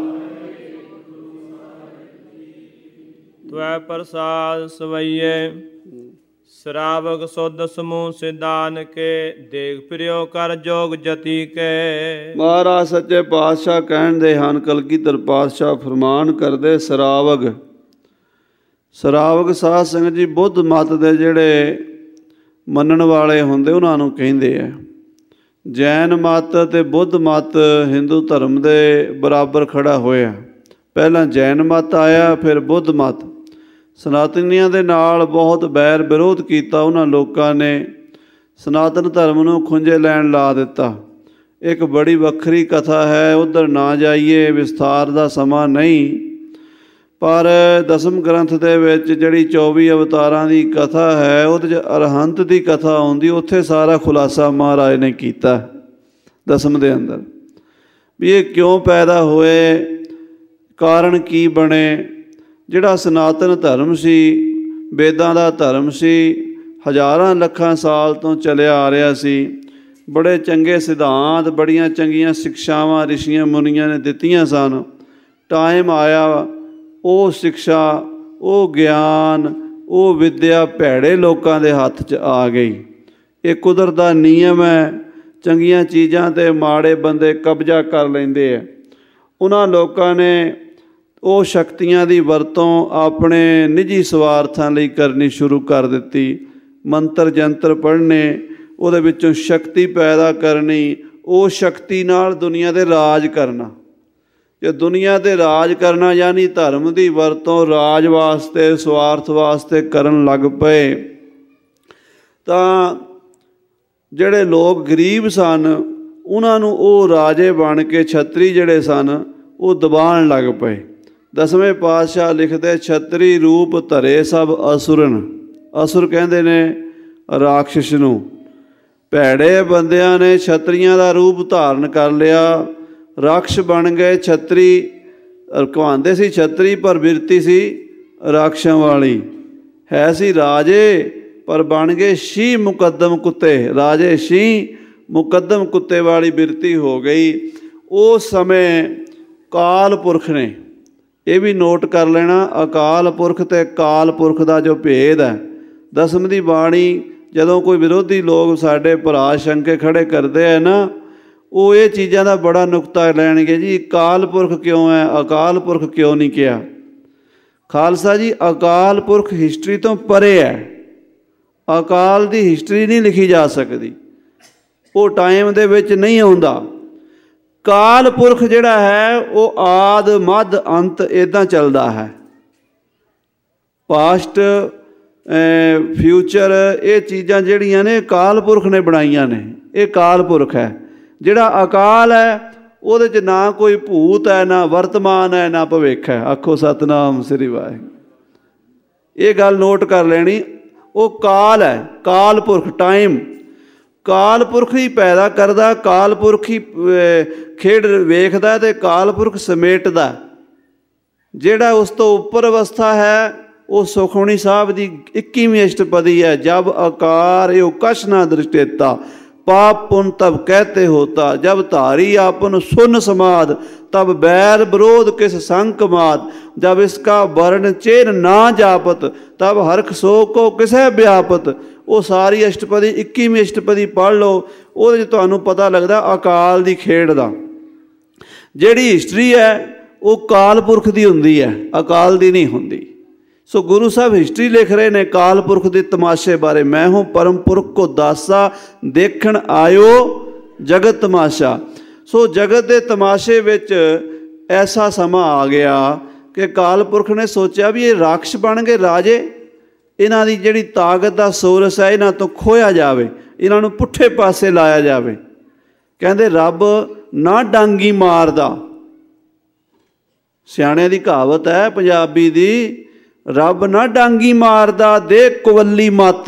ਤਵੈ ਪ੍ਰਸਾਦ ਸਵਈਏ। ਸ਼ਰਾਵਕ ਸੁਧ ਸਮੂਹ ਸਿਧਾਨ ਕੇ, ਦੇਖ ਪ੍ਰਿਓ ਕਰ ਜੋਗ ਜਤੀ ਕੇ। ਮਹਾਰਾਜ ਸੱਚੇ ਪਾਤਸ਼ਾਹ ਕਹਿੰਦੇ ਹਨ, ਕਲਗੀਧਰ ਪਾਤਸ਼ਾਹ ਫਰਮਾਨ ਕਰਦੇ, ਸ਼ਰਾਵਕ ਸ਼ਰਾਵਕ ਸਾਧ ਸੰਗਤ ਜੀ ਬੁੱਧ ਮਤ ਦੇ ਜਿਹੜੇ ਮੰਨਣ ਵਾਲੇ ਹੁੰਦੇ ਉਹਨਾਂ ਨੂੰ ਕਹਿੰਦੇ ਆ। ਜੈਨ ਮਤ ਅਤੇ ਬੁੱਧ ਮਤ ਹਿੰਦੂ ਧਰਮ ਦੇ ਬਰਾਬਰ ਖੜਾ ਹੋਇਆ। ਪਹਿਲਾਂ ਜੈਨ ਮਤ ਆਇਆ, ਫਿਰ ਬੁੱਧ ਮਤ। ਸਨਾਤਨੀਆਂ ਦੇ ਨਾਲ ਬਹੁਤ ਬੈਰ ਵਿਰੋਧ ਕੀਤਾ ਉਹਨਾਂ ਲੋਕਾਂ ਨੇ, ਸਨਾਤਨ ਧਰਮ ਨੂੰ ਖੁੰਝੇ ਲੈਣ ਲਾ ਦਿੱਤਾ। ਇੱਕ ਬੜੀ ਵੱਖਰੀ ਕਥਾ ਹੈ, ਉੱਧਰ ਨਾ ਜਾਈਏ, ਵਿਸਥਾਰ ਦਾ ਸਮਾਂ ਨਹੀਂ। ਪਰ ਦਸਮ ਗ੍ਰੰਥ ਦੇ ਵਿੱਚ ਜਿਹੜੀ ਚੌਵੀ ਅਵਤਾਰਾਂ ਦੀ ਕਥਾ ਹੈ, ਉਹਦੇ 'ਚ ਅਰਹੰਤ ਦੀ ਕਥਾ ਆਉਂਦੀ, ਉੱਥੇ ਸਾਰਾ ਖੁਲਾਸਾ ਮਹਾਰਾਜ ਨੇ ਕੀਤਾ ਦਸਮ ਦੇ ਅੰਦਰ, ਵੀ ਇਹ ਕਿਉਂ ਪੈਦਾ ਹੋਏ, ਕਾਰਨ ਕੀ ਬਣੇ। ਜਿਹੜਾ ਸਨਾਤਨ ਧਰਮ ਸੀ, ਵੇਦਾਂ ਦਾ ਧਰਮ ਸੀ, ਹਜ਼ਾਰਾਂ ਲੱਖਾਂ ਸਾਲ ਤੋਂ ਚੱਲਿਆ ਆ ਰਿਹਾ ਸੀ। ਬੜੇ ਚੰਗੇ ਸਿਧਾਂਤ, ਬੜੀਆਂ ਚੰਗੀਆਂ ਸਿੱਖਿਆਵਾਂ ਰਿਸ਼ੀਆਂ ਮੁਨੀਆਂ ਨੇ ਦਿੱਤੀਆਂ ਸਨ। ਟਾਈਮ ਆਇਆ, ਉਹ ਸਿੱਖਿਆ, ਉਹ ਗਿਆਨ, ਉਹ ਵਿੱਦਿਆ ਭੈੜੇ ਲੋਕਾਂ ਦੇ ਹੱਥ 'ਚ ਆ ਗਈ। ਇਹ ਕੁਦਰਤ ਦਾ ਨਿਯਮ ਹੈ, ਚੰਗੀਆਂ ਚੀਜ਼ਾਂ 'ਤੇ ਮਾੜੇ ਬੰਦੇ ਕਬਜ਼ਾ ਕਰ ਲੈਂਦੇ ਆ। ਉਹਨਾਂ ਲੋਕਾਂ ਨੇ ਉਹ ਸ਼ਕਤੀਆਂ ਦੀ ਵਰਤੋਂ ਆਪਣੇ ਨਿੱਜੀ ਸਵਾਰਥਾਂ ਲਈ ਕਰਨੀ ਸ਼ੁਰੂ ਕਰ ਦਿੱਤੀ। ਮੰਤਰ ਜੰਤਰ ਪੜ੍ਹਨੇ, ਉਹਦੇ ਵਿੱਚੋਂ ਸ਼ਕਤੀ ਪੈਦਾ ਕਰਨੀ, ਉਹ ਸ਼ਕਤੀ ਨਾਲ ਦੁਨੀਆ 'ਤੇ ਰਾਜ ਕਰਨਾ। ਜੇ ਦੁਨੀਆ 'ਤੇ ਰਾਜ ਕਰਨਾ ਯਾਨੀ ਧਰਮ ਦੀ ਵਰਤੋਂ ਰਾਜ ਵਾਸਤੇ, ਸਵਾਰਥ ਵਾਸਤੇ ਕਰਨ ਲੱਗ ਪਏ ਤਾਂ ਜਿਹੜੇ ਲੋਕ ਗਰੀਬ ਸਨ ਉਹਨਾਂ ਨੂੰ ਉਹ ਰਾਜੇ ਬਣ ਕੇ ਛਤਰੀ ਜਿਹੜੇ ਸਨ ਉਹ ਦਬਾਉਣ ਲੱਗ ਪਏ। ਦਸਵੇਂ ਪਾਤਸ਼ਾਹ ਲਿਖਦੇ, ਛਤਰੀ ਰੂਪ ਧਰੇ ਸਭ ਅਸੁਰਨ। ਅਸੁਰ ਕਹਿੰਦੇ ਨੇ ਰਾਖਸ਼ ਨੂੰ। ਭੈੜੇ ਬੰਦਿਆਂ ਨੇ ਛਤਰੀਆਂ ਦਾ ਰੂਪ ਧਾਰਨ ਕਰ ਲਿਆ, ਰਾਖਸ਼ ਬਣ ਗਏ। ਛਤਰੀ ਕਹਾਉਂਦੇ ਸੀ ਛਤਰੀ, ਪਰ ਬਿਰਤੀ ਸੀ ਰਾਖਸ਼ਾਂ ਵਾਲੀ। ਹੈ ਸੀ ਰਾਜੇ ਪਰ ਬਣ ਗਏ ਸ਼ੀ ਮੁਕੱਦਮ ਕੁੱਤੇ। ਰਾਜੇ ਸ਼ੀ ਮੁਕੱਦਮ ਕੁੱਤੇ ਵਾਲੀ ਬਿਰਤੀ ਹੋ ਗਈ। ਉਸ ਸਮੇਂ ਕਾਲ ਪੁਰਖ ਨੇ, ਇਹ ਵੀ ਨੋਟ ਕਰ ਲੈਣਾ, ਅਕਾਲ ਪੁਰਖ ਅਤੇ ਕਾਲ ਪੁਰਖ ਦਾ ਜੋ ਭੇਦ ਹੈ। ਦਸਮ ਦੀ ਬਾਣੀ ਜਦੋਂ ਕੋਈ ਵਿਰੋਧੀ ਲੋਕ ਸਾਡੇ ਭਰਾ ਸ਼ੰਕੇ ਖੜੇ ਕਰਦੇ ਹੈ ਨਾ, ਉਹ ਇਹ ਚੀਜ਼ਾਂ ਦਾ ਬੜਾ ਨੁਕਤਾ ਲੈਣਗੇ ਜੀ। ਕਾਲ ਪੁਰਖ ਕਿਉਂ ਹੈ, ਅਕਾਲ ਪੁਰਖ ਕਿਉਂ ਨਹੀਂ ਕਿਹਾ? ਖਾਲਸਾ ਜੀ, ਅਕਾਲ ਪੁਰਖ ਹਿਸਟਰੀ ਤੋਂ ਪਰੇ ਹੈ। ਅਕਾਲ ਦੀ ਹਿਸਟਰੀ ਨਹੀਂ ਲਿਖੀ ਜਾ ਸਕਦੀ, ਉਹ ਟਾਈਮ ਦੇ ਵਿੱਚ ਨਹੀਂ ਆਉਂਦਾ। ਕਾਲ ਪੁਰਖ ਜਿਹੜਾ ਹੈ ਉਹ ਆਦ ਮੱਧ ਅੰਤ ਇੱਦਾਂ ਚੱਲਦਾ ਹੈ। ਪਾਸਟ ਫਿਊਚਰ ਇਹ ਚੀਜ਼ਾਂ ਜਿਹੜੀਆਂ ਨੇ ਕਾਲ ਪੁਰਖ ਨੇ ਬਣਾਈਆਂ ਨੇ। ਇਹ ਕਾਲ ਪੁਰਖ ਹੈ। ਜਿਹੜਾ ਅਕਾਲ ਹੈ ਉਹਦੇ 'ਚ ਨਾ ਕੋਈ ਭੂਤ ਹੈ, ਨਾ ਵਰਤਮਾਨ ਹੈ, ਨਾ ਭਵਿੱਖ ਹੈ। ਆਖੋ ਸਤਿਨਾਮ ਸ੍ਰੀ ਵਾਹਿਗੁਰੂ। ਇਹ ਗੱਲ ਨੋਟ ਕਰ ਲੈਣੀ। ਉਹ ਕਾਲ ਹੈ, ਕਾਲ ਪੁਰਖ, ਟਾਈਮ। ਕਾਲ ਪੁਰਖ ਹੀ ਪੈਦਾ ਕਰਦਾ, ਕਾਲ ਪੁਰਖ ਹੀ ਖੇਡ ਵੇਖਦਾ ਅਤੇ ਕਾਲ ਪੁਰਖ ਸਮੇਟਦਾ। ਜਿਹੜਾ ਉਸ ਤੋਂ ਉੱਪਰ ਅਵਸਥਾ ਹੈ ਉਹ ਸੁਖਮਨੀ ਸਾਹਿਬ ਦੀ ਇੱਕੀਵੀਂ ਅਸ਼ਟਪਦੀ ਹੈ। ਜਬ ਆਕਾਰ ਇਹ ਕਛ ਨਾ ਦ੍ਰਿਸ਼ਟੇਤਾ, ਪਾਪ ਪੁਨ ਤਬ ਕਹਿਤੇ ਹੋਤਾ, ਜਬ ਧਾਰੀ ਆਪਨ ਸੁਨ ਸਮਾਦ, तब बैर विरोध किस संक मात, जब इसका वर्ण चेन ना जापत, तब हरख सो को किसे व्यापत। वो सारी अष्टपदी इक्कीवीं अष्टपदी पढ़ लो, ਉਹਦੇ 'ਚ ਤੁਹਾਨੂੰ ਪਤਾ ਲੱਗਦਾ ਅਕਾਲ ਦੀ ਖੇਡ ਦਾ। ਜਿਹੜੀ ਹਿਸਟਰੀ ਹੈ ਉਹ ਕਾਲ ਪੁਰਖ ਦੀ ਹੁੰਦੀ ਹੈ, ਅਕਾਲ ਦੀ ਨਹੀਂ ਹੁੰਦੀ। ਸੋ ਗੁਰੂ ਸਾਹਿਬ ਹਿਸਟਰੀ ਲਿਖ ਰਹੇ ਨੇ ਕਾਲ ਪੁਰਖ ਦੇ ਤਮਾਸ਼ੇ ਬਾਰੇ। ਮੈਂ ਹੂੰ ਪਰਮ ਪੁਰਖ ਕੋ ਦਾਸਾ, ਦੇਖਣ ਆਇਓ ਜਗਤ ਤਮਾਸ਼ਾ। ਸੋ ਜਗਤ ਦੇ ਤਮਾਸ਼ੇ ਵਿੱਚ ਐਸਾ ਸਮਾਂ ਆ ਗਿਆ ਕਿ ਕਾਲ ਪੁਰਖ ਨੇ ਸੋਚਿਆ ਵੀ ਇਹ ਰਾਖਸ਼ ਬਣ ਗਏ ਰਾਜੇ, ਇਹਨਾਂ ਦੀ ਜਿਹੜੀ ਤਾਕਤ ਦਾ ਸੋਰਸ ਹੈ ਇਹਨਾਂ ਤੋਂ ਖੋਇਆ ਜਾਵੇ, ਇਹਨਾਂ ਨੂੰ ਪੁੱਠੇ ਪਾਸੇ ਲਾਇਆ ਜਾਵੇ। ਕਹਿੰਦੇ ਰੱਬ ਨਾ ਡਾਂਗੀ ਮਾਰਦਾ। ਸਿਆਣਿਆਂ ਦੀ ਕਹਾਵਤ ਹੈ ਪੰਜਾਬੀ ਦੀ, ਰੱਬ ਨਾ ਡਾਂਗੀ ਮਾਰਦਾ ਦੇ ਕੁਵੱਲੀ ਮੱਤ।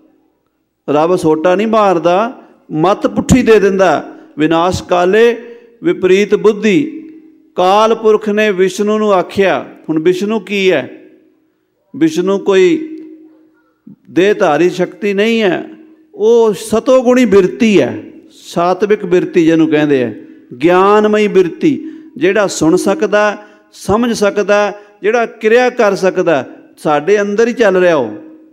ਰੱਬ ਸੋਟਾ ਨਹੀਂ ਮਾਰਦਾ, ਮੱਤ ਪੁੱਠੀ ਦੇ ਦਿੰਦਾ। ਵਿਨਾਸ਼ ਕਾਲੇ ਵਿਪਰੀਤ ਬੁੱਧੀ। ਕਾਲ ਪੁਰਖ ਨੇ ਵਿਸ਼ਨੂੰ ਨੂੰ ਆਖਿਆ। ਹੁਣ ਵਿਸ਼ਨੂੰ ਕੀ ਹੈ? ਵਿਸ਼ਨੂੰ ਕੋਈ ਦੇਹਧਾਰੀ ਸ਼ਕਤੀ ਨਹੀਂ ਹੈ, ਉਹ ਸਤੋਗੁਣੀ ਬਿਰਤੀ ਹੈ, ਸਾਤਵਿਕ ਬਿਰਤੀ ਜਿਹਨੂੰ ਕਹਿੰਦੇ ਹੈ, ਗਿਆਨਮਈ ਬਿਰਤੀ। ਜਿਹੜਾ ਸੁਣ ਸਕਦਾ, ਸਮਝ ਸਕਦਾ, ਜਿਹੜਾ ਕਿਰਿਆ ਕਰ ਸਕਦਾ, ਸਾਡੇ ਅੰਦਰ ਹੀ ਚੱਲ ਰਿਹਾ ਉਹ।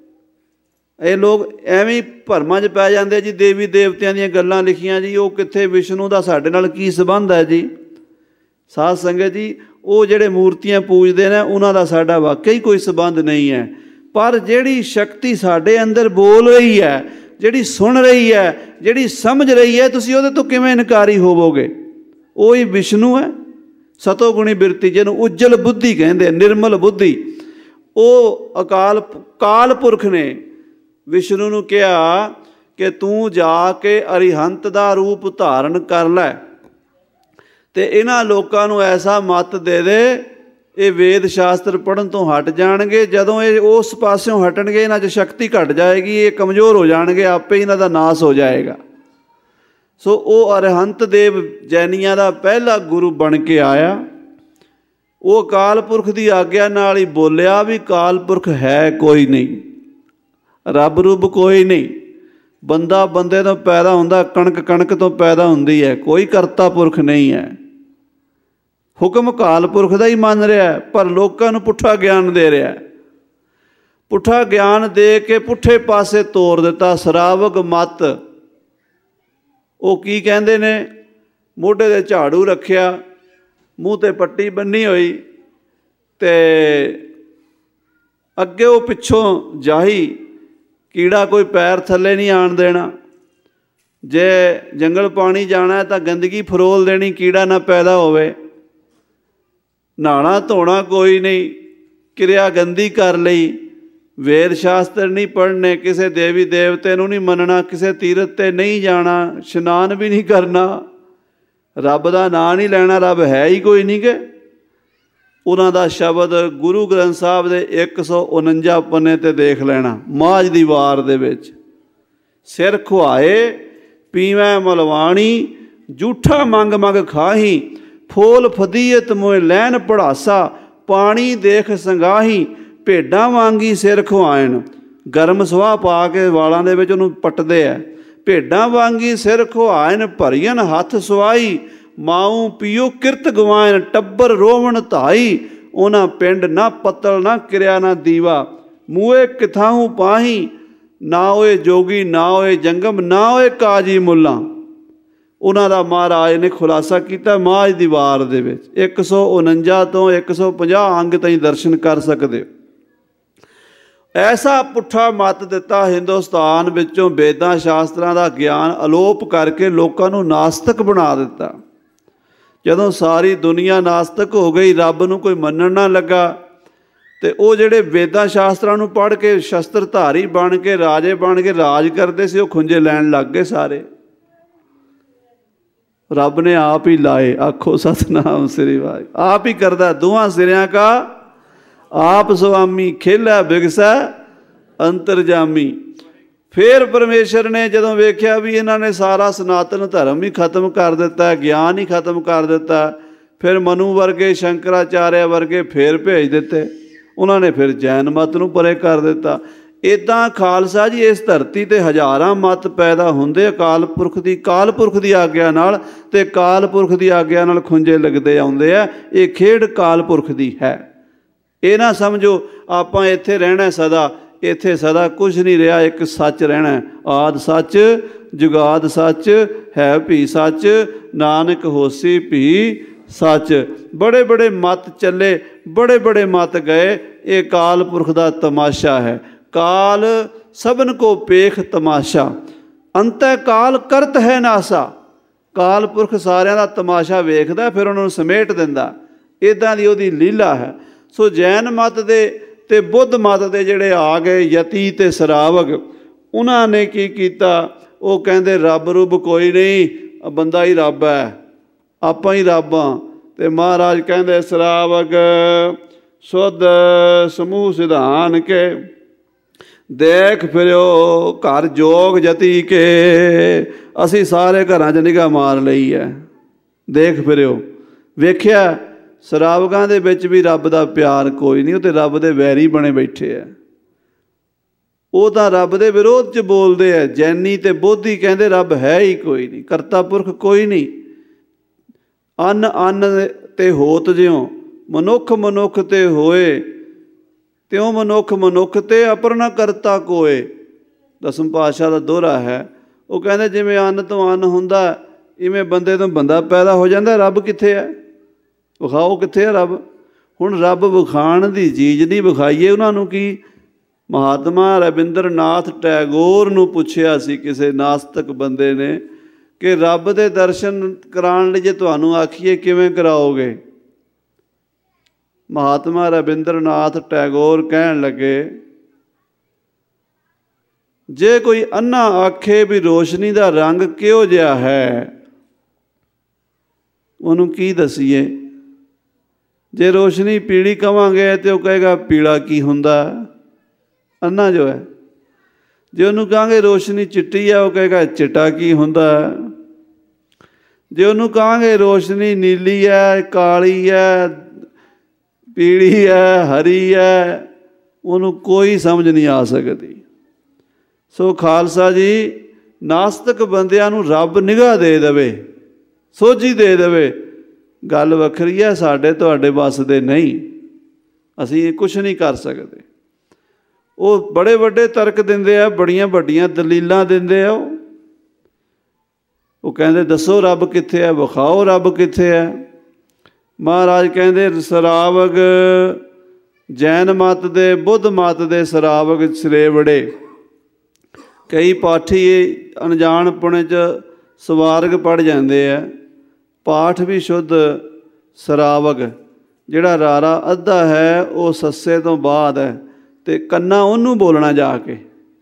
ਇਹ ਲੋਕ ਐਵੇਂ ਭਰਮਾਂ 'ਚ ਪੈ ਜਾਂਦੇ ਜੀ, ਦੇਵੀ ਦੇਵਤਿਆਂ ਦੀਆਂ ਗੱਲਾਂ ਲਿਖੀਆਂ ਜੀ, ਉਹ ਕਿੱਥੇ ਵਿਸ਼ਨੂੰ ਦਾ ਸਾਡੇ ਨਾਲ ਕੀ ਸੰਬੰਧ ਹੈ ਜੀ? ਸਾਧ ਸੰਗਤ ਜੀ, ਉਹ ਜਿਹੜੇ ਮੂਰਤੀਆਂ ਪੂਜਦੇ ਨੇ ਉਹਨਾਂ ਦਾ ਸਾਡਾ ਵਾਕਿਆ ਹੀ ਕੋਈ ਸੰਬੰਧ ਨਹੀਂ ਹੈ। ਪਰ ਜਿਹੜੀ ਸ਼ਕਤੀ ਸਾਡੇ ਅੰਦਰ ਬੋਲ ਰਹੀ ਹੈ, ਜਿਹੜੀ ਸੁਣ ਰਹੀ ਹੈ, ਜਿਹੜੀ ਸਮਝ ਰਹੀ ਹੈ, ਤੁਸੀਂ ਉਹਦੇ ਤੋਂ ਕਿਵੇਂ ਇਨਕਾਰੀ ਹੋਵੋਗੇ? ਉਹ ਹੀ ਵਿਸ਼ਨੂੰ ਹੈ, ਸਤੋਗੁਣੀ ਬਿਰਤੀ, ਜਿਹਨੂੰ ਉਜਲ ਬੁੱਧੀ ਕਹਿੰਦੇ, ਨਿਰਮਲ ਬੁੱਧੀ। ਉਹ ਅਕਾਲ ਕਾਲ ਪੁਰਖ ਨੇ ਵਿਸ਼ਨੂੰ ਨੂੰ ਕਿਹਾ ਕਿ ਤੂੰ ਜਾ ਕੇ ਅਰਿਹੰਤ ਦਾ ਰੂਪ ਧਾਰਨ ਕਰ ਲੈ ਅਤੇ ਇਹਨਾਂ ਲੋਕਾਂ ਨੂੰ ਐਸਾ ਮੱਤ ਦੇ ਦੇ, ਇਹ ਵੇਦ ਸ਼ਾਸਤਰ ਪੜ੍ਹਨ ਤੋਂ ਹਟ ਜਾਣਗੇ। ਜਦੋਂ ਇਹ ਉਸ ਪਾਸਿਓਂ ਹਟਣਗੇ ਇਹਨਾਂ 'ਚ ਸ਼ਕਤੀ ਘਟ ਜਾਏਗੀ, ਇਹ ਕਮਜ਼ੋਰ ਹੋ ਜਾਣਗੇ, ਆਪੇ ਇਹਨਾਂ ਦਾ ਨਾਸ ਹੋ ਜਾਏਗਾ। ਸੋ ਉਹ ਅਰਿਹੰਤ ਦੇਵ ਜੈਨੀਆਂ ਦਾ ਪਹਿਲਾ ਗੁਰੂ ਬਣ ਕੇ ਆਇਆ। ਉਹ ਅਕਾਲ ਪੁਰਖ ਦੀ ਆਗਿਆ ਨਾਲ ਹੀ ਬੋਲਿਆ ਵੀ ਅਕਾਲ ਪੁਰਖ ਹੈ ਕੋਈ ਨਹੀਂ, ਰੱਬ ਰੂਪ ਕੋਈ ਨਹੀਂ। ਬੰਦਾ ਬੰਦੇ ਤੋਂ ਪੈਦਾ ਹੁੰਦਾ, ਕਣਕ ਕਣਕ ਤੋਂ ਪੈਦਾ ਹੁੰਦੀ ਹੈ, ਕੋਈ ਕਰਤਾ ਪੁਰਖ ਨਹੀਂ ਹੈ। ਹੁਕਮ ਅਕਾਲ ਪੁਰਖ ਦਾ ਹੀ ਮੰਨ ਰਿਹਾ, ਪਰ ਲੋਕਾਂ ਨੂੰ ਪੁੱਠਾ ਗਿਆਨ ਦੇ ਰਿਹਾ। ਪੁੱਠਾ ਗਿਆਨ ਦੇ ਕੇ ਪੁੱਠੇ ਪਾਸੇ ਤੋਰ ਦਿੱਤਾ। ਸਰਾਵਕ ਮੱਤ। ਉਹ ਕੀ ਕਹਿੰਦੇ ਨੇ? ਮੋਢੇ 'ਤੇ ਝਾੜੂ ਰੱਖਿਆ, ਮੂੰਹ 'ਤੇ ਪੱਟੀ ਬੰਨੀ ਹੋਈ, ਤੇ ਅੱਗੇ ਉਹ ਪਿੱਛੋਂ ਜਾਹੀ ਕੀੜਾ ਕੋਈ ਪੈਰ ਥੱਲੇ ਨਹੀਂ ਆਣ ਦੇਣਾ। ਜੇ ਜੰਗਲ ਪਾਣੀ ਜਾਣਾ ਤਾਂ ਗੰਦਗੀ ਫਰੋਲ ਦੇਣੀ, ਕੀੜਾ ਨਾ ਪੈਦਾ ਹੋਵੇ। ਨਹਾਉਣਾ ਧੋਣਾ ਕੋਈ ਨਹੀਂ, ਕਿਰਿਆ ਗੰਦੀ ਕਰ ਲਈ। ਵੇਦ ਸ਼ਾਸਤਰ ਨਹੀਂ ਪੜ੍ਹਨੇ, ਕਿਸੇ ਦੇਵੀ ਦੇਵਤੇ ਨੂੰ ਨਹੀਂ ਮੰਨਣਾ, ਕਿਸੇ ਤੀਰਥ 'ਤੇ ਨਹੀਂ ਜਾਣਾ, ਇਸ਼ਨਾਨ ਵੀ ਨਹੀਂ ਕਰਨਾ, ਰੱਬ ਦਾ ਨਾਂ ਨਹੀਂ ਲੈਣਾ। ਰੱਬ ਹੈ ਹੀ ਕੋਈ ਨਹੀਂ ਕਿ ਉਹਨਾਂ ਦਾ ਸ਼ਬਦ ਗੁਰੂ ਗ੍ਰੰਥ ਸਾਹਿਬ ਦੇ ਇੱਕ ਸੌ ਉਣੰਜਾ ਪੰਨੇ 'ਤੇ ਦੇਖ ਲੈਣਾ। ਮਾਝ ਦੀ ਵਾਰ ਦੇ ਵਿੱਚ ਸਿਰ ਖੁਆਏ ਪੀਵੈ ਮਲਵਾਣੀ, ਜੂਠਾ ਮੰਗ ਮੰਗ ਖਾਹੀ, ਫੋਲ ਫਦੀਅਤ ਮੋਏ ਲੈਣ ਪੜਾਸਾ, ਪਾਣੀ ਦੇਖ ਸੰਗਾਹੀ, ਭੇਡਾਂ ਵਾਂਗੀ ਸਿਰ ਖੁਆਇਣ। ਗਰਮ ਸੁਆਹ ਪਾ ਕੇ ਵਾਲਾਂ ਦੇ ਵਿੱਚ ਉਹਨੂੰ ਪੱਟਦੇ ਆ। ਭੇਡਾਂ ਵਾਂਗੀ ਸਿਰ ਖੁਆਇਣ, ਭਰੀਅਨ ਹੱਥ ਸੁਆਈ, ਮਾਊ ਪੀਓ ਕਿਰਤ ਗਵਾਇਣ, ਟੱਬਰ ਰੋਵਣ ਧਾਈ। ਉਹਨਾਂ ਪਿੰਡ ਨਾ ਪੱਤਲ ਨਾ ਕਿਰਿਆ ਨਾ ਦੀਵਾ, ਮੂਹੇ ਕਿਥਾਹੂ ਪਾਹੀ, ਨਾ ਹੋਏ ਜੋਗੀ ਨਾ ਹੋਏ ਜੰਗਮ, ਨਾ ਹੋਏ ਕਾਜੀ ਮੁੱਲਾ। ਉਹਨਾਂ ਦਾ ਮਹਾਰਾਜ ਨੇ ਖੁਲਾਸਾ ਕੀਤਾ ਮਾਝ ਦੀ ਵਾਰ ਦੇ ਵਿੱਚ। ਇੱਕ ਸੌ ਉਣੰਜਾ ਤੋਂ ਇੱਕ ਸੌ ਪੰਜਾਹ ਅੰਗ ਤਾਈਂ ਦਰਸ਼ਨ ਕਰ ਸਕਦੇ ਹੋ। ਐਸਾ ਪੁੱਠਾ ਮੱਤ ਦਿੱਤਾ ਹਿੰਦੁਸਤਾਨ ਵਿੱਚੋਂ, ਵੇਦਾਂ ਸ਼ਾਸਤਰਾਂ ਦਾ ਗਿਆਨ ਅਲੋਪ ਕਰਕੇ ਲੋਕਾਂ ਨੂੰ ਨਾਸਤਕ ਬਣਾ ਦਿੱਤਾ। ਜਦੋਂ ਸਾਰੀ ਦੁਨੀਆ ਨਾਸਤਕ ਹੋ ਗਈ, ਰੱਬ ਨੂੰ ਕੋਈ ਮੰਨਣ ਨਾ ਲੱਗਾ, ਅਤੇ ਉਹ ਜਿਹੜੇ ਵੇਦਾਂ ਸ਼ਾਸਤਰਾਂ ਨੂੰ ਪੜ੍ਹ ਕੇ ਸ਼ਸਤਰਧਾਰੀ ਬਣ ਕੇ ਰਾਜੇ ਬਣ ਕੇ ਰਾਜ ਕਰਦੇ ਸੀ, ਉਹ ਖੁੰਝੇ ਲੈਣ ਲੱਗ ਗਏ ਸਾਰੇ। ਰੱਬ ਨੇ ਆਪ ਹੀ ਲਾਏ, ਆਖੋ ਸਤਿਨਾਮ ਸ੍ਰੀ ਵਾਹਿਗੁਰੂ। ਆਪ ਹੀ ਕਰਦਾ, ਦੋਹਾਂ ਸਿਰਿਆਂ ਕਾ ਆਪ ਸੁਆਮੀ, ਖੇਲਾ ਬਿਗਸੈ ਅੰਤਰਜਾਮੀ। ਫਿਰ ਪਰਮੇਸ਼ਰ ਨੇ ਜਦੋਂ ਵੇਖਿਆ ਵੀ ਇਹਨਾਂ ਨੇ ਸਾਰਾ ਸਨਾਤਨ ਧਰਮ ਹੀ ਖਤਮ ਕਰ ਦਿੱਤਾ, ਗਿਆਨ ਹੀ ਖਤਮ ਕਰ ਦਿੱਤਾ, ਫਿਰ ਮਨੂ ਵਰਗੇ ਸ਼ੰਕਰਾਚਾਰਿਆ ਵਰਗੇ ਫਿਰ ਭੇਜ ਦਿੱਤੇ। ਉਹਨਾਂ ਨੇ ਫਿਰ ਜੈਨ ਮਤ ਨੂੰ ਪਰੇ ਕਰ ਦਿੱਤਾ। ਇੱਦਾਂ ਖਾਲਸਾ ਜੀ ਇਸ ਧਰਤੀ 'ਤੇ ਹਜ਼ਾਰਾਂ ਮਤ ਪੈਦਾ ਹੁੰਦੇ ਅਕਾਲ ਪੁਰਖ ਦੀ ਕਾਲ ਪੁਰਖ ਦੀ ਆਗਿਆ ਨਾਲ, ਅਤੇ ਕਾਲ ਪੁਰਖ ਦੀ ਆਗਿਆ ਨਾਲ ਖੁੰਝੇ ਲੱਗਦੇ ਆਉਂਦੇ ਆ। ਇਹ ਖੇਡ ਕਾਲ ਪੁਰਖ ਦੀ ਹੈ। ਇਹ ਨਾ ਸਮਝੋ ਆਪਾਂ ਇੱਥੇ ਰਹਿਣਾ ਸਦਾ, ਇੱਥੇ ਸਦਾ ਕੁਝ ਨਹੀਂ ਰਿਹਾ, ਇੱਕ ਸੱਚ ਰਹਿਣਾ। ਆਦ ਸੱਚ ਜੁਗਾਦ ਸੱਚ, ਹੈ ਭੀ ਸੱਚ, ਨਾਨਕ ਹੋਸੀ ਭੀ ਸੱਚ। ਬੜੇ ਬੜੇ ਮਤ ਚੱਲੇ, ਬੜੇ ਬੜੇ ਮਤ ਗਏ। ਇਹ ਕਾਲ ਪੁਰਖ ਦਾ ਤਮਾਸ਼ਾ ਹੈ। ਕਾਲ ਸਭਨ ਕੋ ਪੇਖ ਤਮਾਸ਼ਾ, ਅੰਤੈ ਕਾਲ ਕਰਤ ਹੈ ਨਾਸਾ। ਕਾਲ ਪੁਰਖ ਸਾਰਿਆਂ ਦਾ ਤਮਾਸ਼ਾ ਵੇਖਦਾ, ਫਿਰ ਉਹਨਾਂ ਨੂੰ ਸਮੇਟ ਦਿੰਦਾ। ਇੱਦਾਂ ਦੀ ਉਹਦੀ ਲੀਲਾ ਹੈ। ਸੋ ਜੈਨ ਮਤ ਦੇ ਅਤੇ ਬੁੱਧ ਮਤ ਦੇ ਜਿਹੜੇ ਆ ਗਏ ਯਤੀ ਅਤੇ ਸਰਾਵਕ, ਉਹਨਾਂ ਨੇ ਕੀ ਕੀਤਾ? ਉਹ ਕਹਿੰਦੇ ਰੱਬ ਰੁੱਬ ਕੋਈ ਨਹੀਂ, ਬੰਦਾ ਹੀ ਰੱਬ ਹੈ, ਆਪਾਂ ਹੀ ਰੱਬ ਹਾਂ। ਅਤੇ ਮਹਾਰਾਜ ਕਹਿੰਦੇ ਸਰਾਵਕ ਸੁਧ ਸਮੂਹ ਸਿਧਾਨ ਕੇ, ਦੇਖ ਫਿਰਿਓ ਘਰ ਜੋਗ ਜਤੀ ਕੇ। ਅਸੀਂ ਸਾਰੇ ਘਰਾਂ 'ਚ ਨਿਗਾਹ ਮਾਰ ਲਈ ਹੈ, ਦੇਖ ਫਿਰਿਓ, ਵੇਖਿਆ ਸਰਾਵਕਾਂ ਦੇ ਵਿੱਚ ਵੀ ਰੱਬ ਦਾ ਪਿਆਰ ਕੋਈ ਨਹੀਂ, ਉਹ ਤਾਂ ਰੱਬ ਦੇ ਵੈਰੀ ਬਣੇ ਬੈਠੇ ਆ। ਉਹ ਤਾਂ ਰੱਬ ਦੇ ਵਿਰੋਧ 'ਚ ਬੋਲਦੇ ਆ। ਜੈਨੀ ਅਤੇ ਬੋਧੀ ਕਹਿੰਦੇ ਰੱਬ ਹੈ ਹੀ ਕੋਈ ਨਹੀਂ, ਕਰਤਾ ਪੁਰਖ ਕੋਈ ਨਹੀਂ। ਅੰਨ ਅੰਨ ਤੇ ਹੋਤ ਜਿਉਂ, ਮਨੁੱਖ ਮਨੁੱਖ ਤੇ ਹੋਏ, ਤਿਉਂ ਮਨੁੱਖ ਮਨੁੱਖ ਤੇ ਅਪਰਨਾ ਕਰਤਾ ਕੋਏ। ਦਸਮ ਪਾਤਸ਼ਾਹ ਦਾ ਦੋਹਰਾ ਹੈ। ਉਹ ਕਹਿੰਦੇ ਜਿਵੇਂ ਅੰਨ ਤੋਂ ਅੰਨ ਹੁੰਦਾ, ਇਵੇਂ ਬੰਦੇ ਤੋਂ ਬੰਦਾ ਪੈਦਾ ਹੋ ਜਾਂਦਾ। ਰੱਬ ਕਿੱਥੇ ਹੈ? ਵਿਖਾਓ ਕਿੱਥੇ ਹੈ ਰੱਬ? ਹੁਣ ਰੱਬ ਵਿਖਾਉਣ ਦੀ ਚੀਜ਼ ਨਹੀਂ, ਵਿਖਾਈਏ ਉਹਨਾਂ ਨੂੰ ਕੀ? ਮਹਾਤਮਾ ਰਵਿੰਦਰ ਨਾਥ ਟੈਗੋਰ ਨੂੰ ਪੁੱਛਿਆ ਸੀ ਕਿਸੇ ਨਾਸਤਕ ਬੰਦੇ ਨੇ ਕਿ ਰੱਬ ਦੇ ਦਰਸ਼ਨ ਕਰਾਉਣ ਲਈ ਜੇ ਤੁਹਾਨੂੰ ਆਖੀਏ ਕਿਵੇਂ ਕਰਾਓਗੇ? ਮਹਾਤਮਾ ਰਵਿੰਦਰ ਨਾਥ ਟੈਗੋਰ ਕਹਿਣ ਲੱਗੇ, ਜੇ ਕੋਈ ਅੰਨਾ ਆਖੇ ਵੀ ਰੋਸ਼ਨੀ ਦਾ ਰੰਗ ਕਿਹੋ ਜਿਹਾ ਹੈ, ਉਹਨੂੰ ਕੀ ਦਸੀਏ? ਜੇ ਰੋਸ਼ਨੀ ਪੀਲੀ ਕਵਾਂਗੇ ਤਾਂ ਉਹ ਕਹੇਗਾ ਪੀਲਾ ਕੀ ਹੁੰਦਾ, ਅੰਨਾ ਜੋ ਹੈ। ਜੇ ਉਹਨੂੰ ਕਹਾਂਗੇ ਰੋਸ਼ਨੀ ਚਿੱਟੀ ਹੈ, ਉਹ ਕਹੇਗਾ ਚਿੱਟਾ ਕੀ ਹੁੰਦਾ। ਜੇ ਉਹਨੂੰ ਕਹਾਂਗੇ ਰੋਸ਼ਨੀ ਨੀਲੀ ਹੈ, ਕਾਲੀ ਹੈ, ਪੀਲੀ ਹੈ, ਹਰੀ ਹੈ, ਉਹਨੂੰ ਕੋਈ ਸਮਝ ਨਹੀਂ ਆ ਸਕਦੀ। ਸੋ ਖਾਲਸਾ ਜੀ, ਨਾਸਤਕ ਬੰਦਿਆਂ ਨੂੰ ਰੱਬ ਨਿਗਾਹ ਦੇ ਦੇਵੇ, ਸੋਝੀ ਦੇ ਦੇਵੇ, ਗੱਲ ਵੱਖਰੀ ਹੈ। ਸਾਡੇ ਤੁਹਾਡੇ ਵੱਸ ਦੇ ਨਹੀਂ, ਅਸੀਂ ਕੁਛ ਨਹੀਂ ਕਰ ਸਕਦੇ। ਉਹ ਬੜੇ ਵੱਡੇ ਤਰਕ ਦਿੰਦੇ ਆ, ਬੜੀਆਂ ਵੱਡੀਆਂ ਦਲੀਲਾਂ ਦਿੰਦੇ ਆ। ਉਹ ਉਹ ਕਹਿੰਦੇ ਦੱਸੋ ਰੱਬ ਕਿੱਥੇ ਹੈ, ਵਿਖਾਓ ਰੱਬ ਕਿੱਥੇ ਹੈ। ਮਹਾਰਾਜ ਕਹਿੰਦੇ ਸਰਾਵਕ ਜੈਨ ਮਤ ਦੇ, ਬੁੱਧ ਮਤ ਦੇ ਸਰਾਵਕ ਸਰੇਵੜੇ। ਕਈ ਪਾਠੀ ਅਣਜਾਣਪੁਣੇ 'ਚ ਸਵਾਰਗ ਪੜ੍ਹ ਜਾਂਦੇ ਆ। ਪਾਠ ਵੀ ਸ਼ੁੱਧ ਸਰਾਵਕ, ਜਿਹੜਾ ਰਾਰਾ ਅੱਧਾ ਹੈ ਉਹ ਸੱਸੇ ਤੋਂ ਬਾਅਦ ਹੈ, ਅਤੇ ਕੰਨਾ ਉਹਨੂੰ ਬੋਲਣਾ ਜਾ ਕੇ।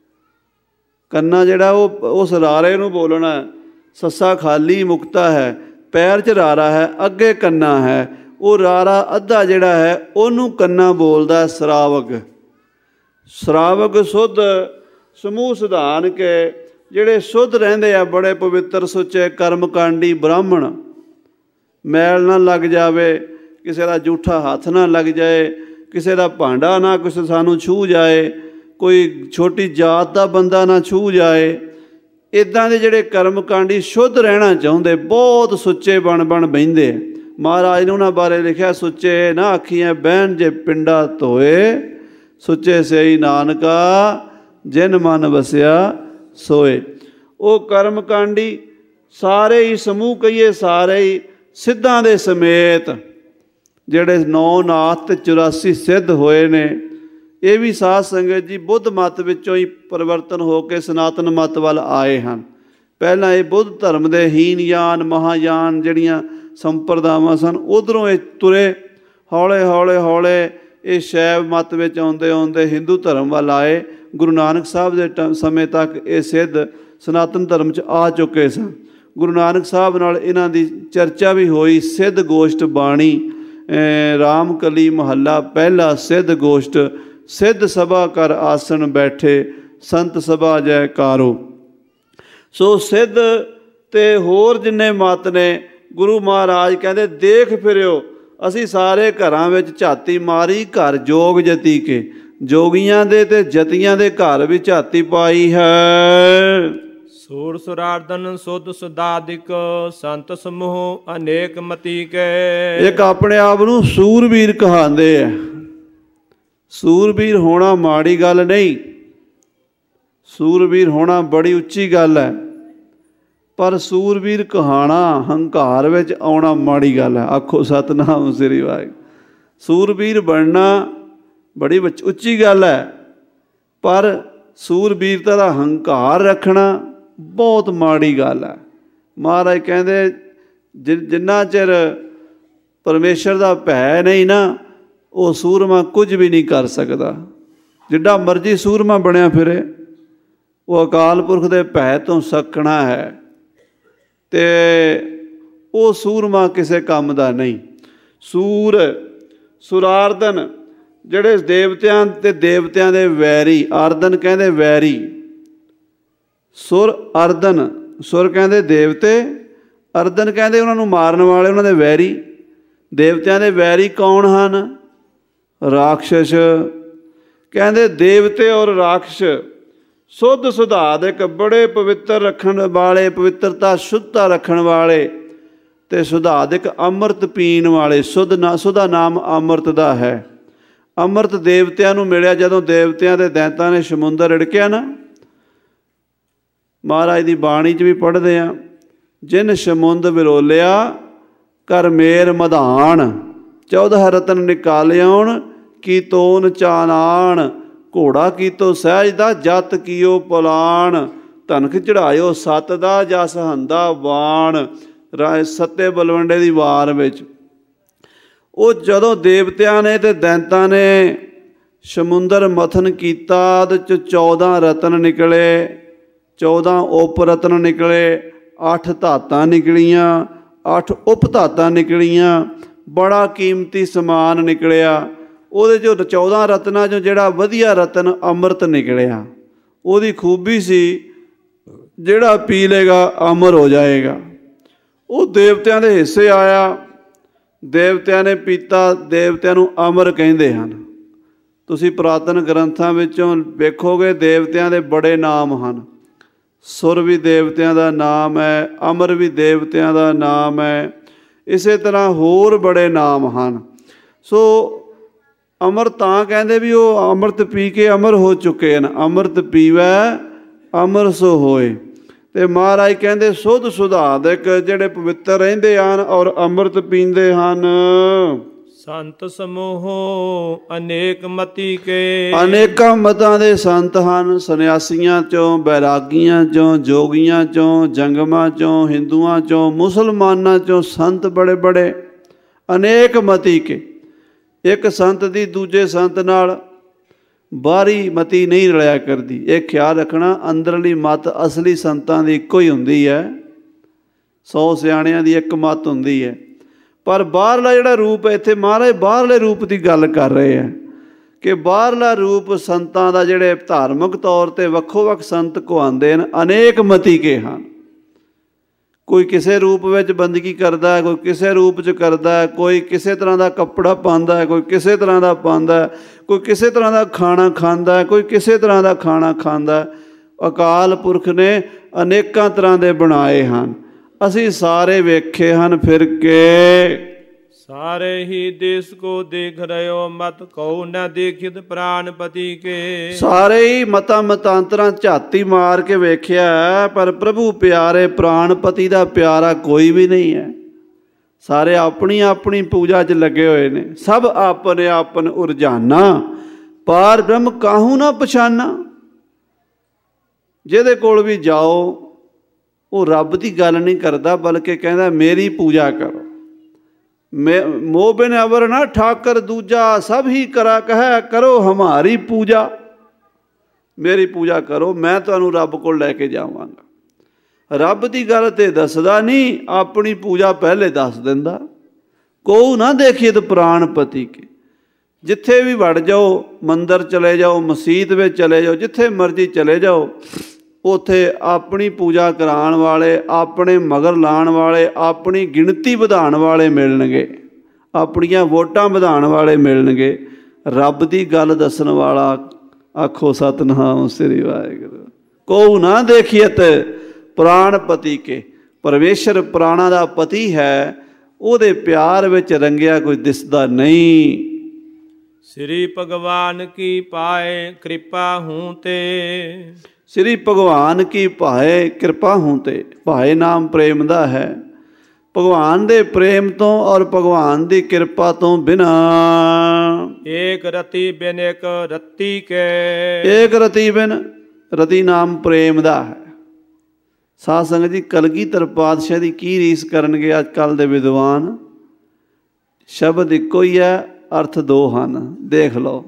ਕੰਨਾ ਜਿਹੜਾ ਉਹ ਉਸ ਰਾਰੇ ਨੂੰ ਬੋਲਣਾ। ਸੱਸਾ ਖਾਲੀ ਮੁਕਤਾ ਹੈ, ਪੈਰ 'ਚ ਰਾਰਾ ਹੈ, ਅੱਗੇ ਕੰਨਾ ਹੈ। ਉਹ ਰਾਰਾ ਅੱਧਾ ਜਿਹੜਾ ਹੈ ਉਹਨੂੰ ਕੰਨਾ ਬੋਲਦਾ ਸਰਾਵਕ। ਸਰਾਵਕ ਸੁੱਧ ਸਮੂਹ ਸਿਧਾਨ ਕੇ ਜਿਹੜੇ ਸੁੱਧ ਰਹਿੰਦੇ ਆ, ਬੜੇ ਪਵਿੱਤਰ ਸੁੱਚੇ ਕਰਮਕਾਂਡੀ ਬ੍ਰਾਹਮਣ। ਮੈਲ ਨਾ ਲੱਗ ਜਾਵੇ, ਕਿਸੇ ਦਾ ਜੂਠਾ ਹੱਥ ਨਾ ਲੱਗ ਜਾਏ, ਕਿਸੇ ਦਾ ਭਾਂਡਾ ਨਾ ਕਿਸੇ ਸਾਨੂੰ ਛੂਹ ਜਾਏ, ਕੋਈ ਛੋਟੀ ਜਾਤ ਦਾ ਬੰਦਾ ਨਾ ਛੂਹ ਜਾਏ। ਇੱਦਾਂ ਦੇ ਜਿਹੜੇ ਕਰਮਕਾਂਡੀ ਸ਼ੁੱਧ ਰਹਿਣਾ ਚਾਹੁੰਦੇ, ਬਹੁਤ ਸੁੱਚੇ ਬਣ ਬਣ ਬਹਿੰਦੇ। ਮਹਾਰਾਜ ਨੇ ਉਹਨਾਂ ਬਾਰੇ ਲਿਖਿਆ, ਸੁੱਚੇ ਨਾ ਆਖੀਆਂ ਬਹਿਣ ਜੇ ਪਿੰਡਾ ਧੋਏ, ਸੁੱਚੇ ਸਈ ਨਾਨਕਾ ਜਿਨ ਮਨ ਵਸਿਆ ਸੋਏ। ਉਹ ਕਰਮਕਾਂਡੀ ਸਾਰੇ ਹੀ ਸਮੂਹ ਕਹੀਏ, ਸਾਰੇ ਹੀ ਸਿੱਧਾਂ ਦੇ ਸਮੇਤ, ਜਿਹੜੇ ਨੌ ਨਾਥ ਅਤੇ ਚੁਰਾਸੀ ਸਿੱਧ ਹੋਏ ਨੇ। ਇਹ ਵੀ ਸਾਧ ਸੰਗਤ ਜੀ ਬੁੱਧ ਮਤ ਵਿੱਚੋਂ ਹੀ ਪਰਿਵਰਤਨ ਹੋ ਕੇ ਸਨਾਤਨ ਮਤ ਵੱਲ ਆਏ ਹਨ। ਪਹਿਲਾਂ ਇਹ ਬੁੱਧ ਧਰਮ ਦੇ ਹੀਨਯਾਨ ਮਹਾਯਾਨ ਜਿਹੜੀਆਂ ਸੰਪਰਦਾਵਾਂ ਸਨ, ਉੱਧਰੋਂ ਇਹ ਤੁਰੇ, ਹੌਲੇ ਹੌਲੇ ਹੌਲੇ ਇਹ ਸ਼ੈਵ ਮਤ ਵਿੱਚ ਆਉਂਦੇ ਆਉਂਦੇ ਹਿੰਦੂ ਧਰਮ ਵੱਲ ਆਏ। ਗੁਰੂ ਨਾਨਕ ਸਾਹਿਬ ਦੇ ਟ ਸਮੇਂ ਤੱਕ ਇਹ ਸਿੱਧ ਸਨਾਤਨ ਧਰਮ 'ਚ ਆ ਚੁੱਕੇ ਸਨ। ਗੁਰੂ ਨਾਨਕ ਸਾਹਿਬ ਨਾਲ ਇਹਨਾਂ ਦੀ ਚਰਚਾ ਵੀ ਹੋਈ। ਸਿੱਧ ਗੋਸ਼ਟ ਬਾਣੀ, ਰਾਮ ਕਲੀ ਮਹੱਲਾ ਪਹਿਲਾ, ਸਿੱਧ ਗੋਸ਼ਟ। ਸਿੱਧ ਸਭਾ ਕਰ ਆਸਣ ਬੈਠੇ, ਸੰਤ ਸਭਾ ਜੈਕਾਰੋ। ਸੋ ਸਿੱਧ ਅਤੇ ਹੋਰ ਜਿੰਨੇ ਮਤ ਨੇ, ਗੁਰੂ ਮਹਾਰਾਜ ਕਹਿੰਦੇ ਦੇਖ ਫਿਰਿਓ। ਅਸੀਂ ਸਾਰੇ ਘਰਾਂ ਵਿੱਚ ਝਾਤੀ ਮਾਰੀ, ਘਰ ਜੋਗ ਜਤੀ ਕੇ। ਜੋਗੀਆਂ ਦੇ ਅਤੇ ਜਤੀਆਂ ਦੇ ਘਰ ਵੀ ਝਾਤੀ ਪਾਈ ਹੈ। ਸੂਰ ਸੁਰਾਰਦਨ ਸੁਧ ਸੁਦਾਦਿਕ, ਸੰਤ ਸਮੂਹ ਅਨੇਕ ਮਤੀ ਕੇ। ਇੱਕ ਆਪਣੇ ਆਪ ਨੂੰ ਸੂਰਬੀਰ ਕਹਾਉਂਦੇ ਆ। ਸੂਰਬੀਰ ਹੋਣਾ ਮਾੜੀ ਗੱਲ ਨਹੀਂ, ਸੂਰਬੀਰ ਹੋਣਾ ਬੜੀ ਉੱਚੀ ਗੱਲ ਹੈ। ਪਰ ਸੂਰਬੀਰ ਕਹਾਣਾ, ਹੰਕਾਰ ਵਿੱਚ ਆਉਣਾ ਮਾੜੀ ਗੱਲ ਹੈ। ਆਖੋ ਸਤਿਨਾਮ ਸ੍ਰੀ ਵਾਹਿਗੁਰੂ। ਸੂਰਬੀਰ ਬਣਨਾ ਬੜੀ ਉੱਚੀ ਗੱਲ ਹੈ, ਪਰ ਸੂਰਬੀਰਤਾ ਦਾ ਹੰਕਾਰ ਰੱਖਣਾ ਬਹੁਤ ਮਾੜੀ ਗੱਲ ਹੈ। ਮਹਾਰਾਜ ਕਹਿੰਦੇ ਜਿ ਜਿੰਨਾ ਚਿਰ ਪਰਮੇਸ਼ਰ ਦਾ ਭੈ ਨਹੀਂ ਨਾ, ਉਹ ਸੂਰਮਾ ਕੁਝ ਵੀ ਨਹੀਂ ਕਰ ਸਕਦਾ। ਜਿੱਡਾ ਮਰਜ਼ੀ ਸੂਰਮਾ ਬਣਿਆ ਫਿਰੇ, ਉਹ ਅਕਾਲ ਪੁਰਖ ਦੇ ਭੈ ਤੋਂ ਸਕਣਾ ਹੈ, ਅਤੇ ਉਹ ਸੂਰਮਾ ਕਿਸੇ ਕੰਮ ਦਾ ਨਹੀਂ। ਸੂਰ ਸੁਰਾਰਦਨ ਜਿਹੜੇ ਦੇਵਤਿਆਂ ਅਤੇ ਦੇਵਤਿਆਂ ਦੇ ਵੈਰੀ, ਅਰਦਨ ਕਹਿੰਦੇ ਵੈਰੀ, ਸੁਰ ਅਰਦਨ। ਸੁਰ ਕਹਿੰਦੇ ਦੇਵਤੇ, ਅਰਦਨ ਕਹਿੰਦੇ ਉਹਨਾਂ ਨੂੰ ਮਾਰਨ ਵਾਲੇ, ਉਹਨਾਂ ਦੇ ਵੈਰੀ। ਦੇਵਤਿਆਂ ਦੇ ਵੈਰੀ ਕੌਣ ਹਨ? ਰਾਖਸ਼। ਕਹਿੰਦੇ ਦੇਵਤੇ ਔਰ ਰਾਖਸ਼ ਸੁੱਧ ਸੁਧਾਦਿਕ, ਬੜੇ ਪਵਿੱਤਰ ਰੱਖਣ ਵਾਲੇ, ਪਵਿੱਤਰਤਾ ਸ਼ੁੱਧਤਾ ਰੱਖਣ ਵਾਲੇ, ਅਤੇ ਸੁਧਾਦਿਕ ਅੰਮ੍ਰਿਤ ਪੀਣ ਵਾਲੇ। ਸੁਧ ਨਾ ਸੁਧਾ ਨਾਮ ਅੰਮ੍ਰਿਤ ਦਾ ਹੈ। ਅੰਮ੍ਰਿਤ ਦੇਵਤਿਆਂ ਨੂੰ ਮਿਲਿਆ ਜਦੋਂ ਦੇਵਤਿਆਂ ਦੇ ਦੈਂਤਾਂ ਨੇ ਸਮੁੰਦਰ ਰਿੜਕਿਆ ਨਾ। ਮਹਾਰਾਜ ਦੀ ਬਾਣੀ 'ਚ ਵੀ ਪੜ੍ਹਦੇ ਹਾਂ, ਜਿਨ ਸਮੁੰਦ ਵਿਰੋਲਿਆ ਕਰ ਮੇਰ ਮਧਾਨ, ਚੌਦ੍ਹ ਰਤਨ ਨਿਕਾਲਿਆਉਣ ਕੀ ਤੋਨ ਚਾਨਾਣ, ਘੋੜਾ ਕੀਤੋ ਸਹਿਜ ਦਾ ਜਤ ਕੀਓ ਪੁਲਾਣ, ਧਨਕ ਚੜਾਇਓ ਸੱਤ ਦਾ ਜਸ ਹੰਦਾ ਬਾਣ। ਰਾਏ ਸੱਤੇ ਬਲਵੰਡੇ ਦੀ ਵਾਰ ਵਿੱਚ ਉਹ ਜਦੋਂ ਦੇਵਤਿਆਂ ਨੇ ਅਤੇ ਦੈਂਤਾਂ ਨੇ ਸਮੁੰਦਰ ਮਥਨ ਕੀਤਾ, ਉਹਦੇ 'ਚ ਚੌਦ੍ਹਾਂ ਰਤਨ ਨਿਕਲੇ, ਚੌਦ੍ਹਾਂ ਉਪ ਰਤਨ ਨਿਕਲੇ, ਅੱਠ ਧਾਤਾਂ ਨਿਕਲੀਆਂ, ਅੱਠ ਉਪ ਧਾਤਾਂ ਨਿਕਲੀਆਂ, ਬੜਾ ਕੀਮਤੀ ਸਮਾਨ ਨਿਕਲਿਆ। ਉਹਦੇ 'ਚੋਂ ਚੌਦ੍ਹਾਂ ਰਤਨਾਂ 'ਚੋਂ ਜਿਹੜਾ ਵਧੀਆ ਰਤਨ ਅੰਮ੍ਰਿਤ ਨਿਕਲਿਆ। ਉਹਦੀ ਖੂਬੀ ਸੀ ਜਿਹੜਾ ਪੀ ਲੇਗਾ ਅਮਰ ਹੋ ਜਾਏਗਾ। ਉਹ ਦੇਵਤਿਆਂ ਦੇ ਹਿੱਸੇ ਆਇਆ, ਦੇਵਤਿਆਂ ਨੇ ਪੀਤਾ, ਦੇਵਤਿਆਂ ਨੂੰ ਅਮਰ ਕਹਿੰਦੇ ਹਨ। ਤੁਸੀਂ ਪੁਰਾਤਨ ਗ੍ਰੰਥਾਂ ਵਿੱਚੋਂ ਵੇਖੋਗੇ ਦੇਵਤਿਆਂ ਦੇ ਬੜੇ ਨਾਮ ਹਨ। ਸੁਰ ਵੀ ਦੇਵਤਿਆਂ ਦਾ ਨਾਮ ਹੈ, ਅਮਰ ਵੀ ਦੇਵਤਿਆਂ ਦਾ ਨਾਮ ਹੈ, ਇਸੇ ਤਰ੍ਹਾਂ ਹੋਰ ਬੜੇ ਨਾਮ ਹਨ। ਸੋ ਅਮਰ ਤਾਂ ਕਹਿੰਦੇ ਵੀ ਉਹ ਅੰਮ੍ਰਿਤ ਪੀ ਕੇ ਅਮਰ ਹੋ ਚੁੱਕੇ ਹਨ। ਅੰਮ੍ਰਿਤ ਪੀਵੈ ਅਮਰ ਸੋ ਹੋਏ। ਅਤੇ ਮਹਾਰਾਜ ਕਹਿੰਦੇ ਸੁੱਧ ਸੁਧਾਦਿਕ ਜਿਹੜੇ ਪਵਿੱਤਰ ਰਹਿੰਦੇ ਹਨ ਔਰ ਅੰਮ੍ਰਿਤ ਪੀਂਦੇ ਹਨ। ਸੰਤ ਸਮੂਹ ਅਨੇਕ ਮਤੀ ਕੇ। ਅਨੇਕਾਂ ਮਤਾਂ ਦੇ ਸੰਤ ਹਨ, ਸੰਨਿਆਸੀਆਂ ਚੋਂ, ਬੈਰਾਗੀਆਂ ਚੋਂ, ਜੋਗੀਆਂ ਚੋਂ, ਜੰਗਮਾਂ ਚੋਂ, ਹਿੰਦੂਆਂ ਚੋਂ, ਮੁਸਲਮਾਨਾਂ ਚੋਂ ਸੰਤ ਬੜੇ ਬੜੇ ਅਨੇਕ ਮਤੀ ਕੇ। ਇੱਕ ਸੰਤ ਦੀ ਦੂਜੇ ਸੰਤ ਨਾਲ ਬਾਹਰੀ ਮਤੀ ਨਹੀਂ ਰਲਿਆ ਕਰਦੀ। ਇਹ ਖਿਆਲ ਰੱਖਣਾ, ਅੰਦਰਲੀ ਮੱਤ ਅਸਲੀ ਸੰਤਾਂ ਦੀ ਇੱਕੋ ਹੀ ਹੁੰਦੀ ਹੈ। ਸੌ ਸਿਆਣਿਆਂ ਦੀ ਇੱਕ ਮੱਤ ਹੁੰਦੀ ਹੈ, ਪਰ ਬਾਹਰਲਾ ਜਿਹੜਾ ਰੂਪ ਹੈ, ਇੱਥੇ ਮਹਾਰਾਜ ਬਾਹਰਲੇ ਰੂਪ ਦੀ ਗੱਲ ਕਰ ਰਹੇ ਹੈ ਕਿ ਬਾਹਰਲਾ ਰੂਪ ਸੰਤਾਂ ਦਾ ਜਿਹੜੇ ਧਾਰਮਿਕ ਤੌਰ 'ਤੇ ਵੱਖੋ ਵੱਖ ਸੰਤ ਕਹਾਉਂਦੇ ਨੇ, ਅਨੇਕ ਮਤੀ ਕੇ ਹਨ। ਕੋਈ ਕਿਸੇ ਰੂਪ ਵਿੱਚ ਬੰਦਗੀ ਕਰਦਾ ਹੈ, ਕੋਈ ਕਿਸੇ ਰੂਪ 'ਚ ਕਰਦਾ ਹੈ, ਕੋਈ ਕਿਸੇ ਤਰ੍ਹਾਂ ਦਾ ਕੱਪੜਾ ਪਾਉਂਦਾ ਹੈ, ਕੋਈ ਕਿਸੇ ਤਰ੍ਹਾਂ ਦਾ ਪਾਉਂਦਾ ਹੈ, ਕੋਈ ਕਿਸੇ ਤਰ੍ਹਾਂ ਦਾ ਖਾਣਾ ਖਾਂਦਾ ਹੈ, ਕੋਈ ਕਿਸੇ ਤਰ੍ਹਾਂ ਦਾ ਖਾਣਾ ਖਾਂਦਾ। ਅਕਾਲ ਪੁਰਖ ਨੇ ਅਨੇਕਾਂ ਤਰ੍ਹਾਂ ਦੇ ਬਣਾਏ ਹਨ। ਅਸੀਂ ਸਾਰੇ ਵੇਖੇ ਹਨ ਫਿਰ ਕੇ। ਸਾਰੇ ਹੀ ਦੇਸ ਕੋ ਦੇਖ ਰਹੇ ਹੋ, ਮਤ ਕਉ ਨ ਦੇਖਿਤ ਪ੍ਰਾਨਪਤੀ ਕੇ। ਸਾਰੇ ਹੀ ਮਤਾਂ ਮਤਾਂਤਰਾਂ ਝਾਤੀ ਮਾਰ ਕੇ ਵੇਖਿਆ, ਪਰ ਪ੍ਰਭੂ ਪਿਆਰੇ ਪ੍ਰਾਨਪਤੀ ਦਾ ਪਿਆਰਾ ਕੋਈ ਵੀ ਨਹੀਂ ਹੈ। ਸਾਰੇ ਆਪਣੀ ਆਪਣੀ ਪੂਜਾ 'ਚ ਲੱਗੇ ਹੋਏ ਨੇ। ਸਭ ਆਪਨ ਆਪਨ ਉਰਜਾਨਾ, ਪਾਰ ਬ੍ਰਹਮ ਕਾਹੂ ਨਾ ਪਛਾਨਾ। ਜਿਹਦੇ ਕੋਲ ਵੀ ਜਾਓ ਉਹ ਰੱਬ ਦੀ ਗੱਲ ਨਹੀਂ ਕਰਦਾ, ਬਲਕਿ ਕਹਿੰਦਾ ਮੇਰੀ ਪੂਜਾ ਕਰੋ। ਮੈਂ ਮੋਹ ਬਿਨ ਅਵਰ ਨਾ ਠਾਕਰ ਦੂਜਾ, ਸਭ ਹੀ ਕਰਾ ਕਹਿ ਕਰੋ ਹਮਾਰੀ ਪੂਜਾ। ਮੇਰੀ ਪੂਜਾ ਕਰੋ, ਮੈਂ ਤੁਹਾਨੂੰ ਰੱਬ ਕੋਲ ਲੈ ਕੇ ਜਾਵਾਂਗਾ। ਰੱਬ ਦੀ ਗੱਲ ਤੇ ਦੱਸਦਾ ਨਹੀਂ, ਆਪਣੀ ਪੂਜਾ ਪਹਿਲੇ ਦੱਸ ਦਿੰਦਾ। ਕੋਊ ਨਾ ਦੇਖੀਏ ਤਾਂ ਪ੍ਰਾਨਪਤੀ ਕੇ। ਜਿੱਥੇ ਵੀ ਵੜ ਜਾਓ, ਮੰਦਰ ਚਲੇ ਜਾਓ, ਮਸੀਤ ਵਿੱਚ ਚਲੇ ਜਾਓ, ਜਿੱਥੇ ਮਰਜ਼ੀ ਚਲੇ ਜਾਓ, ਉੱਥੇ ਆਪਣੀ ਪੂਜਾ ਕਰਾਉਣ ਵਾਲੇ, ਆਪਣੇ ਮਗਰ ਲਾਉਣ ਵਾਲੇ, ਆਪਣੀ ਗਿਣਤੀ ਵਧਾਉਣ ਵਾਲੇ ਮਿਲਣਗੇ, ਆਪਣੀਆਂ ਵੋਟਾਂ ਵਧਾਉਣ ਵਾਲੇ ਮਿਲਣਗੇ। ਰੱਬ ਦੀ ਗੱਲ ਦੱਸਣ ਵਾਲਾ ਆਖੋ ਸਤਿਨਾਮ ਸ੍ਰੀ ਵਾਹਿਗੁਰੂ। ਕੋਊ ਨਾ ਦੇਖੀਅਤ ਪ੍ਰਾਨਪਤੀ ਕੇ। ਪਰਮੇਸ਼ਰ ਪ੍ਰਾਣਾ ਦਾ ਪਤੀ ਹੈ, ਉਹਦੇ ਪਿਆਰ ਵਿੱਚ ਰੰਗਿਆ ਕੋਈ ਦਿਸਦਾ ਨਹੀਂ। ਸ੍ਰੀ ਭਗਵਾਨ ਕੀ ਪਾਏ ਕਿਰਪਾ ਹੂੰ ਤੇ। ਸ੍ਰੀ ਭਗਵਾਨ ਕੀ ਭਾਏ ਕਿਰਪਾ ਹੂੰ ਤੇ। ਭਾਏ ਨਾਮ ਪ੍ਰੇਮ ਦਾ ਹੈ। ਭਗਵਾਨ ਦੇ ਪ੍ਰੇਮ ਤੋਂ ਔਰ ਭਗਵਾਨ ਦੀ ਕਿਰਪਾ ਤੋਂ ਬਿਨਾਂ ਏਕ ਰਤੀ ਬਿਨ ਏਕ ਰਤੀ ਕੇ। ਏਕ ਰਤੀ ਬਿਨ, ਰਤੀ ਨਾਮ ਪ੍ਰੇਮ ਦਾ ਹੈ। ਸਾਧ ਸੰਗਤ ਜੀ, ਕਲਗੀਧਰ ਪਾਤਸ਼ਾਹ ਦੀ ਕੀ ਰੀਸ ਕਰਨਗੇ ਅੱਜ ਕੱਲ੍ਹ ਦੇ ਵਿਦਵਾਨ। ਸ਼ਬਦ ਇੱਕੋ ਹੀ ਹੈ, ਅਰਥ ਦੋ ਹਨ। ਦੇਖ ਲਓ,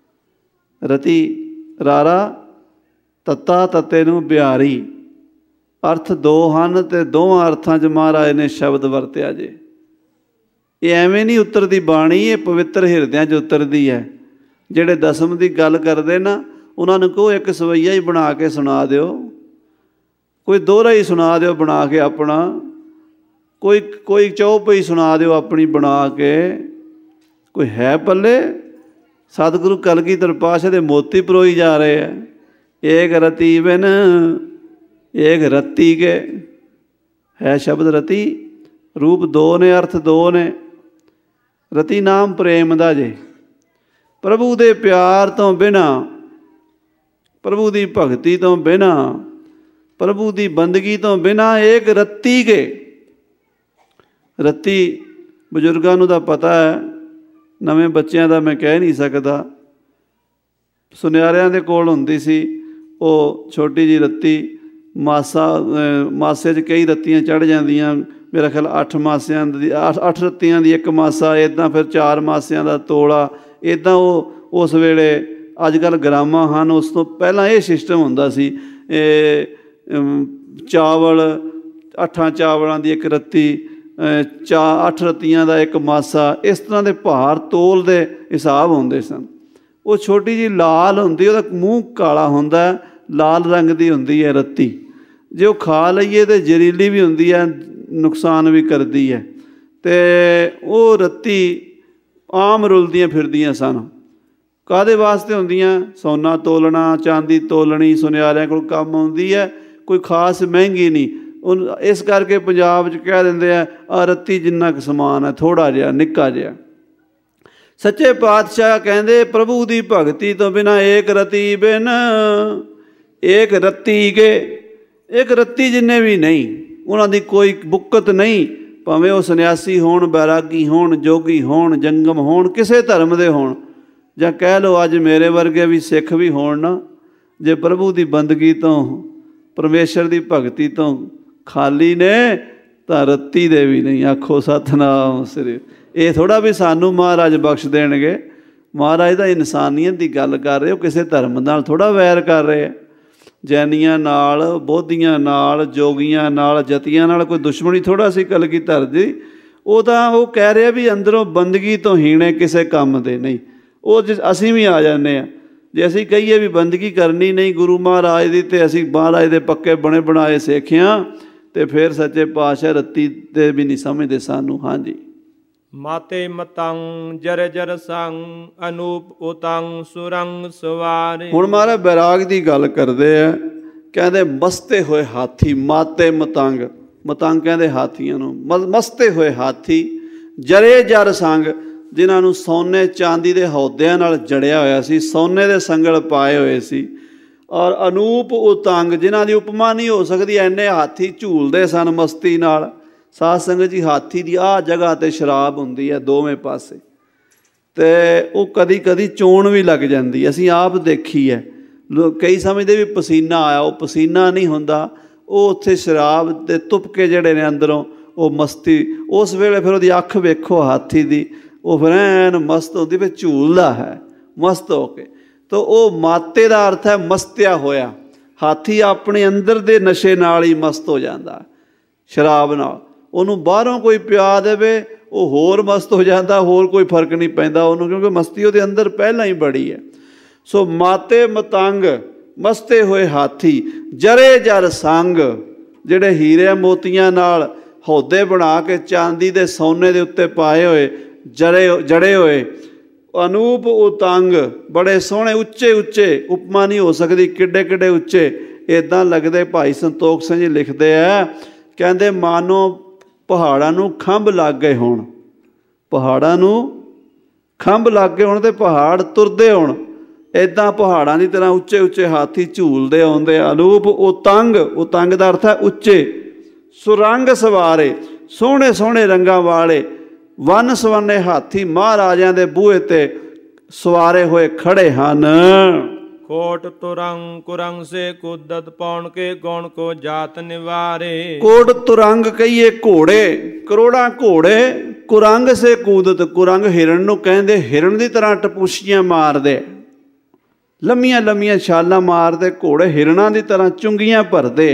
ਰਤੀ ਰਾਰਾ, ਤੱਤਾ ਤੱਤੇ ਨੂੰ ਬਿਹਾਰੀ, ਅਰਥ ਦੋ ਹਨ ਅਤੇ ਦੋਵਾਂ ਅਰਥਾਂ 'ਚ ਮਹਾਰਾਜ ਨੇ ਸ਼ਬਦ ਵਰਤਿਆ ਜੇ। ਇਹ ਐਵੇਂ ਨਹੀਂ ਉਤਰਦੀ ਬਾਣੀ, ਇਹ ਪਵਿੱਤਰ ਹਿਰਦਿਆਂ 'ਚ ਉਤਰਦੀ ਹੈ। ਜਿਹੜੇ ਦਸਮ ਦੀ ਗੱਲ ਕਰਦੇ ਨਾ, ਉਹਨਾਂ ਨੂੰ ਕਹੋ ਇੱਕ ਸਵਈਆ ਹੀ ਬਣਾ ਕੇ ਸੁਣਾ ਦਿਓ, ਕੋਈ ਦੋਹਰਾ ਹੀ ਸੁਣਾ ਦਿਓ ਬਣਾ ਕੇ ਆਪਣਾ, ਕੋਈ ਕੋਈ ਚੌਪਈ ਸੁਣਾ ਦਿਓ ਆਪਣੀ ਬਣਾ ਕੇ। ਕੋਈ ਹੈ ਪੱਲੇ? ਸਤਿਗੁਰੂ ਕਲਗੀਧਰ ਪਾਤਸ਼ਾਹ ਦੇ ਮੋਤੀ ਪਰੋਈ ਜਾ ਰਹੇ ਹੈ। ਏਕ ਰਤੀ ਬਿਨ ਏਕ ਰਤੀ ਕੇ ਹੈ ਸ਼ਬਦ ਰਤੀ, ਰੂਪ ਦੋ ਨੇ, ਅਰਥ ਦੋ ਨੇ। ਰਤੀ ਨਾਮ ਪ੍ਰੇਮ ਦਾ ਜੇ। ਪ੍ਰਭੂ ਦੇ ਪਿਆਰ ਤੋਂ ਬਿਨਾਂ, ਪ੍ਰਭੂ ਦੀ ਭਗਤੀ ਤੋਂ ਬਿਨਾਂ, ਪ੍ਰਭੂ ਦੀ ਬੰਦਗੀ ਤੋਂ ਬਿਨਾਂ ਏਕ ਰਤੀ ਕੇ। ਰੱਤੀ ਬਜ਼ੁਰਗਾਂ ਨੂੰ ਤਾਂ ਪਤਾ ਹੈ, ਨਵੇਂ ਬੱਚਿਆਂ ਦਾ ਮੈਂ ਕਹਿ ਨਹੀਂ ਸਕਦਾ। ਸੁਨਿਆਰਿਆਂ ਦੇ ਕੋਲ ਹੁੰਦੀ ਸੀ ਉਹ ਛੋਟੀ ਜਿਹੀ ਰੱਤੀ, ਮਾਸਾ ਮਾਸੇ 'ਚ ਕਈ ਰੱਤੀਆਂ ਚੜ੍ਹ ਜਾਂਦੀਆਂ, ਮੇਰਾ ਖਿਆਲ ਅੱਠ ਮਾਸਿਆਂ ਦੀ, ਅੱਠ ਅੱਠ ਰੱਤੀਆਂ ਦੀ ਇੱਕ ਮਾਸਾ, ਇੱਦਾਂ ਫਿਰ ਚਾਰ ਮਾਸਿਆਂ ਦਾ ਤੋਲਾ, ਇੱਦਾਂ ਉਹ ਉਸ ਵੇਲੇ, ਅੱਜ ਕੱਲ੍ਹ ਗ੍ਰਾਮਾਂ ਹਨ, ਉਸ ਤੋਂ ਪਹਿਲਾਂ ਇਹ ਸਿਸਟਮ ਹੁੰਦਾ ਸੀ। ਚਾਵਲ, ਅੱਠਾਂ ਚਾਵਲਾਂ ਦੀ ਇੱਕ ਰੱਤੀ, ਚਾ ਅੱਠ ਰੱਤੀਆਂ ਦਾ ਇੱਕ ਮਾਸਾ, ਇਸ ਤਰ੍ਹਾਂ ਦੇ ਭਾਰ ਤੋਲ ਦੇ ਹਿਸਾਬ ਹੁੰਦੇ ਸਨ। ਉਹ ਛੋਟੀ ਜਿਹੀ ਲਾਲ ਹੁੰਦੀ, ਉਹਦਾ ਮੂੰਹ ਕਾਲਾ ਹੁੰਦਾ, ਲਾਲ ਰੰਗ ਦੀ ਹੁੰਦੀ ਹੈ ਰੱਤੀ। ਜੇ ਉਹ ਖਾ ਲਈਏ ਤਾਂ ਜ਼ਹਿਰੀਲੀ ਵੀ ਹੁੰਦੀ ਹੈ, ਨੁਕਸਾਨ ਵੀ ਕਰਦੀ ਹੈ। ਅਤੇ ਉਹ ਰੱਤੀ ਆਮ ਰੁਲਦੀਆਂ ਫਿਰਦੀਆਂ ਸਨ। ਕਾਹਦੇ ਵਾਸਤੇ ਹੁੰਦੀਆਂ? ਸੋਨਾ ਤੋਲਣਾ, ਚਾਂਦੀ ਤੋਲਣੀ, ਸੁਨਿਆਰਿਆਂ ਕੋਲ ਕੰਮ ਆਉਂਦੀ ਹੈ, ਕੋਈ ਖਾਸ ਮਹਿੰਗੀ ਨਹੀਂ। ਉਹ ਇਸ ਕਰਕੇ ਪੰਜਾਬ 'ਚ ਕਹਿ ਦਿੰਦੇ ਆ, ਆਹ ਰੱਤੀ ਜਿੰਨਾ ਕੁ ਸਮਾਨ ਹੈ, ਥੋੜ੍ਹਾ ਜਿਹਾ, ਨਿੱਕਾ ਜਿਹਾ। ਸੱਚੇ ਪਾਤਸ਼ਾਹ ਕਹਿੰਦੇ ਪ੍ਰਭੂ ਦੀ ਭਗਤੀ ਤੋਂ ਬਿਨਾਂ ਏਕ ਰਤੀ ਬਿਨ ਏਕ ਰੱਤੀ ਕੇ। ਇੱਕ ਰੱਤੀ ਜਿੰਨੇ ਵੀ ਨਹੀਂ, ਉਹਨਾਂ ਦੀ ਕੋਈ ਬੁੱਕਤ ਨਹੀਂ, ਭਾਵੇਂ ਉਹ ਸੰਨਿਆਸੀ ਹੋਣ, ਬੈਰਾਗੀ ਹੋਣ, ਜੋਗੀ ਹੋਣ, ਜੰਗਮ ਹੋਣ, ਕਿਸੇ ਧਰਮ ਦੇ ਹੋਣ, ਜਾਂ ਕਹਿ ਲਓ ਅੱਜ ਮੇਰੇ ਵਰਗੇ ਵੀ ਸਿੱਖ ਵੀ ਹੋਣ ਨਾ, ਜੇ ਪ੍ਰਭੂ ਦੀ ਬੰਦਗੀ ਤੋਂ, ਪਰਮੇਸ਼ਰ ਦੀ ਭਗਤੀ ਤੋਂ ਖਾਲੀ ਨੇ ਤਾਂ ਰੱਤੀ ਦੇ ਵੀ ਨਹੀਂ। ਆਖੋ ਸਤਿਨਾਮ ਸ੍ਰੀ। ਇਹ ਥੋੜ੍ਹਾ ਵੀ ਸਾਨੂੰ ਮਹਾਰਾਜ ਬਖਸ਼ ਦੇਣਗੇ। ਮਹਾਰਾਜ ਤਾਂ ਇਨਸਾਨੀਅਤ ਦੀ ਗੱਲ ਕਰ ਰਹੇ, ਉਹ ਕਿਸੇ ਧਰਮ ਨਾਲ ਥੋੜ੍ਹਾ ਵੈਰ ਕਰ ਰਹੇ ਆ। ਜੈਨੀਆਂ ਨਾਲ, ਬੋਧੀਆਂ ਨਾਲ, ਜੋਗੀਆਂ ਨਾਲ, ਜਤੀਆਂ ਨਾਲ ਕੋਈ ਦੁਸ਼ਮਣੀ ਥੋੜ੍ਹਾ ਸੀ ਕਲਗੀਧਰ ਦੀ। ਉਹ ਤਾਂ ਉਹ ਕਹਿ ਰਿਹਾ ਵੀ ਅੰਦਰੋਂ ਬੰਦਗੀ ਤੋਂ ਹੀਣੇ, ਕਿਸੇ ਕੰਮ ਦੇ ਨਹੀਂ। ਉਹ ਜ ਅਸੀਂ ਵੀ ਆ ਜਾਂਦੇ ਹਾਂ। ਜੇ ਅਸੀਂ ਕਹੀਏ ਵੀ ਬੰਦਗੀ ਕਰਨੀ ਨਹੀਂ ਗੁਰੂ ਮਹਾਰਾਜ ਦੀ, ਅਤੇ ਅਸੀਂ ਮਹਾਰਾਜ ਦੇ ਪੱਕੇ ਬਣੇ ਬਣਾਏ ਸਿੱਖਿਆਂ, ਅਤੇ ਫਿਰ ਸੱਚੇ ਪਾਤਸ਼ਾਹ ਰੱਤੀ ਦੇ ਵੀ ਨਹੀਂ ਸਮਝਦੇ ਸਾਨੂੰ। ਹਾਂਜੀ। ਮਾਤੇ ਮਤੰਗ ਜਰ ਜਰ ਸੰਗ ਅਨੂਪ ਉਤੰਗ ਸੁਰੰਗ ਸਵਾਰੇ। ਹੁਣ ਮਹਾਰਾਜ ਬੈਰਾਗ ਦੀ ਗੱਲ ਕਰਦੇ ਆ। ਕਹਿੰਦੇ ਮਸਤੇ ਹੋਏ ਹਾਥੀ, ਮਾਤੇ ਮਤੰਗ, ਮਤੰਗ ਕਹਿੰਦੇ ਹਾਥੀਆਂ ਨੂੰ, ਮ ਮਸਤੇ ਹੋਏ ਹਾਥੀ, ਜਰੇ ਜਰ ਸੰਗ, ਜਿਨ੍ਹਾਂ ਨੂੰ ਸੋਨੇ ਚਾਂਦੀ ਦੇ ਹੌਦਿਆਂ ਨਾਲ ਜੜਿਆ ਹੋਇਆ ਸੀ, ਸੋਨੇ ਦੇ ਸੰਗਲ ਪਾਏ ਹੋਏ ਸੀ, ਔਰ ਅਨੂਪ ਉਤੰਗ, ਜਿਨ੍ਹਾਂ ਦੀ ਉਪਮਾ ਨਹੀਂ ਹੋ ਸਕਦੀ, ਐਨੇ ਹਾਥੀ ਝੂਲਦੇ ਸਨ ਮਸਤੀ ਨਾਲ। ਸਾਧ ਸੰਗਤ ਜੀ, ਹਾਥੀ ਦੀ ਆਹ ਜਗ੍ਹਾ 'ਤੇ ਸ਼ਰਾਬ ਹੁੰਦੀ ਹੈ ਦੋਵੇਂ ਪਾਸੇ, ਅਤੇ ਉਹ ਕਦੀ ਕਦੀ ਚੋਣ ਵੀ ਲੱਗ ਜਾਂਦੀ। ਅਸੀਂ ਆਪ ਦੇਖੀ ਹੈ। ਲੋਕ ਕਈ ਸਮਝਦੇ ਵੀ ਪਸੀਨਾ ਆਇਆ, ਉਹ ਪਸੀਨਾ ਨਹੀਂ ਹੁੰਦਾ, ਉਹ ਉੱਥੇ ਸ਼ਰਾਬ ਦੇ ਤੁਪਕੇ ਜਿਹੜੇ ਨੇ ਅੰਦਰੋਂ, ਉਹ ਮਸਤੀ। ਉਸ ਵੇਲੇ ਫਿਰ ਉਹਦੀ ਅੱਖ ਵੇਖੋ ਹਾਥੀ ਦੀ, ਉਹ ਫਿਰ ਐਨ ਮਸਤ ਹੁੰਦੀ, ਫਿਰ ਝੂਲਦਾ ਹੈ ਮਸਤ ਹੋ ਕੇ। ਤਾਂ ਉਹ ਮਾਤੇ ਦਾ ਅਰਥ ਹੈ ਮਸਤਿਆ ਹੋਇਆ। ਹਾਥੀ ਆਪਣੇ ਅੰਦਰ ਦੇ ਨਸ਼ੇ ਨਾਲ ਹੀ ਮਸਤ ਹੋ ਜਾਂਦਾ, ਸ਼ਰਾਬ ਨਾਲ। ਉਹਨੂੰ ਬਾਹਰੋਂ ਕੋਈ ਪਿਆ ਦੇਵੇ, ਉਹ ਹੋਰ ਮਸਤ ਹੋ ਜਾਂਦਾ, ਹੋਰ ਕੋਈ ਫਰਕ ਨਹੀਂ ਪੈਂਦਾ ਉਹਨੂੰ, ਕਿਉਂਕਿ ਮਸਤੀ ਉਹਦੇ ਅੰਦਰ ਪਹਿਲਾਂ ਹੀ ਬੜੀ ਹੈ। ਸੋ ਮਾਤੇ ਮਤੰਗ, ਮਸਤੇ ਹੋਏ ਹਾਥੀ, ਜਰੇ ਜਰ ਸੰਗ, ਜਿਹੜੇ ਹੀਰੇ ਮੋਤੀਆਂ ਨਾਲ ਹੌਦੇ ਬਣਾ ਕੇ ਚਾਂਦੀ ਦੇ ਸੋਨੇ ਦੇ ਉੱਤੇ ਪਾਏ ਹੋਏ, ਜੜੇ ਜੜੇ ਹੋਏ, ਅਨੂਪ ਉਤੰਗ, ਬੜੇ ਸੋਹਣੇ ਉੱਚੇ ਉੱਚੇ, ਉਪਮਾ ਨਹੀਂ ਹੋ ਸਕਦੀ, ਕਿੱਡੇ ਕਿੱਡੇ ਉੱਚੇ। ਇੱਦਾਂ ਲੱਗਦੇ, ਭਾਈ ਸੰਤੋਖ ਸਿੰਘ ਜੀ ਲਿਖਦੇ ਆ, ਕਹਿੰਦੇ ਮਾਨੋ ਪਹਾੜਾਂ ਨੂੰ ਖੰਭ ਲੱਗ ਗਏ ਹੋਣ, ਪਹਾੜਾਂ ਨੂੰ ਖੰਭ ਲੱਗ ਗਏ ਹੋਣ ਅਤੇ ਪਹਾੜ ਤੁਰਦੇ ਹੋਣ। ਇੱਦਾਂ ਪਹਾੜਾਂ ਦੀ ਤਰ੍ਹਾਂ ਉੱਚੇ ਉੱਚੇ ਹਾਥੀ ਝੂਲਦੇ ਆਉਂਦੇ। ਅਨੂਪ ਉਤੰਗ, ਉਤੰਗ ਦਾ ਅਰਥ ਹੈ ਉੱਚੇ। ਸੁਰੰਗ ਸਵਾਰੇ, ਸੋਹਣੇ ਸੋਹਣੇ ਰੰਗਾਂ ਵਾਲੇ ਵੰਨ ਸਵੰਨੇ ਹਾਥੀ ਮਹਾਰਾਜਿਆਂ ਦੇ ਬੂਹੇ 'ਤੇ ਸਵਾਰੇ ਹੋਏ ਖੜ੍ਹੇ ਹਨ। ਕੋਟ ਤੁਰੰਗ ਕੁਰੰਗ ਸੇ ਕੁਦਤ ਪੌਣ ਕੇ ਗੌਣ ਕੋ ਜਾਤ ਨਿਵਾਰੇ। ਕੋਟ ਤੁਰੰਗ ਕਹੀਏ ਘੋੜੇ, ਕਰੋੜਾਂ ਘੋੜੇ, ਕੁਰੰਗ ਸੇ ਕੂਦਤ, ਕੁਰੰਗ ਹਿਰਨ ਨੂੰ ਕਹਿੰਦੇ, ਹਿਰਨ ਦੀ ਤਰ੍ਹਾਂ ਟਪੂਸੀਆਂ ਮਾਰਦੇ, ਲੰਮੀਆਂ ਲੰਮੀਆਂ ਛਾਲਾਂ ਮਾਰਦੇ ਘੋੜੇ, ਹਿਰਨਾਂ ਦੀ ਤਰ੍ਹਾਂ ਚੁੰਗੀਆਂ ਭਰਦੇ।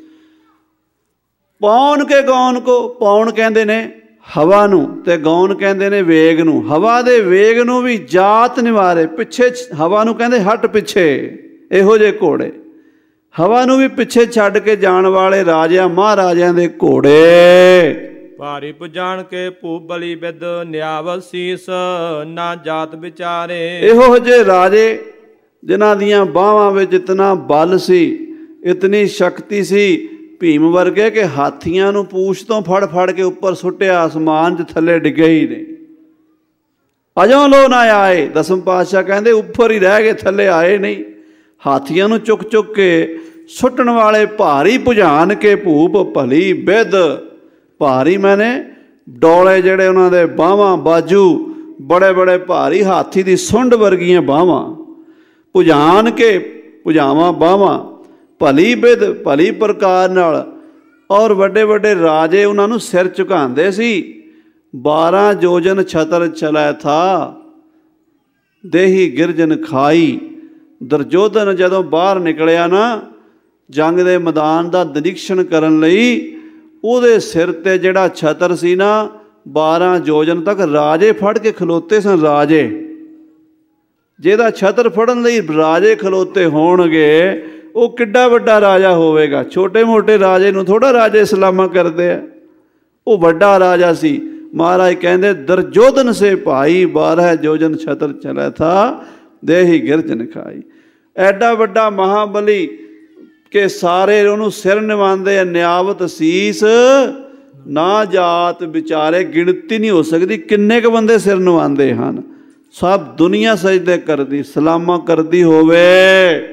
ਪੌਣ ਕੇ ਗੌਣ ਕੋ, ਪੌਣ ਕਹਿੰਦੇ ਨੇ ਹਵਾ ਨੂੰ, ਅਤੇ ਗੌਣ ਕਹਿੰਦੇ ਨੇ ਵੇਗ ਨੂੰ। ਹਵਾ ਦੇ ਵੇਗ ਨੂੰ ਵੀ ਜਾਤ ਨਿਵਾਰੇ, ਪਿੱਛੇ ਹਵਾ ਨੂੰ ਕਹਿੰਦੇ ਹਟ ਪਿੱਛੇ, ਇਹੋ ਜਿਹੇ ਘੋੜੇ। ਹਵਾ ਨੂੰ ਵੀ ਪਿੱਛੇ ਛੱਡ ਕੇ ਜਾਣ ਵਾਲੇ ਰਾਜਿਆਂ ਮਹਾਰਾਜਿਆਂ ਦੇ ਘੋੜੇ। ਭਾਰੀ ਪੁਜਾਣ ਕੇ ਭੂਪ ਬਲੀ ਬਿਦ ਨਿਆਵਲ ਸੀਸ, ਨਾ ਜਾਤ ਵਿਚਾਰੇ। ਇਹੋ ਜਿਹੇ ਰਾਜੇ ਜਿਨ੍ਹਾਂ ਦੀਆਂ ਬਾਹਾਂ ਵਿੱਚ ਇਤਨਾ ਬਲ ਸੀ, ਇਤਨੀ ਸ਼ਕਤੀ ਸੀ, ਭੀਮ ਵਰਗੇ, ਕਿ ਹਾਥੀਆਂ ਨੂੰ ਪੂਛ ਤੋਂ ਫੜ ਫੜ ਕੇ ਉੱਪਰ ਸੁੱਟਿਆ, ਆਸਮਾਨ 'ਚ ਥੱਲੇ ਡਿੱਗੇ ਹੀ ਨਹੀਂ। ਅਜੋਂ ਲੋ ਨਾ ਆਏ, ਦਸਮ ਪਾਤਸ਼ਾਹ ਕਹਿੰਦੇ ਉੱਪਰ ਹੀ ਰਹਿ ਗਏ, ਥੱਲੇ ਆਏ ਨਹੀਂ। ਹਾਥੀਆਂ ਨੂੰ ਚੁੱਕ ਚੁੱਕ ਕੇ ਸੁੱਟਣ ਵਾਲੇ ਭਾਰੀ ਭੁਜਾਨ ਕੇ ਭੂਪ ਭਲੀ ਬਿਦ, ਭਾਰੀ ਮੈਨੇ ਡੋਲੇ ਜਿਹੜੇ ਉਹਨਾਂ ਦੇ ਬਾਹਾਂ ਬਾਜੂ ਬੜੇ ਬੜੇ ਭਾਰੀ, ਹਾਥੀ ਦੀ ਸੁੰਡ ਵਰਗੀਆਂ ਬਾਹਾਂ, ਭੁਜਾਨ ਕੇ ਭੁਜਾਵਾਂ ਬਾਹਾਂ, ਭਲੀ ਬਿਦ, ਭਲੀ ਪ੍ਰਕਾਰ ਨਾਲ। ਔਰ ਵੱਡੇ ਵੱਡੇ ਰਾਜੇ ਉਹਨਾਂ ਨੂੰ ਸਿਰ ਝੁਕਾਉਂਦੇ ਸੀ। ਬਾਰਾਂ ਜੋਜਨ ਛਤਰ ਚਲੈ ਥਾ, ਦੇਹੀ ਗਿਰਜਨ ਖਾਈ। ਦੁਰਯੋਧਨ ਜਦੋਂ ਬਾਹਰ ਨਿਕਲਿਆ ਨਾ ਜੰਗ ਦੇ ਮੈਦਾਨ ਦਾ ਨਿਰੀਖਣ ਕਰਨ ਲਈ, ਉਹਦੇ ਸਿਰ 'ਤੇ ਜਿਹੜਾ ਛਤਰ ਸੀ ਨਾ, ਬਾਰਾਂ ਜੋਜਨ ਤੱਕ ਰਾਜੇ ਫੜ ਕੇ ਖਲੋਤੇ ਸਨ। ਰਾਜੇ, ਜਿਹਦਾ ਛਤਰ ਫੜਨ ਲਈ ਰਾਜੇ ਖਲੋਤੇ ਹੋਣਗੇ, ਉਹ ਕਿੱਡਾ ਵੱਡਾ ਰਾਜਾ ਹੋਵੇਗਾ। ਛੋਟੇ ਮੋਟੇ ਰਾਜੇ ਨੂੰ ਥੋੜ੍ਹਾ ਰਾਜੇ ਸਲਾਮਾਂ ਕਰਦੇ ਆ, ਉਹ ਵੱਡਾ ਰਾਜਾ ਸੀ। ਮਹਾਰਾਜ ਕਹਿੰਦੇ ਦੁਰਯੋਧਨ ਸੇ ਭਾਈ ਬਾਰਹ ਜੋਜਨ ਛਤਰ ਚਲੈ ਥਾ, ਦੇਹੀ ਗਿਰਜਨ ਖਾਈ। ਐਡਾ ਵੱਡਾ ਮਹਾਬਲੀ ਕਿ ਸਾਰੇ ਉਹਨੂੰ ਸਿਰ ਨਿਵਾਉਂਦੇ ਆ। ਨਿਆਵਤ ਸੀਸ ਨਾ ਜਾਤ ਵਿਚਾਰੇ, ਗਿਣਤੀ ਨਹੀਂ ਹੋ ਸਕਦੀ ਕਿੰਨੇ ਕੁ ਬੰਦੇ ਸਿਰ ਨਿਵਾਉਂਦੇ ਹਨ। ਸਭ ਦੁਨੀਆ ਸਜਦੇ ਕਰਦੀ, ਸਲਾਮਾਂ ਕਰਦੀ ਹੋਵੇ।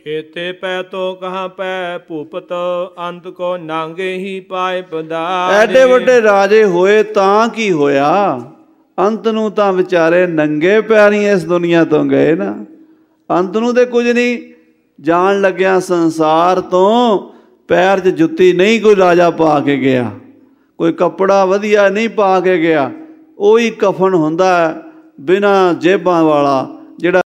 हेते पै तो कहाँ पै भूपत अंत को नांगे ही पाए पधारे। ਐਡੇ ਵੱਡੇ ਰਾਜੇ ਹੋਏ ਤਾਂ ਕੀ ਹੋਇਆ, ਅੰਤ ਨੂੰ ਤਾਂ ਵਿਚਾਰੇ ਨੰਗੇ ਪੈਰੀਂ ਇਸ ਦੁਨੀਆ ਤੋਂ ਗਏ ਨਾ। ਅੰਤ ਨੂੰ ਤੇ ਕੁਝ ਨਹੀਂ, ਜਾਣ ਲੱਗਿਆ ਸੰਸਾਰ ਤੋਂ ਪੈਰ 'ਚ ਜੁੱਤੀ ਨਹੀਂ ਕੋਈ ਰਾਜਾ ਪਾ ਕੇ ਗਿਆ, ਕੋਈ ਕੱਪੜਾ ਵਧੀਆ ਨਹੀਂ ਪਾ ਕੇ ਗਿਆ। ਉਹੀ ਕਫਨ ਹੁੰਦਾ ਬਿਨਾਂ ਜੇਬਾਂ ਵਾਲਾ ਜਿਹੜਾ